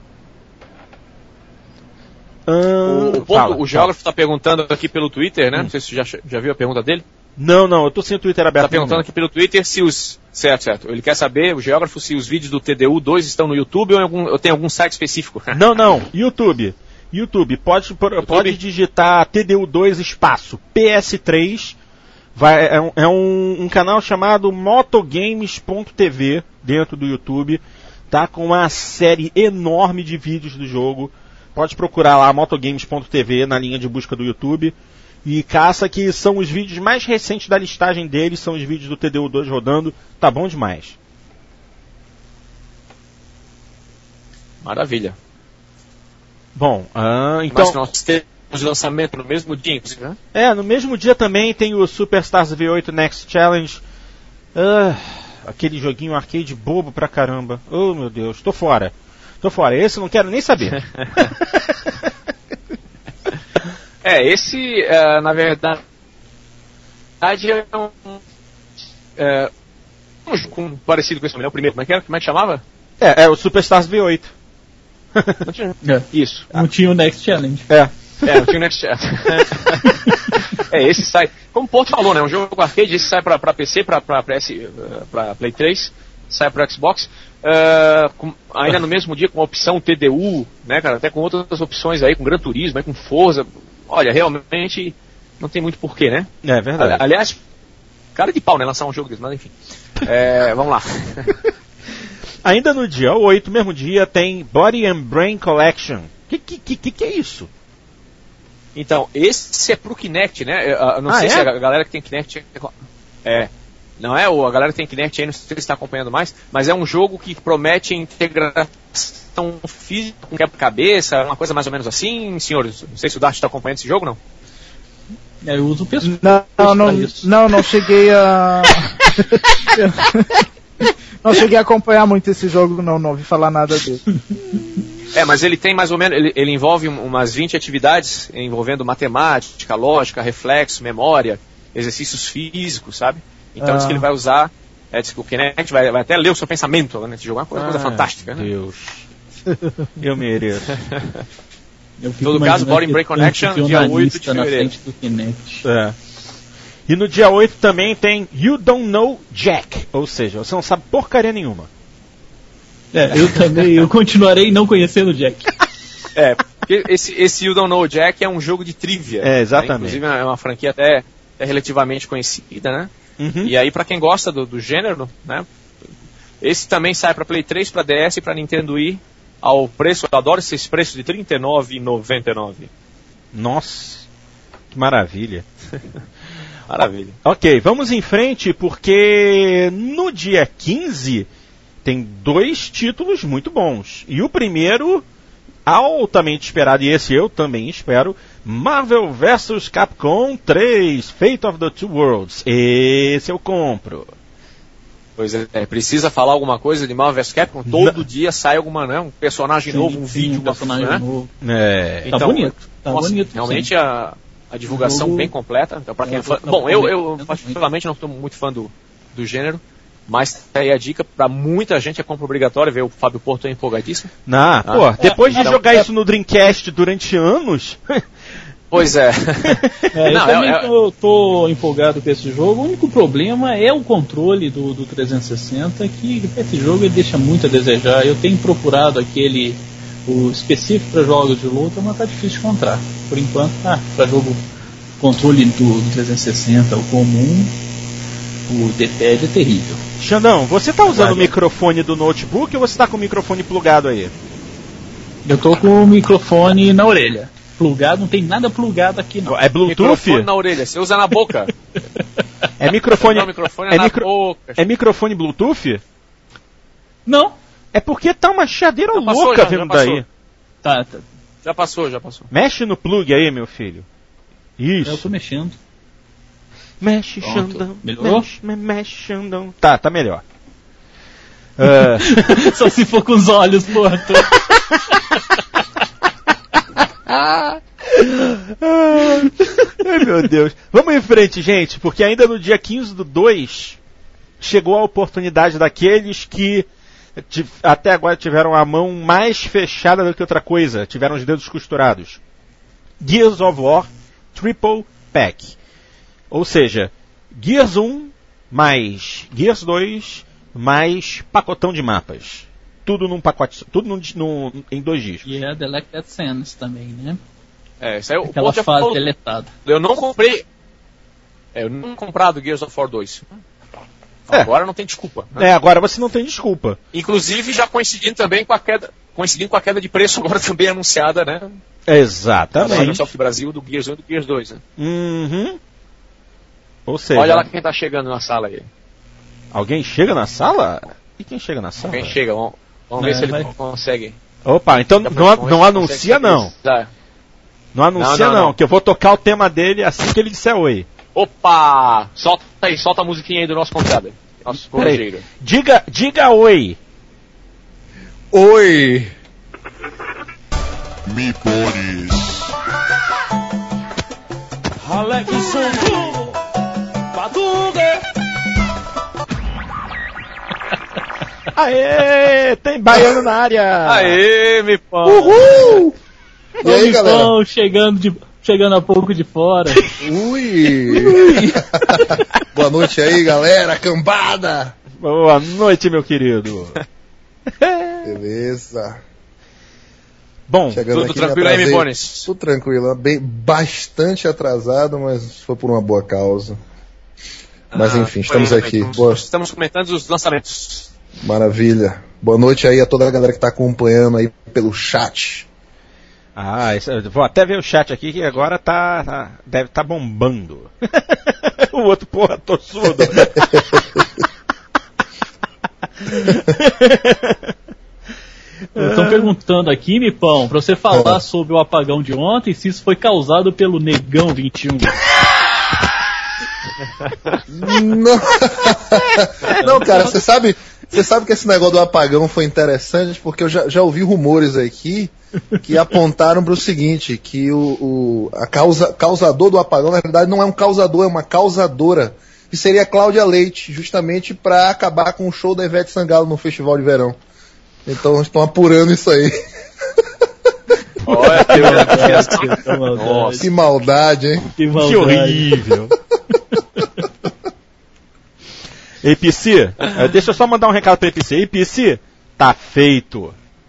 Hum, o, o, fala, o geógrafo está perguntando aqui pelo Twitter, né? Hum. Não sei se você já, já viu a pergunta dele. Não, não, eu tô sem o Twitter aberto. Está perguntando aqui pelo Twitter se os... Certo, certo. Ele quer saber, o geógrafo, se os vídeos do T D U dois estão no YouTube ou, em algum, ou tem algum site específico. Não, não, YouTube. YouTube, pode, YouTube. pode digitar T D U dois espaço P S três... Vai, é um, é um, um canal chamado motogames ponto t v dentro do YouTube, tá com uma série enorme de vídeos do jogo, pode procurar lá motogames ponto t v na linha de busca do YouTube e caça, que são os vídeos mais recentes da listagem deles, são os vídeos do T D U dois rodando, tá bom demais. Maravilha. Bom, ah, então... Mas nós temos lançamento no mesmo dia, inclusive, né? É, no mesmo dia também tem o Superstars V oito Next Challenge. Ah, aquele joguinho arcade bobo pra caramba. Oh, meu Deus, tô fora. Tô fora, esse eu não quero nem saber. É, esse, uh, na verdade, é um... É, um jogo parecido com esse, é o primeiro, como é que era? Como é que chamava? É, é o Superstars V oito. Não tinha... é. Isso. Não tinha o Next Challenge. É. É, não tinha o Next Challenge. É, esse sai... Como o Porto falou, né? Um jogo arcade, esse sai pra, pra P C, pra, pra, pra, pra Play três, sai pro Xbox. Uh, com, ainda no mesmo dia com a opção T D U, né, cara? Até com outras opções aí, com Gran Turismo, aí, com Forza. Olha, realmente não tem muito porquê, né? É verdade. Aliás, cara de pau, né? Lançar um jogo desse, mas enfim. É, vamos lá. Ainda no dia oito, mesmo dia, tem Body and Brain Collection. Que que, que, que é isso? Então, esse é pro Kinect, né? Eu não ah, sei é? se a galera que tem Kinect... É... Não é? Ou a galera que tem Kinect aí, não sei se está acompanhando mais, mas é um jogo que promete integração física com quebra-cabeça, uma coisa mais ou menos assim, senhores. Não sei se o Dart está acompanhando esse jogo, não? É, eu uso o pessoal. Não, não, não, não, não cheguei a... não cheguei a acompanhar muito esse jogo, não, não ouvi falar nada dele. É, mas ele tem mais ou menos, ele, ele envolve umas vinte atividades, envolvendo matemática, lógica, reflexo, memória, exercícios físicos, sabe? Então ah. diz que ele vai usar, é, diz que o Kinect vai, vai até ler o seu pensamento nesse jogo, é uma coisa, ah, coisa fantástica, né? Deus. Eu mereço. Em todo caso, Body and Brain Connection, dia oito de fevereiro. Do Kinect. É. E no dia oito também tem You Don't Know Jack, ou seja, você não sabe porcaria nenhuma. É, eu também, eu continuarei não conhecendo o Jack. É, porque esse, esse You Don't Know Jack é um jogo de trivia. É, exatamente. Né? Inclusive é uma franquia até, até relativamente conhecida, né? Uhum. E aí, pra quem gosta do, do gênero, né? Esse também sai pra Play três, pra D S e pra Nintendo Wii ao preço, eu adoro esses preços de trinta e nove reais e noventa e nove centavos. Nossa, que maravilha. Maravilha. Ok, vamos em frente, porque no dia quinze tem dois títulos muito bons. E o primeiro, altamente esperado, e esse eu também espero, Marvel versus. Capcom três, Fate of the Two Worlds. Esse eu compro. Pois é, é, precisa falar alguma coisa de Marvel versus. Capcom? Todo Não. dia sai alguma, né? Um personagem sim, novo, um sim, vídeo, um personagem né? novo. É. Então, tá bonito. Tá nossa, bonito. Realmente a, a divulgação jogo... bem completa. Então, para quem é fã... tá Bom, eu, eu particularmente não estou muito fã do, do gênero. Mas aí a dica, pra muita gente é compra obrigatória, ver o Fábio Porto é empolgadíssimo. Não, ah, pô, depois é, de então, jogar é... isso no Dreamcast durante anos... Pois é. é eu não, também é, tô, tô empolgado com esse jogo. O único problema é o controle do, do trezentos e sessenta, que esse jogo ele deixa muito a desejar. Eu tenho procurado aquele o específico para jogos de luta, mas tá difícil de encontrar. Por enquanto, ah, para jogo controle do, do trezentos e sessenta, o comum, o D-pad é terrível. Xandão, você tá usando o microfone do notebook ou você tá com o microfone plugado aí? Eu tô com o microfone na orelha. Plugado, não tem nada plugado aqui não. É Bluetooth? Microfone na orelha, você usa na boca. É microfone, não, microfone é, é, na micro, boca. É microfone Bluetooth? Não. É porque tá uma chadeira já louca já, vindo já daí. Tá, tá. Já passou, já passou. Mexe no plug aí, meu filho. Isso. Eu tô mexendo. Mexe, Xandão. Melhorou? Mexe, mexe, Xandão. Tá, tá melhor. Uh... Só se for com os olhos, porra. Ai, meu Deus. Vamos em frente, gente, porque ainda no dia quinze do dois chegou a oportunidade daqueles que até agora tiveram a mão mais fechada do que outra coisa, tiveram os dedos costurados. Gears of War Triple Pack. Ou seja, Gears um mais Gears dois mais pacotão de mapas. Tudo num pacote, tudo num, num, em dois discos. E é Delected Sands também, né? É, isso aí o Aquela fase falou, deletada. Eu não comprei. É, eu não comprado Gears of War dois. É. Agora não tem desculpa. Né? É, agora você não tem desculpa. Inclusive já coincidindo também com a queda, coincidindo com a queda de preço agora também anunciada, né? Exatamente. Da Microsoft Brasil, do Gears um e do Gears dois, né? Uhum. Ou seja... Olha lá quem tá chegando na sala aí. Alguém chega na sala? E quem chega na sala? Quem chega, vamos, vamos é, ver se ele vai... consegue. Opa, então não, não anuncia não. Não anuncia não, não, não, que eu vou tocar o tema dele assim que ele disser oi. Opa! Solta aí, solta a musiquinha aí do nosso convidado. Nosso corujeiro. Diga, diga oi. Oi! Me pones. Alex Songo, Paduga. Aê, tem baiano na área. Aê, me pão. Uhul! E aí, galera? Pão, chegando, de, chegando a pouco de fora. Ui! Boa noite aí, galera, cambada. Boa noite, meu querido. Beleza. Bom, chegando tudo aqui, tranquilo aí, Mibones? Tudo tranquilo, bem, bastante atrasado, mas foi por uma boa causa. Mas ah, enfim, estamos aqui. Boa... Estamos comentando os lançamentos. Maravilha. Boa noite aí a toda a galera que está acompanhando aí pelo chat. Ah, isso, vou até ver o chat aqui que agora tá, tá deve estar tá bombando. O outro, porra, tô surdo. Estão perguntando aqui, Mipão, pra você falar é. sobre o apagão de ontem, se isso foi causado pelo Negão vinte e um. Não, não cara, você sabe, você sabe que esse negócio do apagão foi interessante porque eu já, já ouvi rumores aqui que apontaram para o seguinte, que o, o a causa, causador do apagão, na verdade, não é um causador, é uma causadora. E seria a Cláudia Leite, justamente para acabar com o show da Ivete Sangalo no Festival de Verão. Então estão apurando isso aí. Olha que maldade. Nossa. Que maldade, hein? Que, maldade. Que horrível. Ei, P C, deixa eu só mandar um recado pra P C. Ei, P C, tá feito.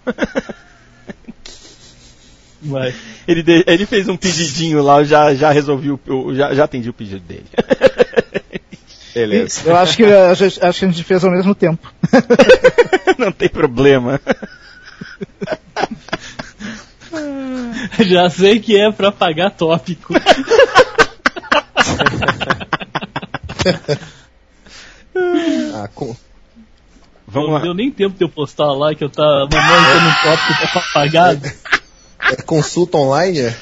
Vai. Ele, de, ele fez um pedidinho lá, eu já, já resolvi, o, eu já, já atendi o pedido dele. Beleza. Eu acho que a gente, acho que a gente fez ao mesmo tempo. Não tem problema. Já sei que é pra pagar tópico. Ah, com... Vamos não lá. Deu nem tempo de eu postar lá que eu tava mandando um tópico pra pagar. É consulta online, é?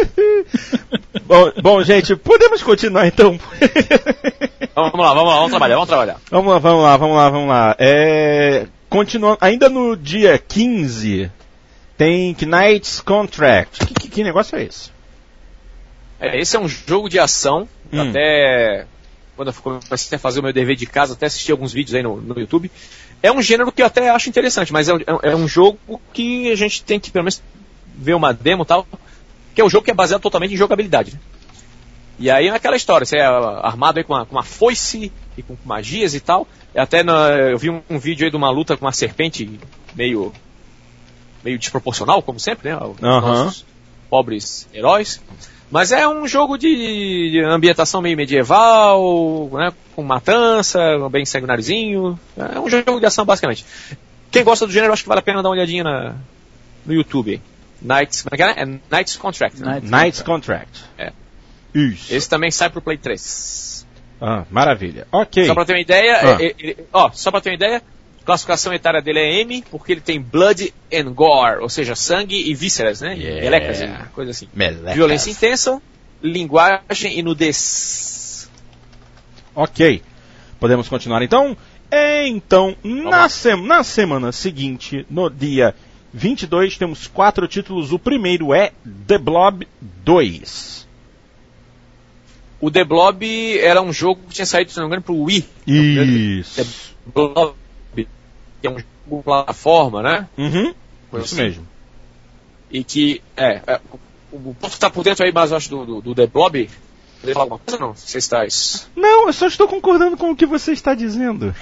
bom, bom, gente, podemos continuar então. Vamos lá, vamos lá, vamos trabalhar, vamos trabalhar. Vamos lá, vamos lá, vamos lá, vamos lá. É, continuando, ainda no dia quinze, tem Knight's Contract. Que, que, que negócio é esse? É, esse é um jogo de ação, hum. até... Quando eu comecei a fazer o meu dever de casa, até assisti alguns vídeos aí no, no YouTube. É um gênero que eu até acho interessante, mas é um, é um jogo que a gente tem que pelo menos ver uma demo e tal, que é um jogo que é baseado totalmente em jogabilidade. Né? E aí é aquela história, você é armado aí com uma, com uma foice e com magias e tal. E até na, eu vi um, um vídeo aí de uma luta com uma serpente meio, meio desproporcional, como sempre, né? Os uhum. nossos pobres heróis. Mas é um jogo de ambientação meio medieval, né, com matança, bem sanguináriozinho. É um jogo de ação, basicamente. Quem gosta do gênero, acho que vale a pena dar uma olhadinha na, no YouTube. Knight's, é Knight's Contract. Né? Knight's Contract. É. Isso. Esse também sai pro Play três. Ah, maravilha. Ok. Só pra ter uma ideia, ah. ele, ele, ó, só pra ter uma ideia, a classificação etária dele é M, porque ele tem Blood and Gore, ou seja, sangue e vísceras, né? Yeah. Melecas, coisa assim. Melecas. Violência intensa, linguagem e nudez. Ok. Podemos continuar então? Então, na, se na semana seguinte, no dia vinte e dois, temos quatro títulos. O primeiro é The Blob dois. O The Blob era um jogo que tinha saído, se não me engano, pro Wii. Isso. The Blob, que é um jogo de plataforma, né? Uhum. Isso assim. mesmo. E que, é, é o Porto tá por dentro aí, mas eu acho, do, do, do The Blob. Você falar alguma coisa ou não? Você está isso? Não, eu só estou concordando com o que você está dizendo.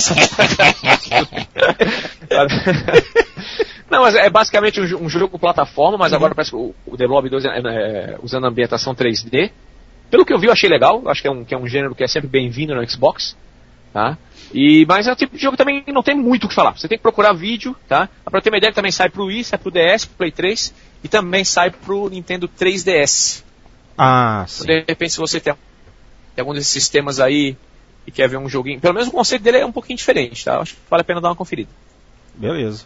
Não, mas é basicamente um, um jogo plataforma, mas uhum. agora parece que o, o The Blob dois é, é, usando a ambientação três D. Pelo que eu vi, eu achei legal. Acho que é um, que é um gênero que é sempre bem-vindo no Xbox. tá? E, mas é um tipo de jogo que também não tem muito o que falar. Você tem que procurar vídeo, tá? Pra ter uma ideia, também sai pro Wii, sai pro D S, pro Play três e também sai pro Nintendo três D S. Ah, sim. De repente, se você tem, tem algum desses sistemas aí e quer ver um joguinho, pelo menos o conceito dele é um pouquinho diferente, tá? Acho que vale a pena dar uma conferida. Beleza.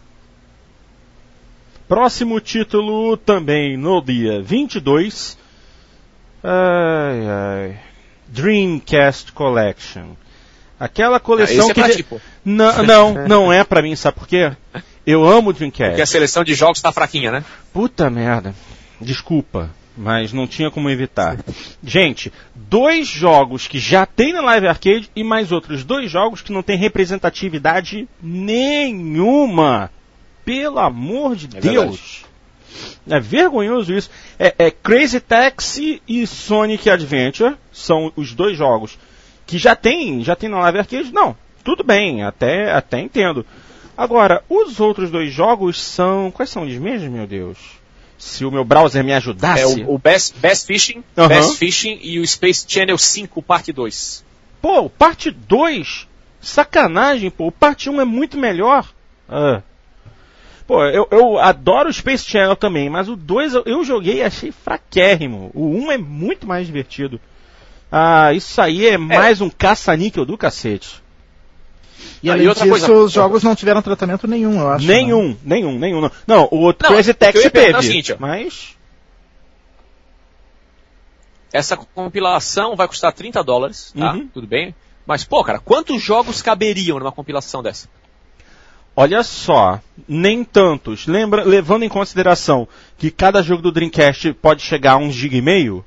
Próximo título também no dia vinte e dois. Ai, ai. Dreamcast Collection. Aquela coleção ah, é que... pra De... ti, pô. Não, não, não é pra mim, sabe por quê? Eu amo o Dreamcast. Porque a seleção de jogos tá fraquinha, né? Puta merda. Desculpa, mas não tinha como evitar. Gente, dois jogos que já tem na Live Arcade e mais outros dois jogos que não tem representatividade nenhuma. Pelo amor de é Deus. Verdade. É vergonhoso isso. É, é Crazy Taxi e Sonic Adventure são os dois jogos que já tem, já tem na Live Arcade. Não, tudo bem, até, até entendo. Agora, os outros dois jogos são... Quais são eles mesmos, meu Deus? Se o meu browser me ajudasse... É o, o Best, Best Fishing, uhum. Best Fishing e o Space Channel cinco, parte dois. Pô, parte dois? Sacanagem, pô. O parte um é muito melhor. Ah. Pô, eu, eu adoro o Space Channel também, mas o dois eu, eu joguei e achei fraquérrimo. O um é muito mais divertido. Ah, isso aí é, é. mais um caça-níquel do cacete. E além ah, e disso, coisa... os jogos não tiveram tratamento nenhum, eu acho. Nenhum, né? nenhum, nenhum. Não, não o outro Crazy Taxi teve, é seguinte, mas... Essa compilação vai custar trinta dólares, tá? Uhum. Tudo bem. Mas, pô, cara, quantos jogos caberiam numa compilação dessa? Olha só, nem tantos. Lembra, levando em consideração que cada jogo do Dreamcast pode chegar a um giga e meio,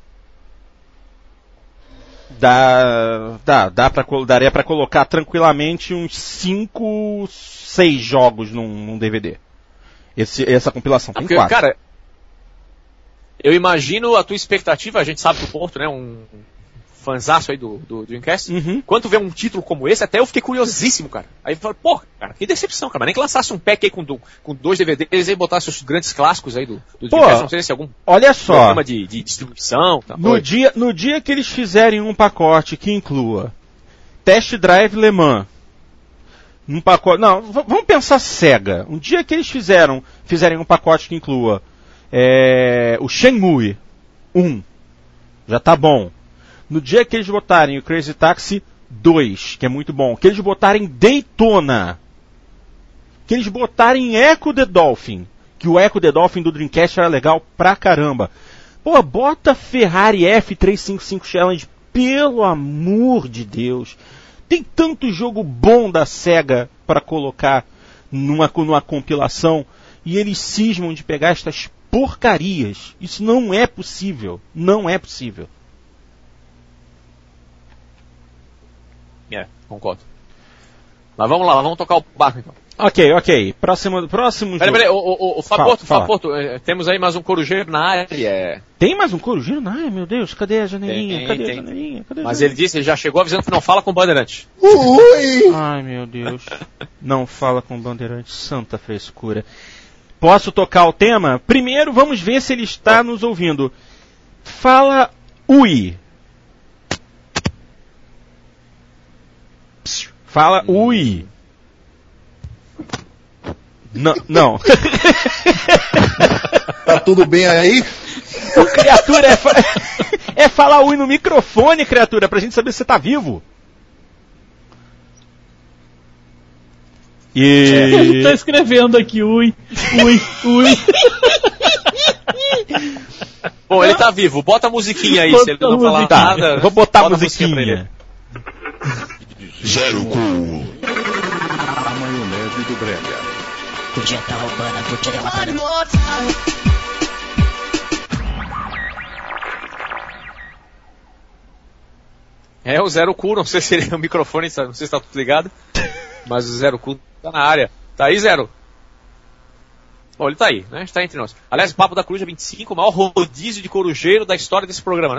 dá, dá, dá pra, daria para colocar tranquilamente uns cinco, seis jogos num, num D V D. Esse, essa compilação tem porque, quatro. Cara, eu imagino a tua expectativa, a gente sabe do Porto, né, um fanzaço aí do, do Dreamcast. Uhum. Quando tu vê um título como esse, até eu fiquei curiosíssimo, cara. Aí eu falei, pô, cara, que decepção, cara. Mas nem que lançasse um pack aí com, do, com dois D V Ds e botasse os grandes clássicos aí do, do pô, Dreamcast. Não sei se é algum olha só, programa de, de distribuição. Tá, no, dia, no dia que eles fizerem um pacote que inclua Test Drive Le Mans, um pacote... Não, v- vamos pensar Sega. Um dia que eles fizeram, fizerem um pacote que inclua é, o Shenmue um, já tá bom. No dia que eles botarem o Crazy Taxi dois, que é muito bom, que eles botarem Daytona, que eles botarem Echo the Dolphin, que o Echo the Dolphin do Dreamcast era legal pra caramba. Pô, bota Ferrari F trezentos e cinquenta e cinco Challenge, pelo amor de Deus. Tem tanto jogo bom da Sega para colocar numa, numa compilação e eles cismam de pegar estas porcarias. Isso não é possível. Não é possível. É, concordo. Mas vamos lá, vamos tocar o barco então. Ok, ok. Próximo, próximo peraí, jogo. Peraí, o, o, o Faporto, fala, Faporto, fala. Temos aí mais um corujeiro na área. Tem mais um corujeiro na área? Meu Deus, cadê a janelinha? Tem, cadê tem. a janelinha? Cadê a Mas janelinha? ele disse, ele já chegou avisando que não fala com o Bandeirante. Ui! Ai, meu Deus. Não fala com o Bandeirante, santa frescura. Posso tocar o tema? Primeiro, vamos ver se ele está nos ouvindo. Fala ui. Fala ui. Não, não. Tá tudo bem aí? Ô, criatura, é, fa- é falar ui no microfone, criatura, pra gente saber se você tá vivo. E... Tá escrevendo aqui, ui, ui, ui. Bom, ele tá vivo. Bota a musiquinha aí, Bota se ele não falar Tá, nada. vou botar a bota musiquinha. Zero cool. A maionese do Brega. Podia estar roubando a botella matando. É o Zero Cool, não sei se ele é o microfone, não sei se tá tudo ligado. Mas o Zero Cool tá na área. Tá aí, Zero? Bom, ele tá aí, né? Está entre nós. Aliás, Papo da Coruja vinte e cinco, o maior rodízio de corujeiro da história desse programa, né?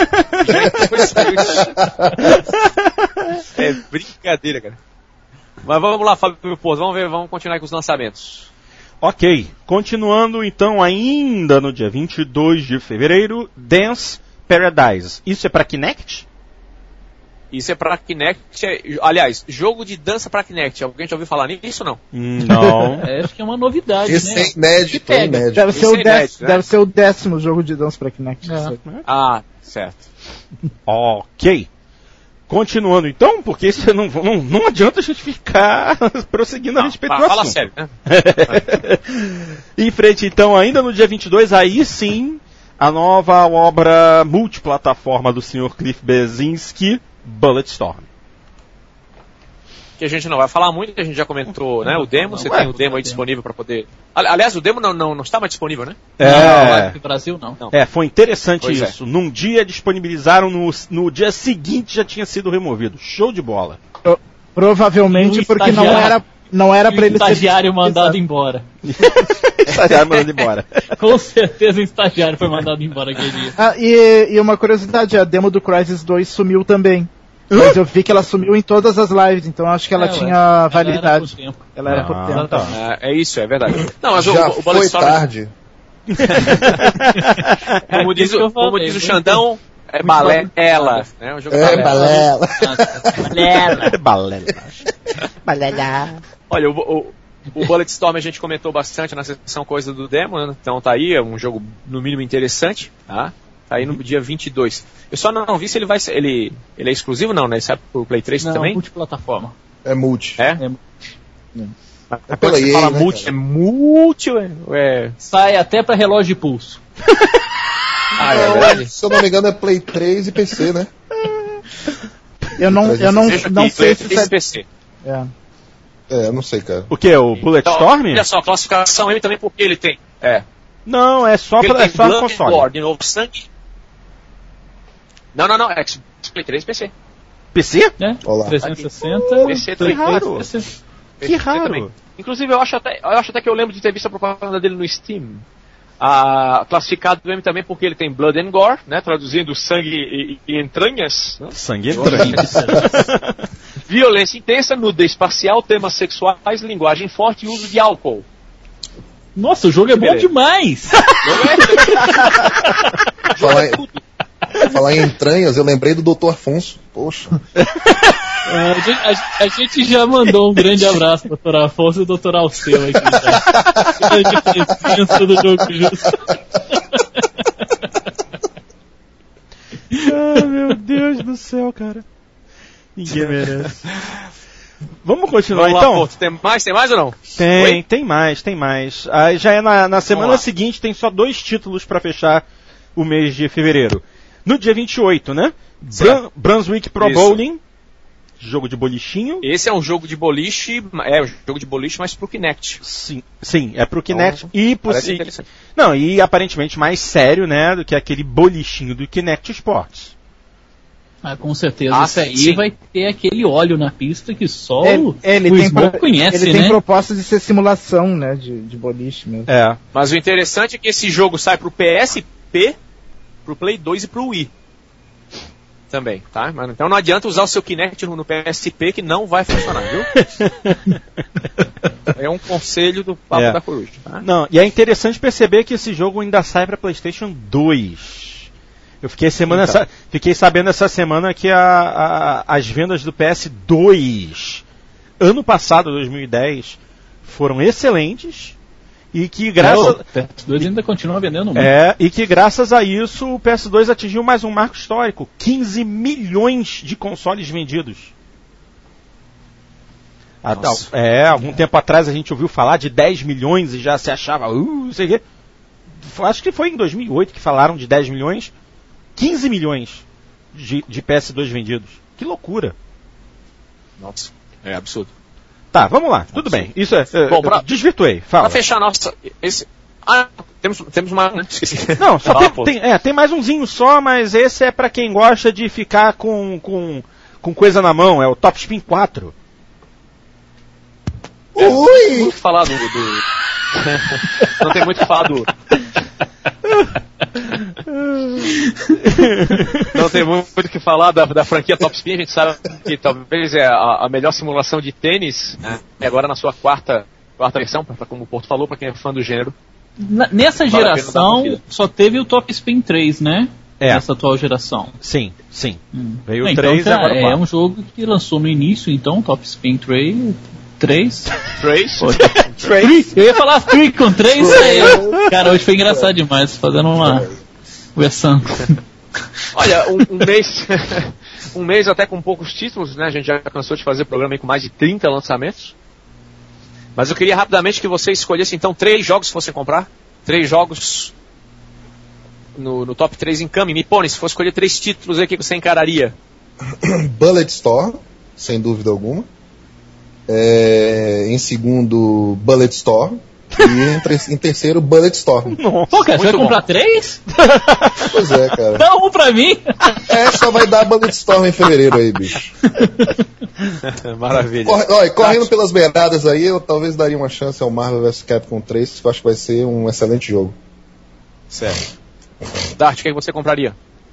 É brincadeira, cara. Mas vamos lá, Fábio Porto, vamos ver, vamos continuar com os lançamentos. Ok, continuando então ainda no dia vinte e dois de fevereiro, Dance Paradise. Isso é pra Kinect? Isso é pra Kinect. É, aliás, jogo de dança pra Kinect. Alguém já ouviu falar nisso ou não? Não. É, acho que é uma novidade, Esse né? é inédito, é inédito. Deve ser, o Isso é dez, inédito, né? deve ser o décimo jogo de dança pra Kinect. É. Ah, certo. Ok. Continuando então, porque isso não, não, não adianta a gente ficar prosseguindo a respeito do Fala assunto. sério, né? Em frente então, ainda no dia vinte e dois, aí sim, a nova obra multiplataforma do senhor Cliff Bleszinski, Bulletstorm. Que a gente não vai falar muito, a gente já comentou, né? O demo, você Ué, tem o demo aí disponível para poder... Ali- Aliás, o demo não, não, não está mais disponível, né? É, Não, no Brasil não. Não. é, foi interessante Pois é. isso. Num dia disponibilizaram, no, no dia seguinte já tinha sido removido. Show de bola. Pro- Provavelmente E o porque não estagiário- era, não era E pra o ele ser estagiário mandado disponibilizado. embora. Estagiário mandando embora. Com certeza o estagiário foi mandado embora aquele dia. Ah, e, e uma curiosidade, a demo do Crysis dois sumiu também. Mas eu vi que ela sumiu em todas as lives, então acho que ela É, ué. tinha Ela validade. era por tempo. Ela era por Ah, tempo. tá. É, é isso, é verdade. Não, mas o, Já o foi Bulletstorm, tarde. como diz, isso que o- eu falei, como diz o muito- Xandão, é balela. Né? O jogo É, balela. balela. Balela. Balela. Olha, o, o, o Bulletstorm a gente comentou bastante na sessão coisa do demo, né? Então tá aí, é um jogo no mínimo interessante, tá? Tá aí no dia vinte e dois. Eu só não vi se ele vai ser, ele, ele é exclusivo não, né? Ele sai pro Play três Não, também? multiplataforma. É multi. É? É. Mas É quando pela você E A, fala né, multi, cara? é multi, ué? ué. Sai até pra relógio de pulso. Ah, é verdade? Se eu não me engano é Play três e P C, né? Eu não, eu não, Deixa não aqui, sei Play se três isso e P C. é. é. É, eu não sei, cara. O que? O Bulletstorm? Então, olha só, classificação M também porque ele tem. É. Não, é só, Porque pra, ele é tem só no Blood console. War, de novo sangue. Não, não, não, é Play três e P C. P C? Né? Olá. trezentos e sessenta. P C Play também. três, P C. Que P C raro. também. Inclusive, eu acho, até, eu acho até que eu lembro de ter visto a propaganda dele no Steam. Ah, classificado do M também porque ele tem Blood and Gore, né? Traduzindo sangue e, e entranhas. Né? Sangue estranho. Violência intensa, nudez parcial, temas sexuais, linguagem forte e uso de álcool. Nossa, o jogo é bom Beleza. demais! Falar em, falar em entranhas, eu lembrei do doutor Afonso. Poxa. É, a, gente, a- a gente já mandou um grande abraço, doutor Afonso e doutor Alceu aqui. Tá? Grande presença do jogo justo. Ah, meu Deus do céu, cara. Ninguém merece. Vamos continuar Vamos então? lá, Porto. Tem mais? Tem mais ou não? Tem, Oi? tem mais, tem mais. Aí já é na, na semana lá. seguinte, tem só dois títulos pra fechar o mês de fevereiro. No dia vinte e oito, né? Bran- Brunswick Pro Isso. Bowling, jogo de bolichinho. Esse é um jogo de boliche, é um jogo de boliche, mas pro Kinect. Sim, sim, é pro Kinect Então, e pro parece e- interessante. Não, e aparentemente mais sério, né, do que aquele bolichinho do Kinect Sports. Ah, com certeza. Ah, Isso aí sim. vai ter aquele óleo na pista que só Ele, o, ele o tem, Smoke pro- conhece, ele né? tem proposta de ser simulação, né, de, de boliche mesmo. É. Mas o interessante é que esse jogo sai pro P S P, pro Play dois e pro Wii. Também, tá? Mas, então não adianta usar o seu Kinect no, no P S P que não vai funcionar, viu? É um conselho do Papo É. da Coruja. Tá? Não, e é interessante perceber que esse jogo ainda sai pra PlayStation dois. Eu fiquei, semana Então. essa- fiquei sabendo essa semana que a- a- as vendas do P S dois ano passado, dois mil e dez, foram excelentes e que graças É, o P S dois ainda continua vendendo muito. é, e que graças a isso o P S dois atingiu mais um marco histórico, quinze milhões de consoles vendidos. Ah, tá. Nossa. É, algum tempo atrás a gente ouviu falar de dez milhões e já se achava, uh, não sei o quê. Acho que foi em dois mil e oito que falaram de dez milhões. quinze milhões de, de P S dois vendidos. Que loucura. Nossa, é absurdo. Tá, vamos lá. Tudo bem. Isso é. é, Bom, pra- desvirtuei. Fala. Pra fechar nossa. Esse, ah, temos, temos uma. Não, só Fala, tem, pô. tem, é, tem mais umzinho só, mas esse é pra quem gosta de ficar com, com, com coisa na mão. É o Top Spin quatro. É, não tem muito o que falar do. do- não tem muito o que falar do. Não tem muito o que falar da, da franquia Top Spin. A gente sabe que talvez é a, a melhor simulação de tênis, né? E agora na sua quarta, quarta versão, pra, como o Porto falou, pra quem é fã do gênero. Na- nessa Vale a pena dar uma geração conferida. só teve o Top Spin três, né? É. Nessa atual geração. Sim, sim. Hum. Veio o então, três e agora o é quatro. um jogo que lançou no início, então, Top Spin três. três? três? três? Eu ia falar três com três. É. Cara, hoje foi engraçado demais, fazendo uma versão. Olha, um, um mês um mês até com poucos títulos, né? A gente já cansou de fazer programa aí com mais de trinta lançamentos. Mas eu queria rapidamente que você escolhesse então três jogos que fosse comprar. Três jogos no, no top três em Kami. Me põe, se for escolher três títulos aí que você encararia. Bulletstorm, sem dúvida alguma. É, em segundo, Bulletstorm. E em, tre- em terceiro, Bulletstorm. Pô, cara, você vai comprar três? Pois é, cara. Dá um pra mim. É, só vai dar Bulletstorm em fevereiro aí, bicho. Maravilha. Corre, olha, correndo pelas beiradas aí, eu talvez daria uma chance ao Marvel versus. Capcom três, que eu acho que vai ser um excelente jogo. Certo. Dart, o que você compraria?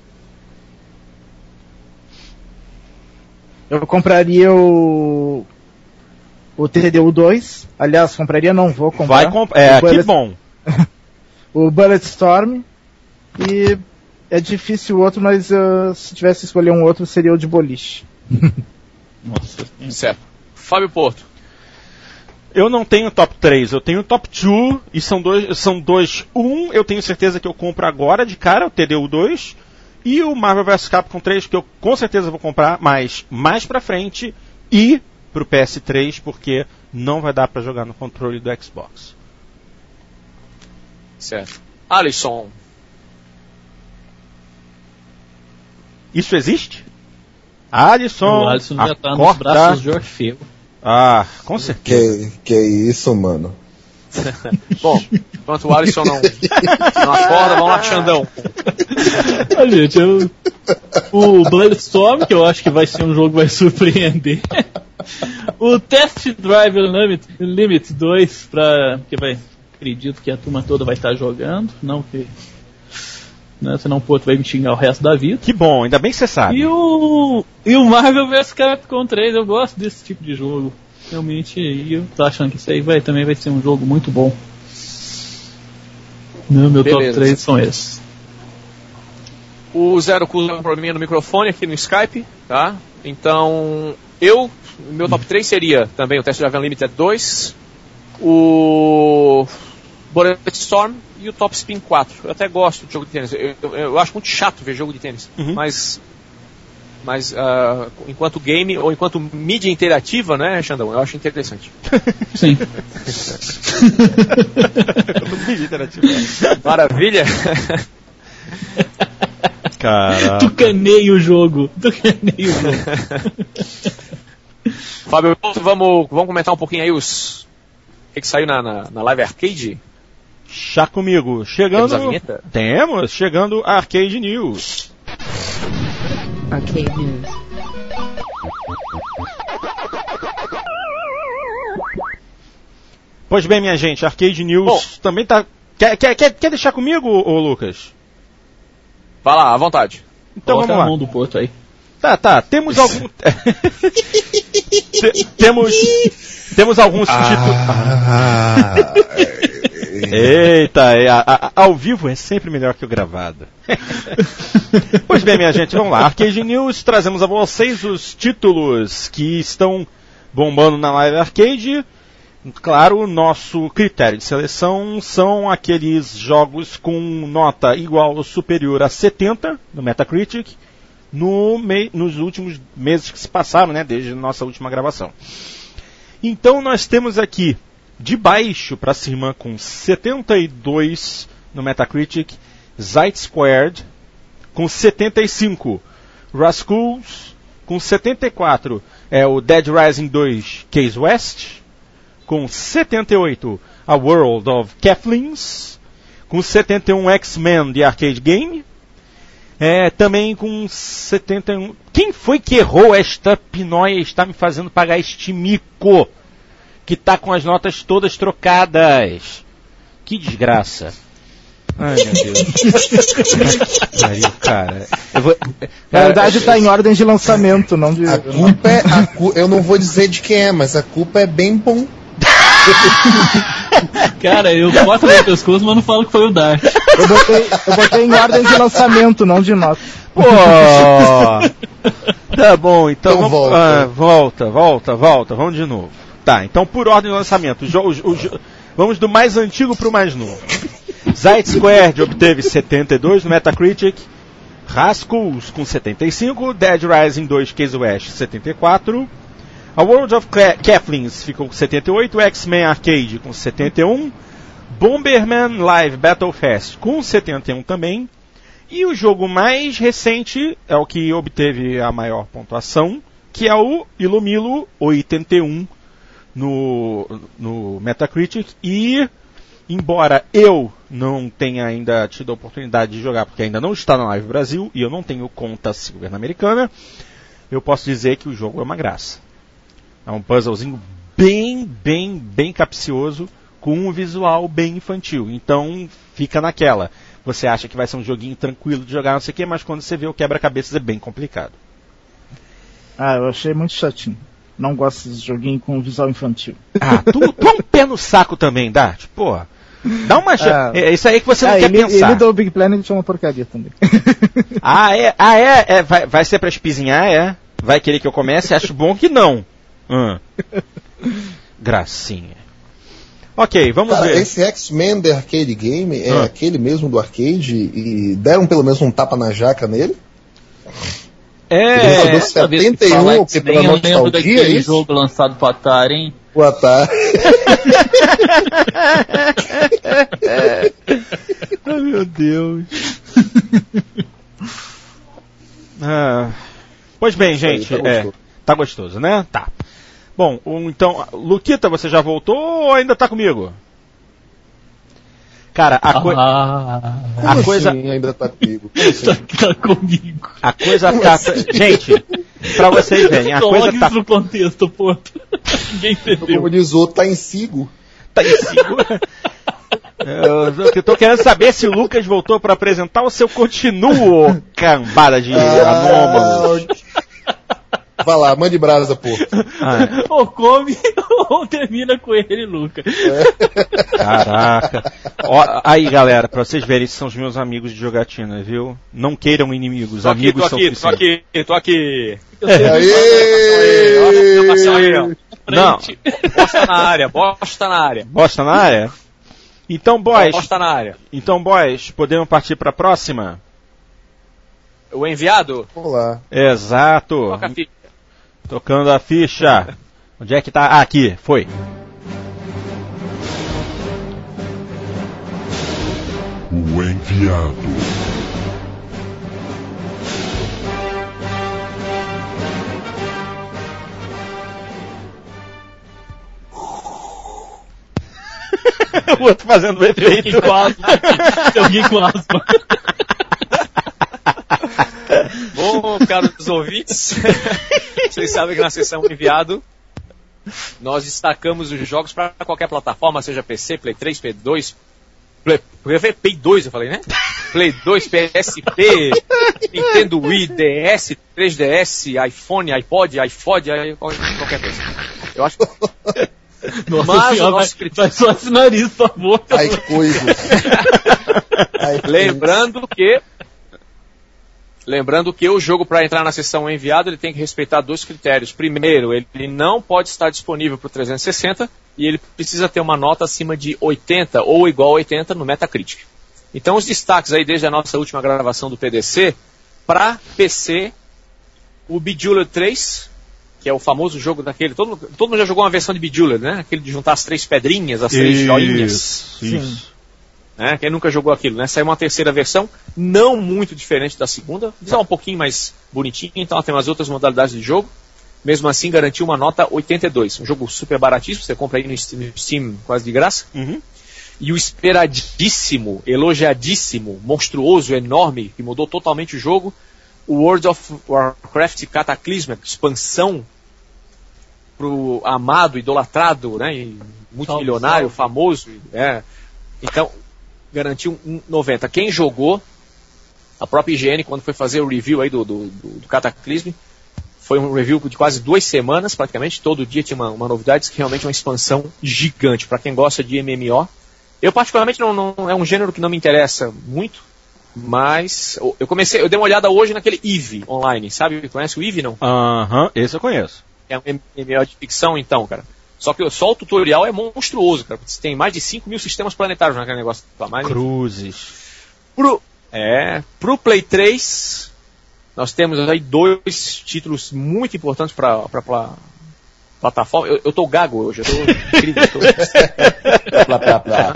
Eu compraria o. O T D U dois. Aliás, compraria, não vou comprar. Vai comprar. É, O Bullet- que bom. O Bulletstorm. E é difícil o outro, mas uh, se tivesse que escolher um outro, seria o de boliche. Nossa. Certo. Fábio Porto. Eu não tenho top três, eu tenho top dois, e são dois, são dois. Um, eu tenho certeza que eu compro agora de cara, o T D U dois, e o Marvel versus. Capcom três, que eu com certeza vou comprar, mas mais pra frente, e pro P S três, porque não vai dar pra jogar no controle do Xbox. Certo. Alisson. Isso existe? Alisson, O Alisson já tá nos acorda. braços de Orfeu. Ah, com certeza. Que, que isso, mano. Bom, enquanto o Alisson não, não acorda, vamos lá pro Xandão. Ah, gente, eu... O Bloodstorm, que eu acho que vai ser um jogo que vai surpreender. O Test Drive Limit, Limit dois, pra... que vai... acredito que a turma toda vai estar jogando, não que... Né, senão o Porto vai me xingar o resto da vida. Que bom, ainda bem que você sabe. E o, e o Marvel versus. Capcom três, eu gosto desse tipo de jogo. Realmente, e eu tô achando que isso aí vai, também vai ser um jogo muito bom. Meu, meu top três são esses. O Zero Cu deu um probleminha no microfone aqui no Skype, tá? Então, eu, meu top três seria também o Test Drive Unlimited dois, o Bulletstorm e o Top Spin quatro. Eu até gosto de jogo de tênis. Eu, eu, eu acho muito chato ver jogo de tênis. Uhum. Mas, mas uh, enquanto game ou enquanto mídia interativa, né, Xandão? Eu acho interessante. Sim. Mídia interativa. Maravilha. Caraca. Tucanei o jogo. Tucanei o jogo. Fábio, vamos, vamos comentar um pouquinho aí os... O que, que saiu na, na, na Live Arcade? Chá comigo. Chegando. Temos a vinheta? Temos, chegando a Arcade News. Arcade News. Pois bem, minha gente, Arcade News Bom, também tá. Quer, quer, quer, quer deixar comigo, ô Lucas? Vai lá, à vontade. Então Coloca vamos lá. A mão do Porto aí. Tá, tá. Temos algum. T- temos. Temos alguns ah, títulos. Eita, é, a, a, ao vivo é sempre melhor que o gravado. Pois bem, minha gente, vamos lá. Arcade News, trazemos a vocês os títulos que estão bombando na Live Arcade. Claro, o nosso critério de seleção são aqueles jogos com nota igual ou superior a setenta no Metacritic no mei, nos últimos meses que se passaram, né, desde a nossa última gravação. Então nós temos aqui de baixo para cima com setenta e dois no Metacritic, Zeit Squared com setenta e cinco, Rascals com setenta e quatro, é o Dead Rising dois Case West com setenta e oito, A World of Keflings com setenta e um, X-Men The Arcade Game, é, também com setenta e um. Quem foi que errou esta pinóia e está me fazendo pagar este mico? Que tá com as notas todas trocadas. Que desgraça. Ai, meu Deus. Pariu, cara. Eu vou... Na verdade está em ordem de lançamento, não de... A culpa é... A cu... Eu não vou dizer de quem é, mas a culpa é bem bom. Cara, eu boto no meu pescoço, mas não falo que foi o Dart. Eu botei, eu botei em ordem de lançamento, não de nota. Pô! Tá bom, então, Então vamos, volta. ah, volta, volta, volta, vamos de novo. Tá, então por ordem de lançamento, o jo- o jo- vamos do mais antigo pro mais novo. Zayt Squared obteve setenta e dois no Metacritic, Rascals com setenta e cinco, Dead Rising dois Case West setenta e quatro, a World of Cla- Keflins ficou com setenta e oito, X-Men Arcade com setenta e um, Bomberman Live Battlefest com setenta e um também, e o jogo mais recente é o que obteve a maior pontuação, que é o Ilumilo oitenta e um no, no Metacritic, e embora eu não tenha ainda tido a oportunidade de jogar, porque ainda não está na Live Brasil, e eu não tenho conta Silver na Americana, eu posso dizer que o jogo é uma graça. É um puzzlezinho bem, bem, bem capcioso, com um visual bem infantil. Então, fica naquela. Você acha que vai ser um joguinho tranquilo de jogar, não sei o quê, mas quando você vê o quebra-cabeças é bem complicado. Ah, eu achei muito chatinho. Não gosto desse joguinho com visual infantil. Ah, tu, tu é um pé no saco também, Dart. Porra. Dá uma chance. Ah, é isso aí que você não ah, quer ele, pensar. Ele do Big Planet é uma porcaria também. Ah, é? Ah, é? é vai, vai ser pra espizinhar, é? Vai querer que eu comece? Acho bom que não. Hum. Gracinha. Ok, vamos Cara, ver. esse X-Men The Arcade Game é Ah. aquele mesmo do arcade e deram pelo menos um tapa na jaca nele? Ele rodou É. setenta e um, o que pela Nem eu lembro nostalgia, é daquele isso? jogo lançado pro Atari, hein? Boa tarde. Ai, meu Deus. Ah, pois bem, gente. Tá é, gostoso. tá gostoso, né? Tá. Bom, um, então, Luquita, você já voltou ou ainda tá comigo? Cara, a, coi- Ah, Como a coisa. assim ainda tá comigo? tá, tá comigo. A coisa tá. Gente, pra vocês verem, a coisa Coloque tá. isso no contexto, pô. Ninguém entendeu. Como diz o outro, tá em sigo. Tá em cima. Eu, eu tô querendo saber se o Lucas voltou pra apresentar ou se eu continuo cambada de anômalos. Vai lá, mande brasa, pô. Ah, Ou come ou termina com ele, Lucas. caraca. Ó, aí, galera, pra vocês verem, esses são os meus amigos de jogatina, viu? Não queiram inimigos, Tô aqui, amigos tô são aqui, tô suficientes. aqui, tô aqui. Aê! Olha a apresentação aí, ó. Não, Bosta na área, bosta na área. bosta na área? Então, boys, Bosta na área. então, boys, podemos partir pra próxima? O enviado? Vamos lá. Exato. Toca a ficha. Tocando a ficha. Onde é que tá? Ah, aqui, foi. O enviado. O outro fazendo o efeito. Tem alguém com asma. Tem alguém com asma. Bom, caros ouvintes, vocês sabem que na seção enviado nós destacamos os jogos para qualquer plataforma, seja P C, Play três, Play dois, Play, Play dois eu falei, né? Play dois, P S P, Nintendo Wii, D S, três D S, iPhone, iPod, iPod, qualquer coisa. Eu acho que... Nossa Mas senhora, o nosso vai, vai só esse nariz, por favor. Ai, coisas. Ai, Lembrando que Lembrando que o jogo, para entrar na seção enviado, ele tem que respeitar dois critérios. Primeiro, ele não pode estar disponível para o trezentos e sessenta e ele precisa ter uma nota acima de oitenta ou igual a oitenta no Metacritic. Então, os destaques aí desde a nossa última gravação do P D C, para P C, o Bejeweled três, que é o famoso jogo daquele... Todo, todo mundo já jogou uma versão de Bejeweled, né? Aquele de juntar as três pedrinhas, as três Isso, joinhas. isso. Né? Quem nunca jogou aquilo, né? Saiu uma terceira versão, não muito diferente da segunda, só um pouquinho mais bonitinha, então ela tem umas outras modalidades de jogo. Mesmo assim, garantiu uma nota oitenta e dois. Um jogo super baratíssimo, você compra aí no Steam, no Steam quase de graça. Uhum. E o esperadíssimo, elogiadíssimo, monstruoso, enorme, que mudou totalmente o jogo, o World of Warcraft Cataclysm, expansão pro amado, idolatrado, né? E multimilionário, salve, salve. famoso. É. Então, garantiu um noventa. Quem jogou, a própria I G N, quando foi fazer o review aí do, do, do, do Cataclysm, foi um review de quase duas semanas, praticamente. Todo dia tinha uma, uma novidade, que realmente é uma expansão gigante. Para quem gosta de M M O, eu particularmente não, não é um gênero que não me interessa muito, mas eu comecei, eu dei uma olhada hoje naquele EVE online, sabe? Conhece o EVE, não? Aham, uh-huh, esse eu conheço. É um M M O de ficção, então, cara. Só que só o tutorial é monstruoso, cara. Você tem mais de cinco mil sistemas planetários naquele negócio. Mais Cruzes. Pro, é, pro Play três, nós temos aí dois títulos muito importantes para a plataforma. Eu, eu tô gago hoje, eu tô incrível. Eu tô... blá, blá, blá,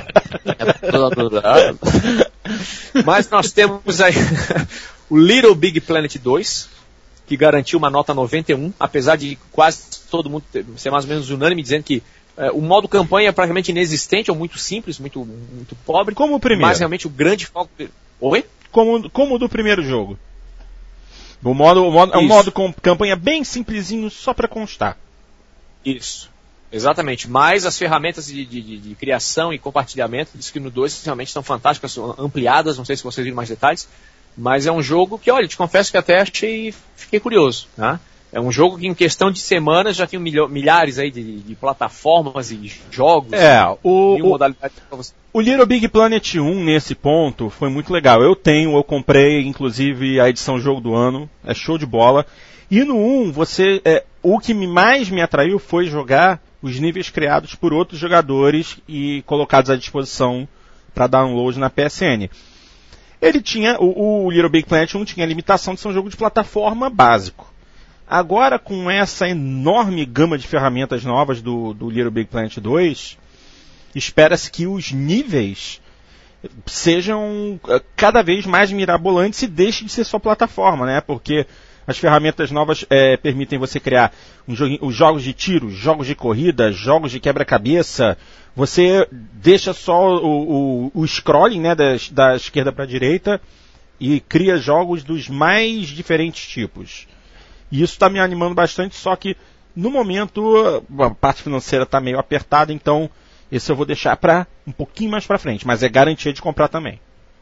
blá. Mas nós temos aí o Little Big Planet dois, que garantiu uma nota noventa e um, apesar de quase todo mundo ser mais ou menos unânime dizendo que é, o modo campanha é praticamente inexistente, ou muito simples, muito, muito pobre. Como o primeiro. Mas realmente o grande foco... Oi? Como, como o do primeiro jogo. O modo, o modo, é um modo com campanha bem simplesinho, só para constar. Isso, exatamente. Mas as ferramentas de, de, de criação e compartilhamento, diz que no dois realmente são fantásticas, são ampliadas, não sei se vocês viram mais detalhes, mas é um jogo que, olha, te confesso que até achei, fiquei curioso, né? É um jogo que em questão de semanas já tinha milho, milhares aí de, de plataformas e jogos. É, o, e modalidades pra você. O Little Big Planet um, nesse ponto, foi muito legal. Eu tenho, eu comprei, inclusive, a edição Jogo do Ano. É show de bola. E no um, você, é, o que mais me atraiu foi jogar os níveis criados por outros jogadores e colocados à disposição para download na P S N. Ele tinha, o, o Little Big Planet um tinha a limitação de ser um jogo de plataforma básico. Agora, com essa enorme gama de ferramentas novas do, do Little Big Planet dois, espera-se que os níveis sejam cada vez mais mirabolantes e deixem de ser só plataforma, né? Porque as ferramentas novas é, permitem você criar um jogo, os jogos de tiro, jogos de corrida, jogos de quebra-cabeça. Você deixa só o, o, o scrolling, né, da, da esquerda para a direita e cria jogos dos mais diferentes tipos. E isso está me animando bastante, só que no momento a parte financeira está meio apertada, então esse eu vou deixar para um pouquinho mais para frente, mas é garantia de comprar também.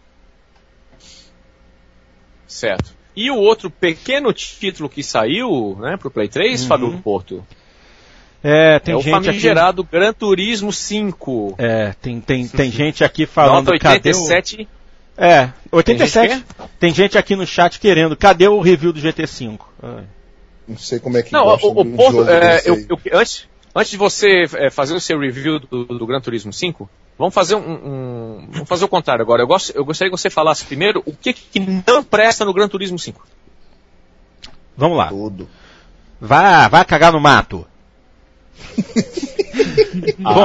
Certo. E o outro pequeno título que saiu, né, para o Play três, uhum. Fábio Porto? É, tem é gente o famigerado aqui... Gran Turismo cinco. É, tem, tem, tem gente aqui falando... Nota oitenta e sete... Cadê o... É, oitenta e sete. Tem gente, tem gente aqui no chat querendo. Cadê o review do G T cinco? Ah. Não sei como é que não, gosta o, o do ponto, jogo, é, eu, eu, antes, antes de você é, fazer o seu review do, do Gran Turismo cinco, vamos fazer um, um vamos fazer o contrário agora. Eu, gosto, eu gostaria que você falasse primeiro o que, que não presta no Gran Turismo cinco. Vamos lá. Tudo. Vá, vá cagar no mato. Bom,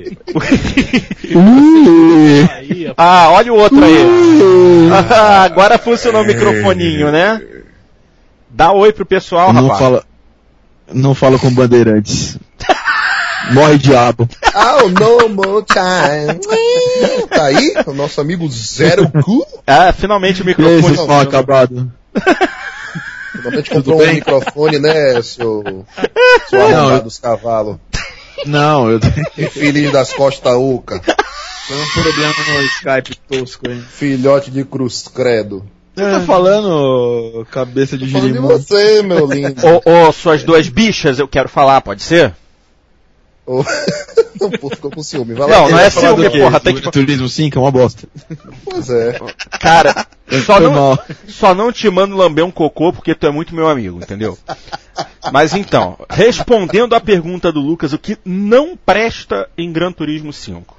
ah, olha o outro aí. Agora funcionou o microfoninho, né? Dá oi pro pessoal, não rapaz. Fala, não fala com bandeirantes. Morre diabo. Oh, no more time. Tá aí? O nosso amigo Zero Cu. Ah, finalmente o microfone. Esse mal acabado. Finalmente comprou um microfone, né, seu, seu arrombado dos cavalos. Não, eu... Filhinho das costas Uca. Foi um problema no Skype tosco, hein? Filhote de cruz credo. Você tá falando, cabeça de girimum? Falando de você, meu lindo. Ô, ô, suas duas bichas, eu quero falar, pode ser? Oh. Pô, ficou com ciúme. Vai lá. Não, não é ciúme, porra. Tem que... Turismo cinco é uma bosta. Pois é. Cara, só não, só não te mando lamber um cocô porque tu é muito meu amigo, entendeu? Mas então, respondendo à pergunta do Lucas, o que não presta em Gran Turismo cinco?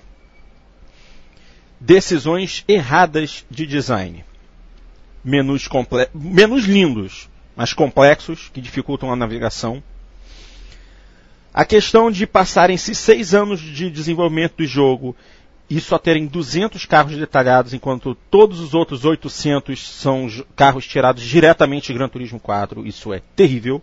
Decisões erradas de design. Menus, comple... Menus lindos, mas complexos, que dificultam a navegação. A questão de passarem-se seis anos de desenvolvimento do jogo e só terem duzentos carros detalhados, enquanto todos os outros oitocentos são carros tirados diretamente de Gran Turismo quatro, isso é terrível.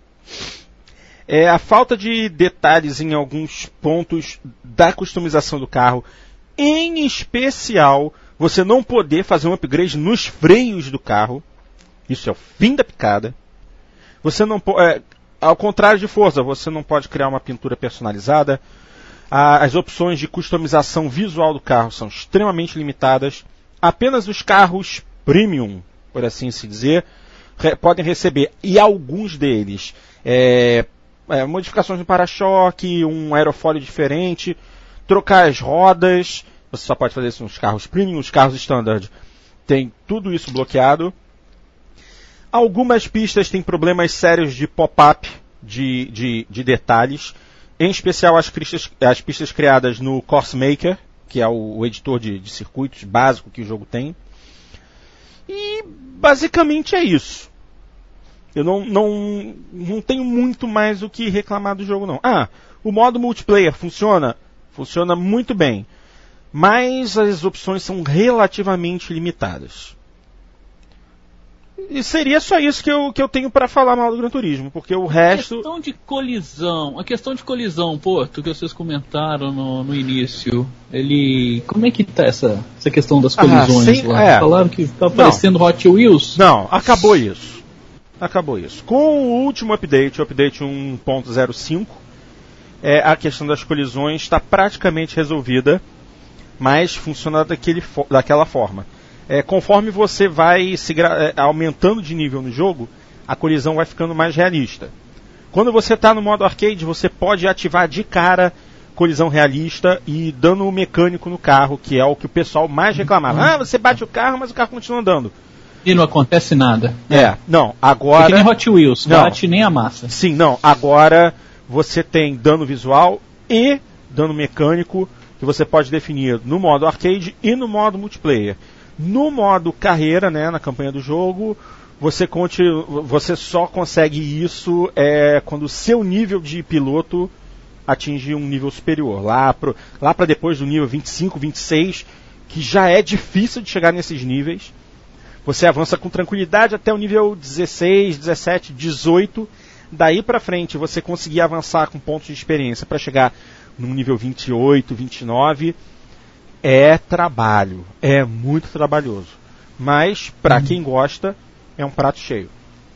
É a falta de detalhes em alguns pontos da customização do carro, em especial você não poder fazer um upgrade nos freios do carro, isso é o fim da picada. Você não pode... É, ao contrário de Forza, você não pode criar uma pintura personalizada. As opções de customização visual do carro são extremamente limitadas. Apenas os carros premium, por assim se dizer, re, podem receber, e alguns deles, é, é, modificações no para-choque, um aerofólio diferente, trocar as rodas. Você só pode fazer isso nos carros premium, nos carros standard tem tudo isso bloqueado. Algumas pistas têm problemas sérios de pop-up, de, de, de detalhes, em especial as pistas, as pistas criadas no Course Maker, que é o, o editor de, de circuitos básico que o jogo tem. E basicamente é isso. Eu não, não, não tenho muito mais o que reclamar do jogo, não. Ah, o modo multiplayer funciona? Funciona muito bem. Mas as opções são relativamente limitadas. E seria só isso que eu, que eu tenho para falar mal do Gran Turismo, porque o resto... A questão de colisão, a questão de colisão, Porto, que vocês comentaram no, no início, ele... Como é que tá essa, essa questão das colisões ah, sem, lá? É. Falaram que tá aparecendo não, Hot Wheels? Não, acabou isso. Acabou isso. Com o último update, o update um ponto zero cinco, é, a questão das colisões está praticamente resolvida, mas funciona daquele, daquela forma. É, conforme você vai se gra- é, aumentando de nível no jogo, a colisão vai ficando mais realista. Quando você está no modo arcade, você pode ativar de cara colisão realista e dano mecânico no carro, que é o que o pessoal mais reclamava. Ah, você bate o carro, mas o carro continua andando. E não acontece nada. É, não, agora... É que nem Hot Wheels, não bate nem a massa. Sim, não, agora você tem dano visual e dano mecânico, que você pode definir no modo arcade e no modo multiplayer. No modo carreira, né, na campanha do jogo, você, conte, você só consegue isso é, quando o seu nível de piloto atinge um nível superior. Lá para lá para depois do nível vinte e cinco, vinte e seis, que já é difícil de chegar nesses níveis. Você avança com tranquilidade até o nível dezesseis, dezessete, dezoito. Daí para frente você conseguir avançar com pontos de experiência para chegar no nível vinte e oito, vinte e nove. É trabalho, é muito trabalhoso. Mas, para quem gosta, é um prato cheio.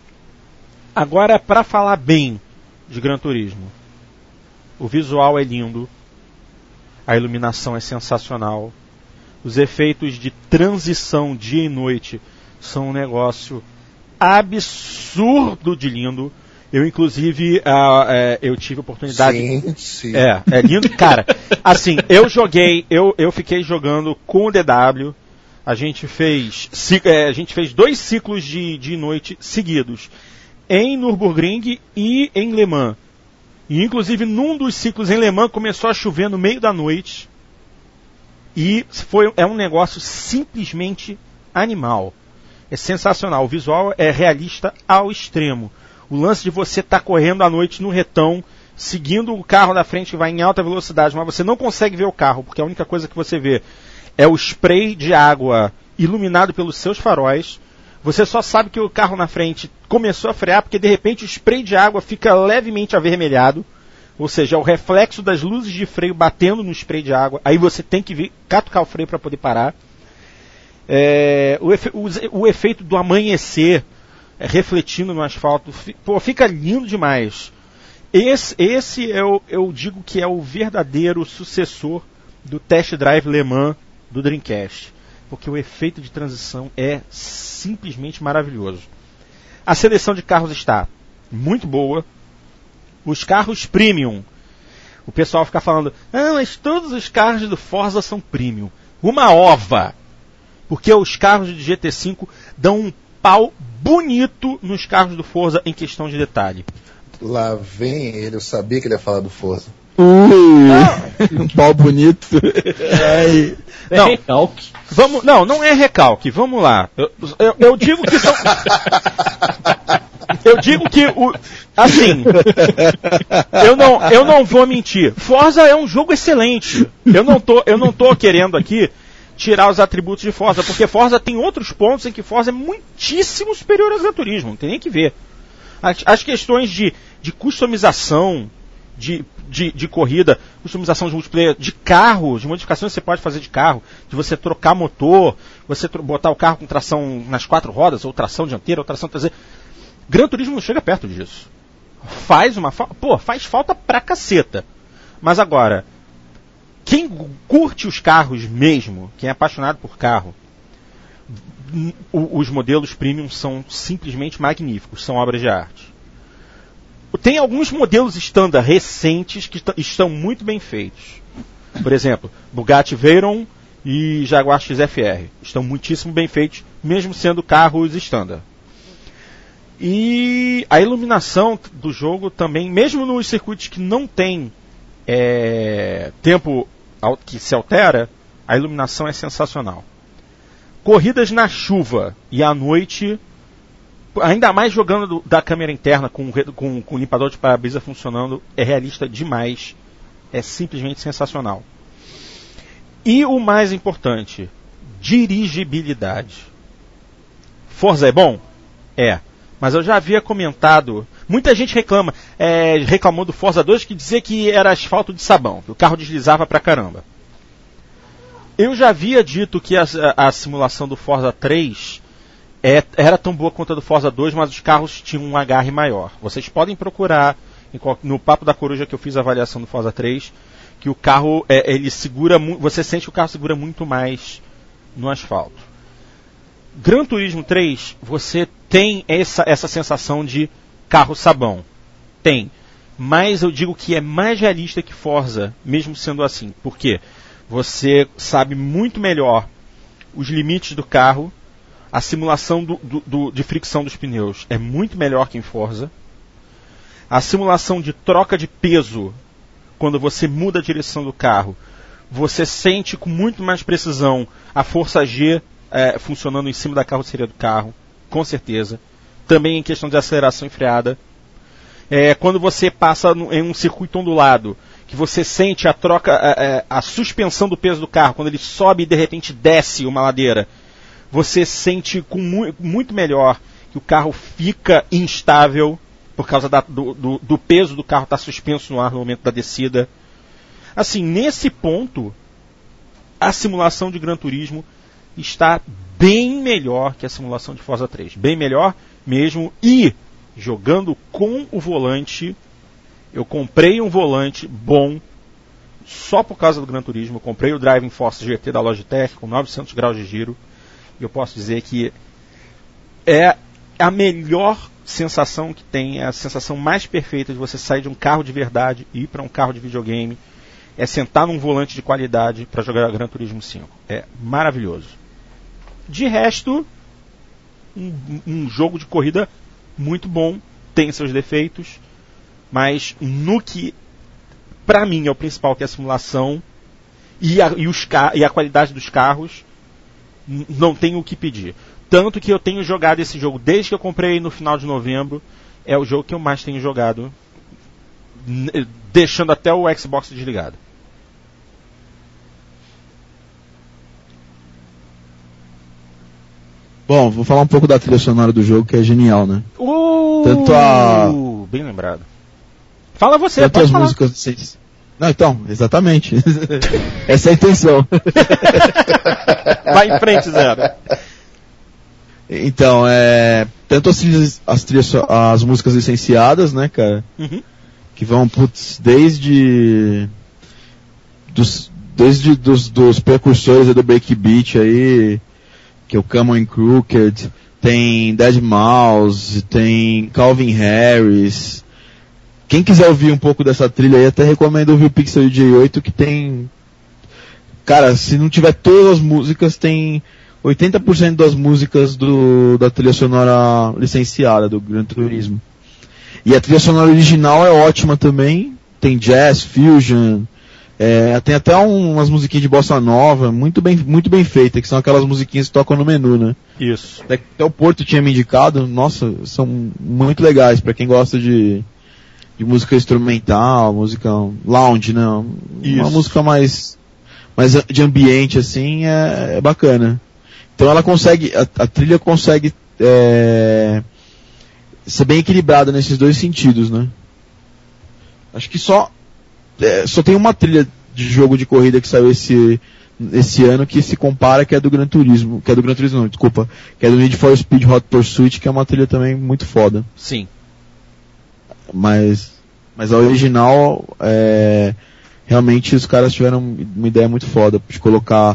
Agora, para falar bem de Gran Turismo, o visual é lindo, a iluminação é sensacional, os efeitos de transição dia e noite são um negócio absurdo de lindo. Eu, inclusive, uh, é, eu tive a oportunidade... Sim, sim. É, é lindo. Cara, assim, eu joguei, eu, eu fiquei jogando com o D W, a gente fez, é, a gente fez dois ciclos de, de noite seguidos, em Nürburgring e em Le Mans. E, inclusive, num dos ciclos em Le Mans começou a chover no meio da noite, e foi, é um negócio simplesmente animal. É sensacional, o visual é realista ao extremo. O lance de você estar tá correndo à noite no retão, seguindo o carro da frente que vai em alta velocidade, mas você não consegue ver o carro, porque a única coisa que você vê é o spray de água iluminado pelos seus faróis. Você só sabe que o carro na frente começou a frear, porque de repente o spray de água fica levemente avermelhado, ou seja, é o reflexo das luzes de freio batendo no spray de água. Aí você tem que vir, catucar o freio para poder parar. É, o, efe, o, o efeito do amanhecer refletindo no asfalto, pô, fica lindo demais. Esse, esse eu, eu digo que é o verdadeiro sucessor do Test Drive Le Mans do Dreamcast, porque o efeito de transição é simplesmente maravilhoso. A seleção de carros está muito boa. Os carros premium, o pessoal fica falando, ah, mas todos os carros do Forza são premium. Uma ova, porque os carros de G T cinco dão um pau bonito nos carros do Forza em questão de detalhe. Lá vem ele, eu sabia que ele ia falar do Forza. Ui, um pau bonito. É, não, é recalque. Vamos, não, não é recalque, vamos lá. Eu, eu, eu digo que são... Eu digo que o... Assim, eu não, eu não vou mentir. Forza é um jogo excelente. Eu não tô, eu não tô querendo aqui tirar os atributos de Forza, porque Forza tem outros pontos em que Forza é muitíssimo superior ao Gran Turismo, não tem nem que ver. As, as questões de, de customização de, de, de corrida, customização de multiplayer, de carro, de modificações que você pode fazer de carro, de você trocar motor, você tro- botar o carro com tração nas quatro rodas, ou tração dianteira, ou tração traseira. Gran Turismo não chega perto disso. Faz uma falta, pô, faz falta pra caceta. Mas agora, quem curte os carros mesmo, quem é apaixonado por carro, o, os modelos premium são simplesmente magníficos, são obras de arte. Tem alguns modelos standard recentes que t- estão muito bem feitos. Por exemplo, Bugatti Veyron e Jaguar X F R. Estão muitíssimo bem feitos, mesmo sendo carros standard. E a iluminação do jogo também, mesmo nos circuitos que não tem é, tempo que se altera, a iluminação é sensacional. Corridas na chuva e à noite, ainda mais jogando do, da câmera interna com, com, com o limpador de para-brisa funcionando, é realista demais. É simplesmente sensacional. E o mais importante, dirigibilidade. Forza é bom? É. Mas eu já havia comentado, muita gente reclama, é, reclamou do Forza dois que dizia que era asfalto de sabão, que o carro deslizava pra caramba. Eu já havia dito que a, a, a simulação do Forza três é, era tão boa quanto a do Forza dois, mas os carros tinham um agarre maior. Vocês podem procurar no Papo da Coruja que eu fiz a avaliação do Forza três, que o carro, é, ele segura, você sente que o carro segura muito mais no asfalto. Gran Turismo três, você tem essa, essa sensação de carro sabão. Tem. Mas eu digo que é mais realista que Forza, mesmo sendo assim. Por quê? Você sabe muito melhor os limites do carro, a simulação do, do, do, de fricção dos pneus é muito melhor que em Forza. A simulação de troca de peso, quando você muda a direção do carro, você sente com muito mais precisão a força G é, funcionando em cima da carroceria do carro, com certeza. Também em questão de aceleração e freada. É, quando você passa no, em um circuito ondulado, que você sente a troca, a, a suspensão do peso do carro, quando ele sobe e de repente desce uma ladeira, você sente com mu- muito melhor que o carro fica instável por causa da, do, do, do peso do carro estar suspenso no ar no momento da descida. Assim, nesse ponto, a simulação de Gran Turismo está bem melhor que a simulação de Forza três. Bem melhor mesmo. E, jogando com o volante, eu comprei um volante bom só por causa do Gran Turismo. Eu comprei o Driving Force G T da Logitech com novecentos graus de giro. E eu posso dizer que é a melhor sensação que tem, é a sensação mais perfeita de você sair de um carro de verdade e ir para um carro de videogame. É sentar num volante de qualidade para jogar Gran Turismo cinco. É maravilhoso. De resto, um, um jogo de corrida muito bom, tem seus defeitos, mas no que, pra mim, é o principal, que é a simulação e a, e os, e a qualidade dos carros, n- não tenho o que pedir. Tanto que eu tenho jogado esse jogo desde que eu comprei no final de novembro, é o jogo que eu mais tenho jogado, n- deixando até o Xbox desligado. Bom, vou falar um pouco da trilha sonora do jogo, que é genial, né? Uh, Tanto a... Bem lembrado. Fala você, Tanto pode as falar. músicas... Não, então, exatamente. Essa é a intenção. Vai em frente, Zero. Então, é... Tanto as trilhas, as, trilhas, as músicas licenciadas, né, cara? Uhum. Que vão, putz, desde... Dos, desde dos, dos precursores do breakbeat aí... que é o Come On Crooked, tem dead mouse, tem Calvin Harris. Quem quiser ouvir um pouco dessa trilha aí, até recomendo ouvir o Pixel D J oito, que tem... Cara, se não tiver todas as músicas, tem oitenta por cento das músicas do, da trilha sonora licenciada do Gran Turismo. E a trilha sonora original é ótima também, tem jazz, fusion... É, tem até um, umas musiquinhas de bossa nova, muito bem, muito bem feitas, que são aquelas musiquinhas que tocam no menu, né? Isso. Até, até o Porto tinha me indicado, nossa, são muito legais pra quem gosta de, de música instrumental, música lounge, né? Isso. Uma música mais, mais de ambiente, assim, é, é bacana. Então ela consegue, a, a trilha consegue é, ser bem equilibrada nesses dois sentidos, né? Acho que só É, só tem uma trilha de jogo de corrida que saiu esse, esse ano que se compara, que é do Gran Turismo, que é do Gran Turismo não, desculpa, que é do Need for Speed Hot Pursuit, que é uma trilha também muito foda. Sim. Mas, mas a original, é, realmente os caras tiveram uma ideia muito foda de colocar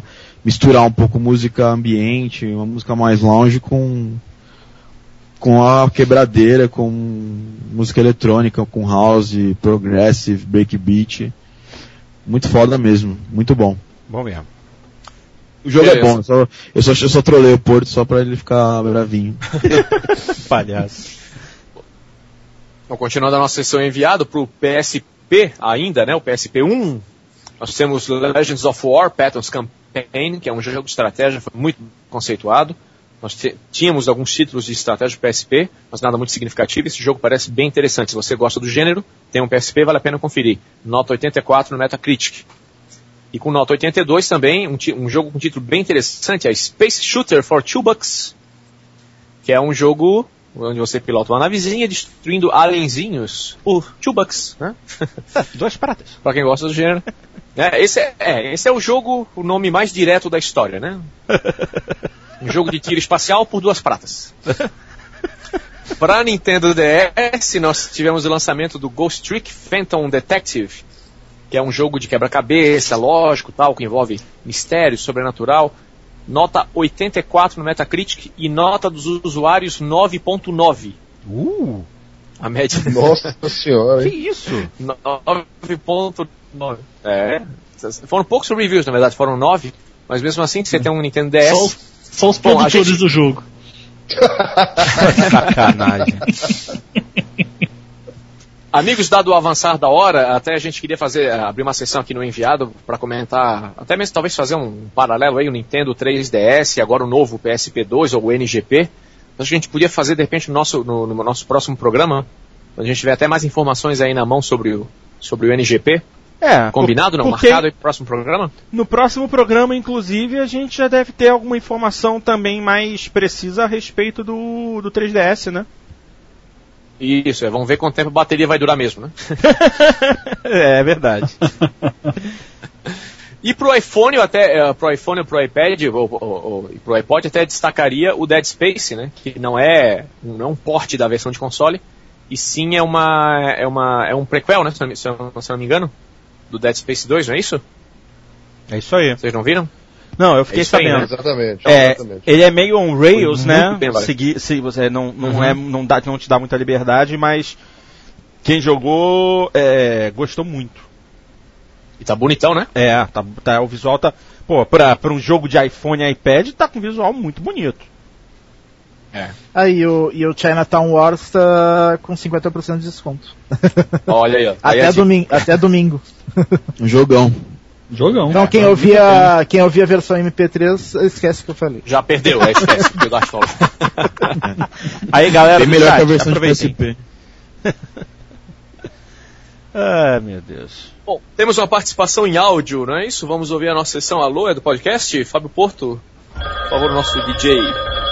misturar um pouco música ambiente, uma música mais lounge com com a quebradeira, com música eletrônica, com house, progressive, breakbeat. Muito foda mesmo, muito bom. Bom mesmo. O jogo Beleza. é bom, só, eu, só, eu só trolei o Porto só pra ele ficar bravinho. Palhaço. Então, continuando a nossa sessão enviado para o P S P ainda, né, o P S P um, nós temos Legends of War, Patton's Campaign, que é um jogo de estratégia, foi muito conceituado. Nós t- tínhamos alguns títulos de estratégia do P S P, mas nada muito significativo. Esse jogo parece bem interessante. Se você gosta do gênero, tem um P S P, vale a pena conferir. Nota oitenta e quatro no Metacritic. E com nota oitenta e dois também, um, ti- um jogo com título bem interessante, é Space Shooter for Two Bucks, que é um jogo onde você pilota uma navezinha destruindo alienzinhos por Two Bucks, né? Duas pratas. Pra quem gosta do gênero. É, esse, é, é, esse é o jogo, o nome mais direto da história, né? Um jogo de tiro espacial por duas pratas. Para Nintendo D S, nós tivemos o lançamento do Ghost Trick Phantom Detective, que é um jogo de quebra-cabeça, lógico, tal, que envolve mistério, sobrenatural. Nota oitenta e quatro no Metacritic e nota dos usuários nove ponto nove. Uh! A média. Nossa senhora, Que hein? isso? nove ponto nove. É. Foram poucos reviews, na verdade, foram nove. Mas mesmo assim, você tem um Nintendo D S. Só, os- só os Bom, a produtores gente- do jogo. Sacanagem. Amigos, dado o avançar da hora, até a gente queria fazer, abrir uma sessão aqui no enviado para comentar, até mesmo talvez fazer um paralelo aí, o Nintendo três D S, agora o novo P S P dois ou o N G P. Acho que a gente podia fazer de repente no nosso, no, no nosso próximo programa, quando a gente tiver até mais informações aí na mão sobre o, sobre o N G P. É, Combinado, não? porque Marcado aí pro próximo programa? no próximo programa, inclusive, a gente já deve ter alguma informação também mais precisa a respeito do, do três D S, né? Isso, é, vamos ver quanto tempo a bateria vai durar mesmo, né? É, é verdade. E pro iPhone, eu até, uh, pro iPhone ou pro iPad, ou, ou, ou e pro iPod, até destacaria o Dead Space, né? Que não é, não é um port da versão de console, e sim é uma, é uma, é um prequel, né? Se eu, se eu, se eu não me engano, do Dead Space dois, não é isso? É isso aí. Vocês não viram? Não, eu fiquei É isso aí, sabendo. né? Exatamente. É, exatamente. ele é meio on rails, Foi né? muito bem, vale. Seguir, se você não, não, Uhum. é, não, dá, não te dá muita liberdade, mas quem jogou é, gostou muito. E tá bonitão, né? É, tá, tá, o visual tá. Pô, pra, pra um jogo de iPhone e iPad, tá com visual muito bonito. É. Aí e o, e o Chinatown Wars tá com cinquenta por cento de desconto. Olha aí, ó. Aí Até, a domingo, até domingo. Um jogão. Jogão. Então quem ouvia, quem ouvia a versão M P três, esquece o que eu falei. Já perdeu, é, esquece, que eu gasto fala. Aí galera, Bem do melhor chat, que a versão de P S aproveitem. P. Ai, meu Deus. Bom, temos uma participação em áudio, não é isso? Vamos ouvir a nossa sessão Alô, é do podcast. Fábio Porto, por favor, o nosso D J.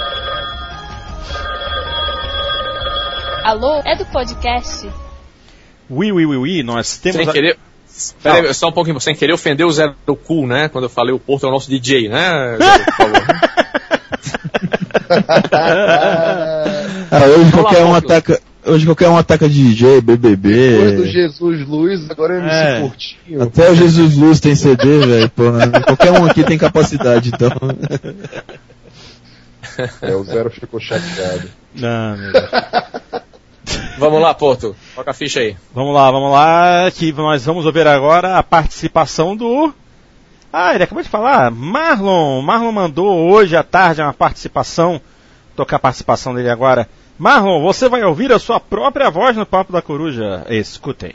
Alô, é do podcast? Ui, ui, ui, ui, nós temos... Sem a- querer... Pera aí, só um pouquinho, sem querer ofender o Zero Cool, né? Quando eu falei o Porto é o nosso D J, né? Zero, por favor. Ah, hoje Vamos qualquer lá, um Porto. ataca. Hoje qualquer um ataca de D J, B B Depois do B. Jesus Luz, agora é M C É. Curtinho. Até o Jesus Luz tem C D, velho. porra. Qualquer um aqui tem capacidade, então. É, o Zero ficou chateado. Ah, meu Deus. Vamos lá, Porto. Toca a ficha aí. Vamos lá, vamos lá, que nós vamos ouvir agora a participação do... Ah, ele acabou de falar, Marlon. Marlon mandou hoje à tarde uma participação, tocar a participação dele agora. Marlon, você vai ouvir a sua própria voz no Papo da Coruja. Escutem.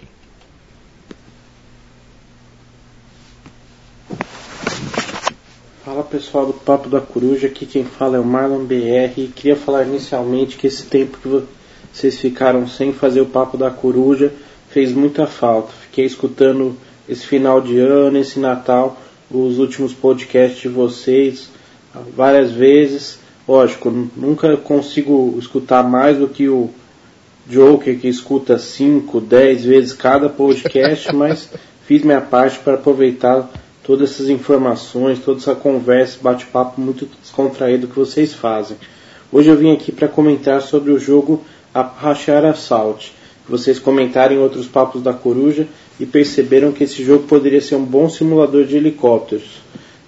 Fala pessoal do Papo da Coruja, aqui quem fala é o Marlon B R. Queria falar inicialmente que esse tempo que vocês ficaram sem fazer o Papo da Coruja fez muita falta. Fiquei escutando esse final de ano, esse Natal, os últimos podcasts de vocês várias vezes. Lógico, nunca consigo escutar mais do que o Joker, que escuta cinco, dez vezes cada podcast, mas fiz minha parte para aproveitar todas essas informações, toda essa conversa, bate-papo muito descontraído que vocês fazem. Hoje eu vim aqui para comentar sobre o jogo Apache Assault, que vocês comentaram em outros papos da Coruja e perceberam que esse jogo poderia ser um bom simulador de helicópteros,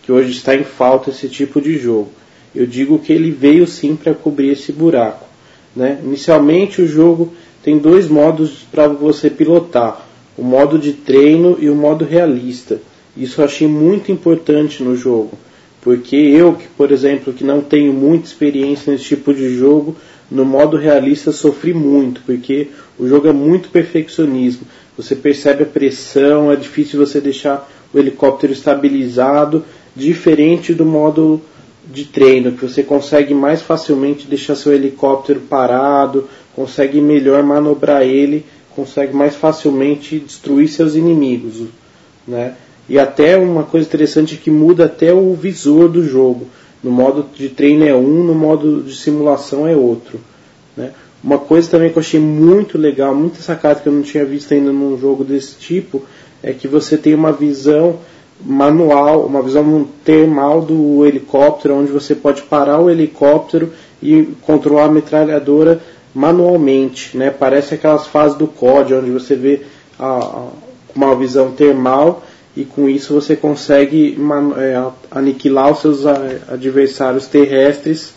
que hoje está em falta esse tipo de jogo. Eu digo que ele veio sim para cobrir esse buraco, né? Inicialmente o jogo tem dois modos para você pilotar, o modo de treino e o modo realista. Isso eu achei muito importante no jogo, porque eu, que por exemplo, que não tenho muita experiência nesse tipo de jogo, no modo realista sofri muito, porque o jogo é muito perfeccionismo. Você percebe a pressão, é difícil você deixar o helicóptero estabilizado, diferente do modo de treino, que você consegue mais facilmente deixar seu helicóptero parado, consegue melhor manobrar ele, consegue mais facilmente destruir seus inimigos, né? E até uma coisa interessante é que muda até o visor do jogo. No modo de treino é um, no modo de simulação é outro, né? Uma coisa também que eu achei muito legal, muito sacada, que eu não tinha visto ainda num jogo desse tipo, é que você tem uma visão manual, uma visão termal do helicóptero, onde você pode parar o helicóptero e controlar a metralhadora manualmente, né? Parece aquelas fases do C O D, onde você vê a, a, uma visão termal, e com isso você consegue man, é, aniquilar os seus adversários terrestres,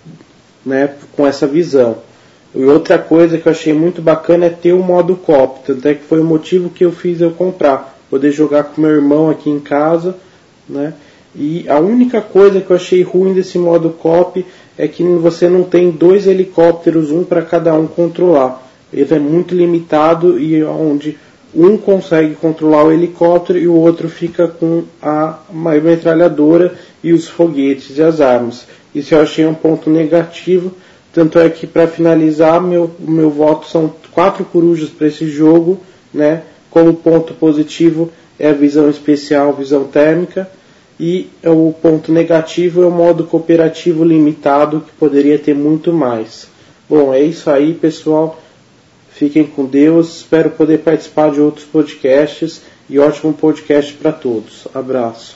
né, com essa visão. E outra coisa que eu achei muito bacana é ter o modo co-op, tanto é que foi o motivo que eu fiz eu comprar, poder jogar com meu irmão aqui em casa, né? E a única coisa que eu achei ruim desse modo co-op é que você não tem dois helicópteros, um para cada um controlar. Ele é muito limitado, e onde um consegue controlar o helicóptero e o outro fica com a metralhadora e os foguetes e as armas. Isso eu achei um ponto negativo, tanto é que, para finalizar, meu, meu voto são quatro corujas para esse jogo, né? Como ponto positivo é a visão especial, visão térmica, e o ponto negativo é o modo cooperativo limitado, que poderia ter muito mais. Bom, é isso aí, pessoal. Fiquem com Deus. Espero poder participar de outros podcasts, e ótimo podcast para todos. Abraço.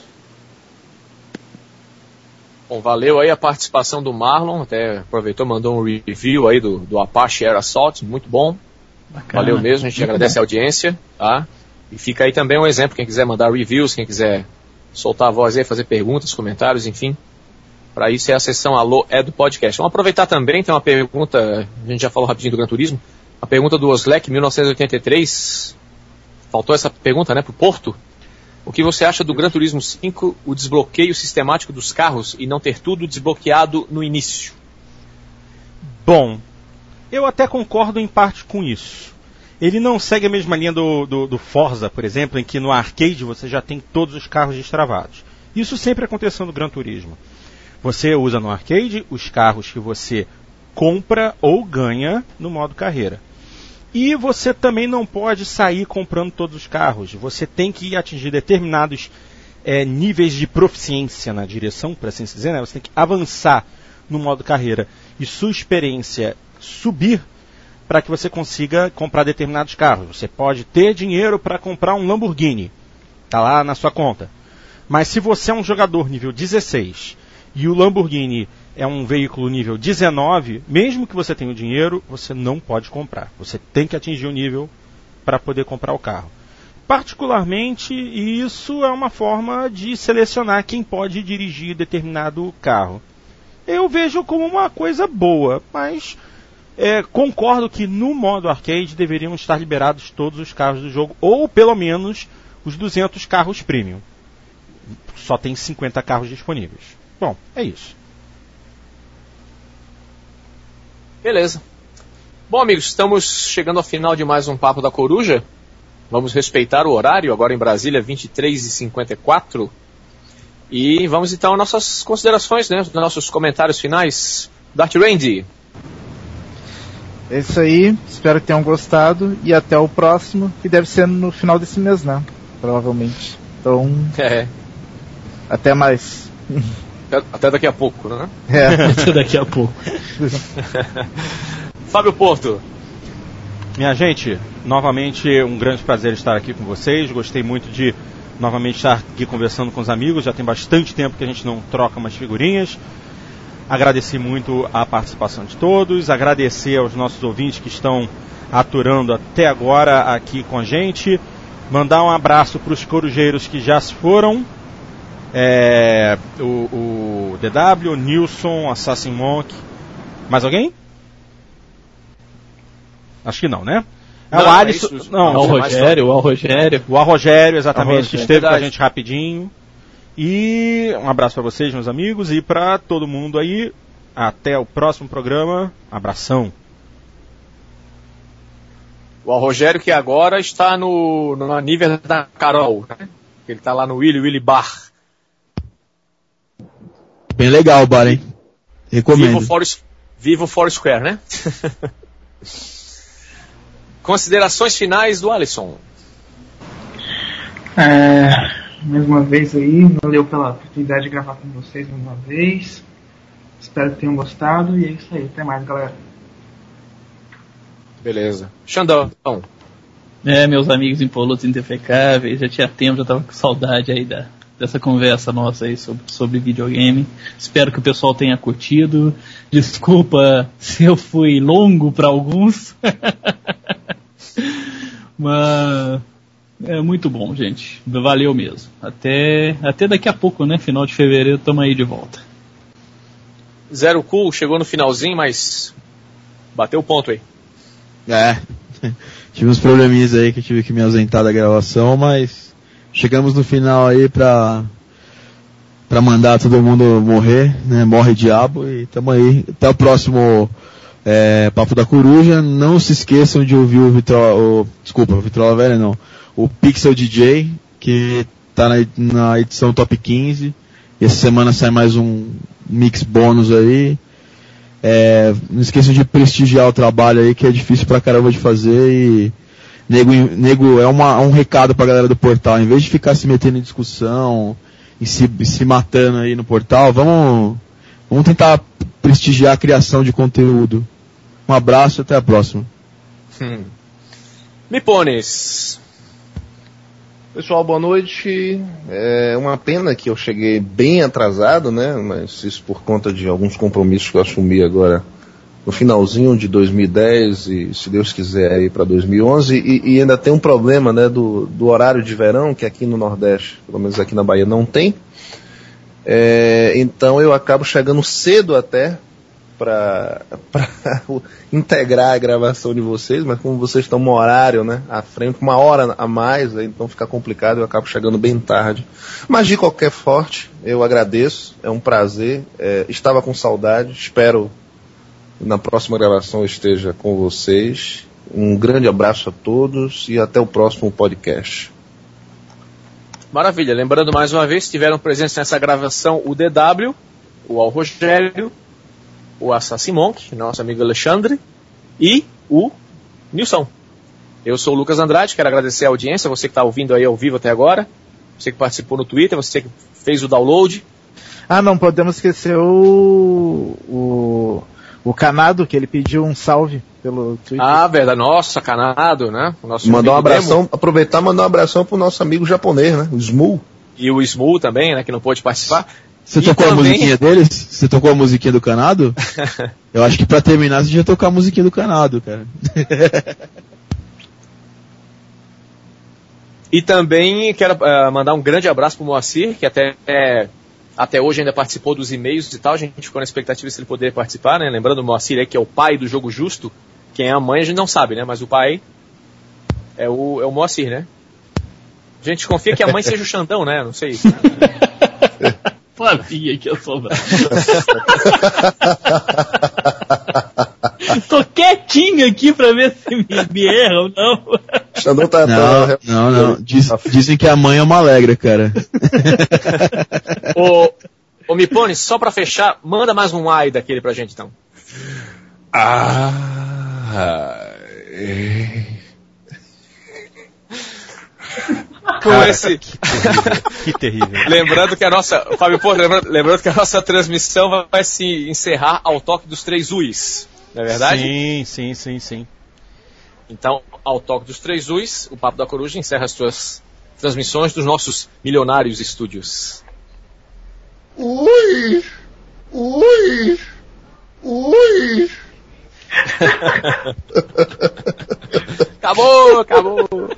Bom, valeu aí a participação do Marlon, até aproveitou, mandou um review aí do, do Apache Air Assault, muito bom. Bacana. Valeu mesmo, a gente agradece a audiência, tá? E fica aí também um exemplo, quem quiser mandar reviews, quem quiser soltar a voz aí, fazer perguntas, comentários, enfim. Para isso é a sessão Alô é do podcast. Vamos aproveitar também, tem uma pergunta, a gente já falou rapidinho do Gran Turismo, a pergunta do Oslek, mil novecentos e oitenta e três, faltou essa pergunta, né, pro Porto. O que você acha do Gran Turismo cinco, o desbloqueio sistemático dos carros e não ter tudo desbloqueado no início? Bom, eu até concordo em parte com isso. Ele não segue a mesma linha do, do, do Forza, por exemplo, em que no arcade você já tem todos os carros destravados. Isso sempre aconteceu no Gran Turismo. Você usa no arcade os carros que você compra ou ganha no modo carreira. E você também não pode sair comprando todos os carros. Você tem que atingir determinados é, níveis de proficiência na direção, por assim dizer, né? Você tem que avançar no modo carreira e sua experiência subir para que você consiga comprar determinados carros. Você pode ter dinheiro para comprar um Lamborghini, está lá na sua conta. Mas se você é um jogador nível dezesseis e o Lamborghini é um veículo nível dezenove, mesmo que você tenha o dinheiro, você não pode comprar. Você tem que atingir o nível para poder comprar o carro. Particularmente, isso é uma forma de selecionar quem pode dirigir determinado carro. Eu vejo como uma coisa boa, mas é, concordo que no modo arcade deveriam estar liberados todos os carros do jogo, ou pelo menos os duzentos carros premium. Só tem cinquenta carros disponíveis. Bom, é isso. Beleza. Bom, amigos, estamos chegando ao final de mais um Papo da Coruja. Vamos respeitar o horário, agora em Brasília, vinte e três e cinquenta e quatro. E vamos então às nossas considerações, né? Os nossos comentários finais. Darth Randy. É isso aí, espero que tenham gostado. E até o próximo, que deve ser no final desse mês, né? Provavelmente. Então, é. Até mais. Até, até daqui a pouco, né? É. Até daqui a pouco. Fábio Porto. Minha gente, novamente um grande prazer estar aqui com vocês. Gostei muito de novamente estar aqui conversando com os amigos. Já tem bastante tempo que a gente não troca umas figurinhas. Agradecer muito a participação de todos. Agradecer aos nossos ouvintes que estão aturando até agora aqui com a gente. Mandar um abraço para os corujeiros que já se foram. É, o, o D W, Nilson, Assassin Monk. Mais alguém? Acho que não, né? É não, o Alisson. É isso, não, o Rogério, o Al Rogério. O Al Rogério, exatamente, Rogério. que esteve Verdade. com a gente rapidinho. E um abraço para vocês, meus amigos, e para todo mundo aí. Até o próximo programa. Abração. O Al Rogério que agora está no, no nível da Carol, né? Ele está lá no Willy Willy Bar. Bem legal o bar, hein? Recomendo. Vivo Forest, Vivo Foursquare, né? Considerações finais do Alisson. É, mais uma vez aí, valeu pela oportunidade de gravar com vocês mais uma vez. Espero que tenham gostado e é isso aí. Até mais, galera. Beleza. Xandão. É, meus amigos impolutos indefecáveis, já tinha tempo, já tava com saudade aí da, dessa conversa nossa aí sobre, sobre videogame. Espero que o pessoal tenha curtido. Desculpa se eu fui longo para alguns. Mas é muito bom, gente. Valeu mesmo. Até, até daqui a pouco, né? Final de fevereiro, tamo aí de volta. Zero Cool chegou no finalzinho, mas bateu o ponto aí. É, tive uns probleminhas aí que eu tive que me ausentar da gravação, mas chegamos no final aí pra, pra mandar todo mundo morrer, né? Morre diabo e tamo aí. Até o próximo é, Papo da Coruja. Não se esqueçam de ouvir o Vitrola, o, desculpa, o Vitrola Velha não, o Pixel D J, que tá na, na edição Top quinze. E essa semana sai mais um mix bônus aí. É, não esqueçam de prestigiar o trabalho aí, que é difícil pra caramba de fazer. E nego, nego é uma, um recado pra galera do portal. Em vez de ficar se metendo em discussão e se, se matando aí no portal, vamos, vamos tentar prestigiar a criação de conteúdo. Um abraço e até a próxima. Hum. Mipones. Pessoal, boa noite. É uma pena que eu cheguei bem atrasado, né? Mas isso por conta de alguns compromissos que eu assumi agora no finalzinho de dois mil e dez e, se Deus quiser, aí para dois mil e onze. E, e ainda tem um problema, né? Do, do horário de verão, que aqui no Nordeste, pelo menos aqui na Bahia, não tem. É, então eu acabo chegando cedo até para integrar a gravação de vocês, mas como vocês estão no horário, né, à frente, uma hora a mais, então fica complicado, eu acabo chegando bem tarde. Mas de qualquer forte, eu agradeço, é um prazer, é, estava com saudade, espero na próxima gravação eu esteja com vocês. Um grande abraço a todos e até o próximo podcast. Maravilha, lembrando mais uma vez, tiveram presença nessa gravação o D W, o Al Rogério, o Assassin Monk, nosso amigo Alexandre, e o Nilson. Eu sou o Lucas Andrade, quero agradecer a audiência, você que está ouvindo aí ao vivo até agora, você que participou no Twitter, você que fez o download. Ah, não podemos esquecer o, o, o Canado, que ele pediu um salve pelo Twitter. Ah, verdade, nossa, Canado, né? O nosso mandar um abração, Demo. aproveitar e mandar um abração pro nosso amigo japonês, né? O Smoo. E o Smoo também, né, que não pôde participar. Você e tocou também... a musiquinha deles? Você tocou a musiquinha do Canado? Eu acho que pra terminar você já tocar a musiquinha do Canado, cara. E também quero uh, mandar um grande abraço pro Moacir, que até, é, até hoje ainda participou dos e-mails e tal. A gente ficou na expectativa se ele poderia participar, né? Lembrando o Moacir aí, que é o pai do Jogo Justo. Quem é a mãe a gente não sabe, né? Mas o pai é o, é o Moacir, né? A gente confia que a mãe seja o Xandão, né? Não sei. Sabia que eu sobrava. Tô quietinho aqui pra ver se me, me erra ou não. Xandão tá... Não, não, não. Diz, dizem que a mãe é uma alegra, cara. Ô, ô Mipone, só pra fechar, manda mais um ai daquele pra gente, então. Ah... É... Com Cara, esse... que terrível. Que terrível. Lembrando que a nossa... Fábio, pô, lembrando, lembrando que a nossa transmissão vai se encerrar ao toque dos três uis. Não é verdade? Sim, sim, sim, sim. Então, ao toque dos três uis, o Papo da Coruja encerra as suas transmissões dos nossos milionários estúdios. Ui! Ui! Ui! Acabou, acabou.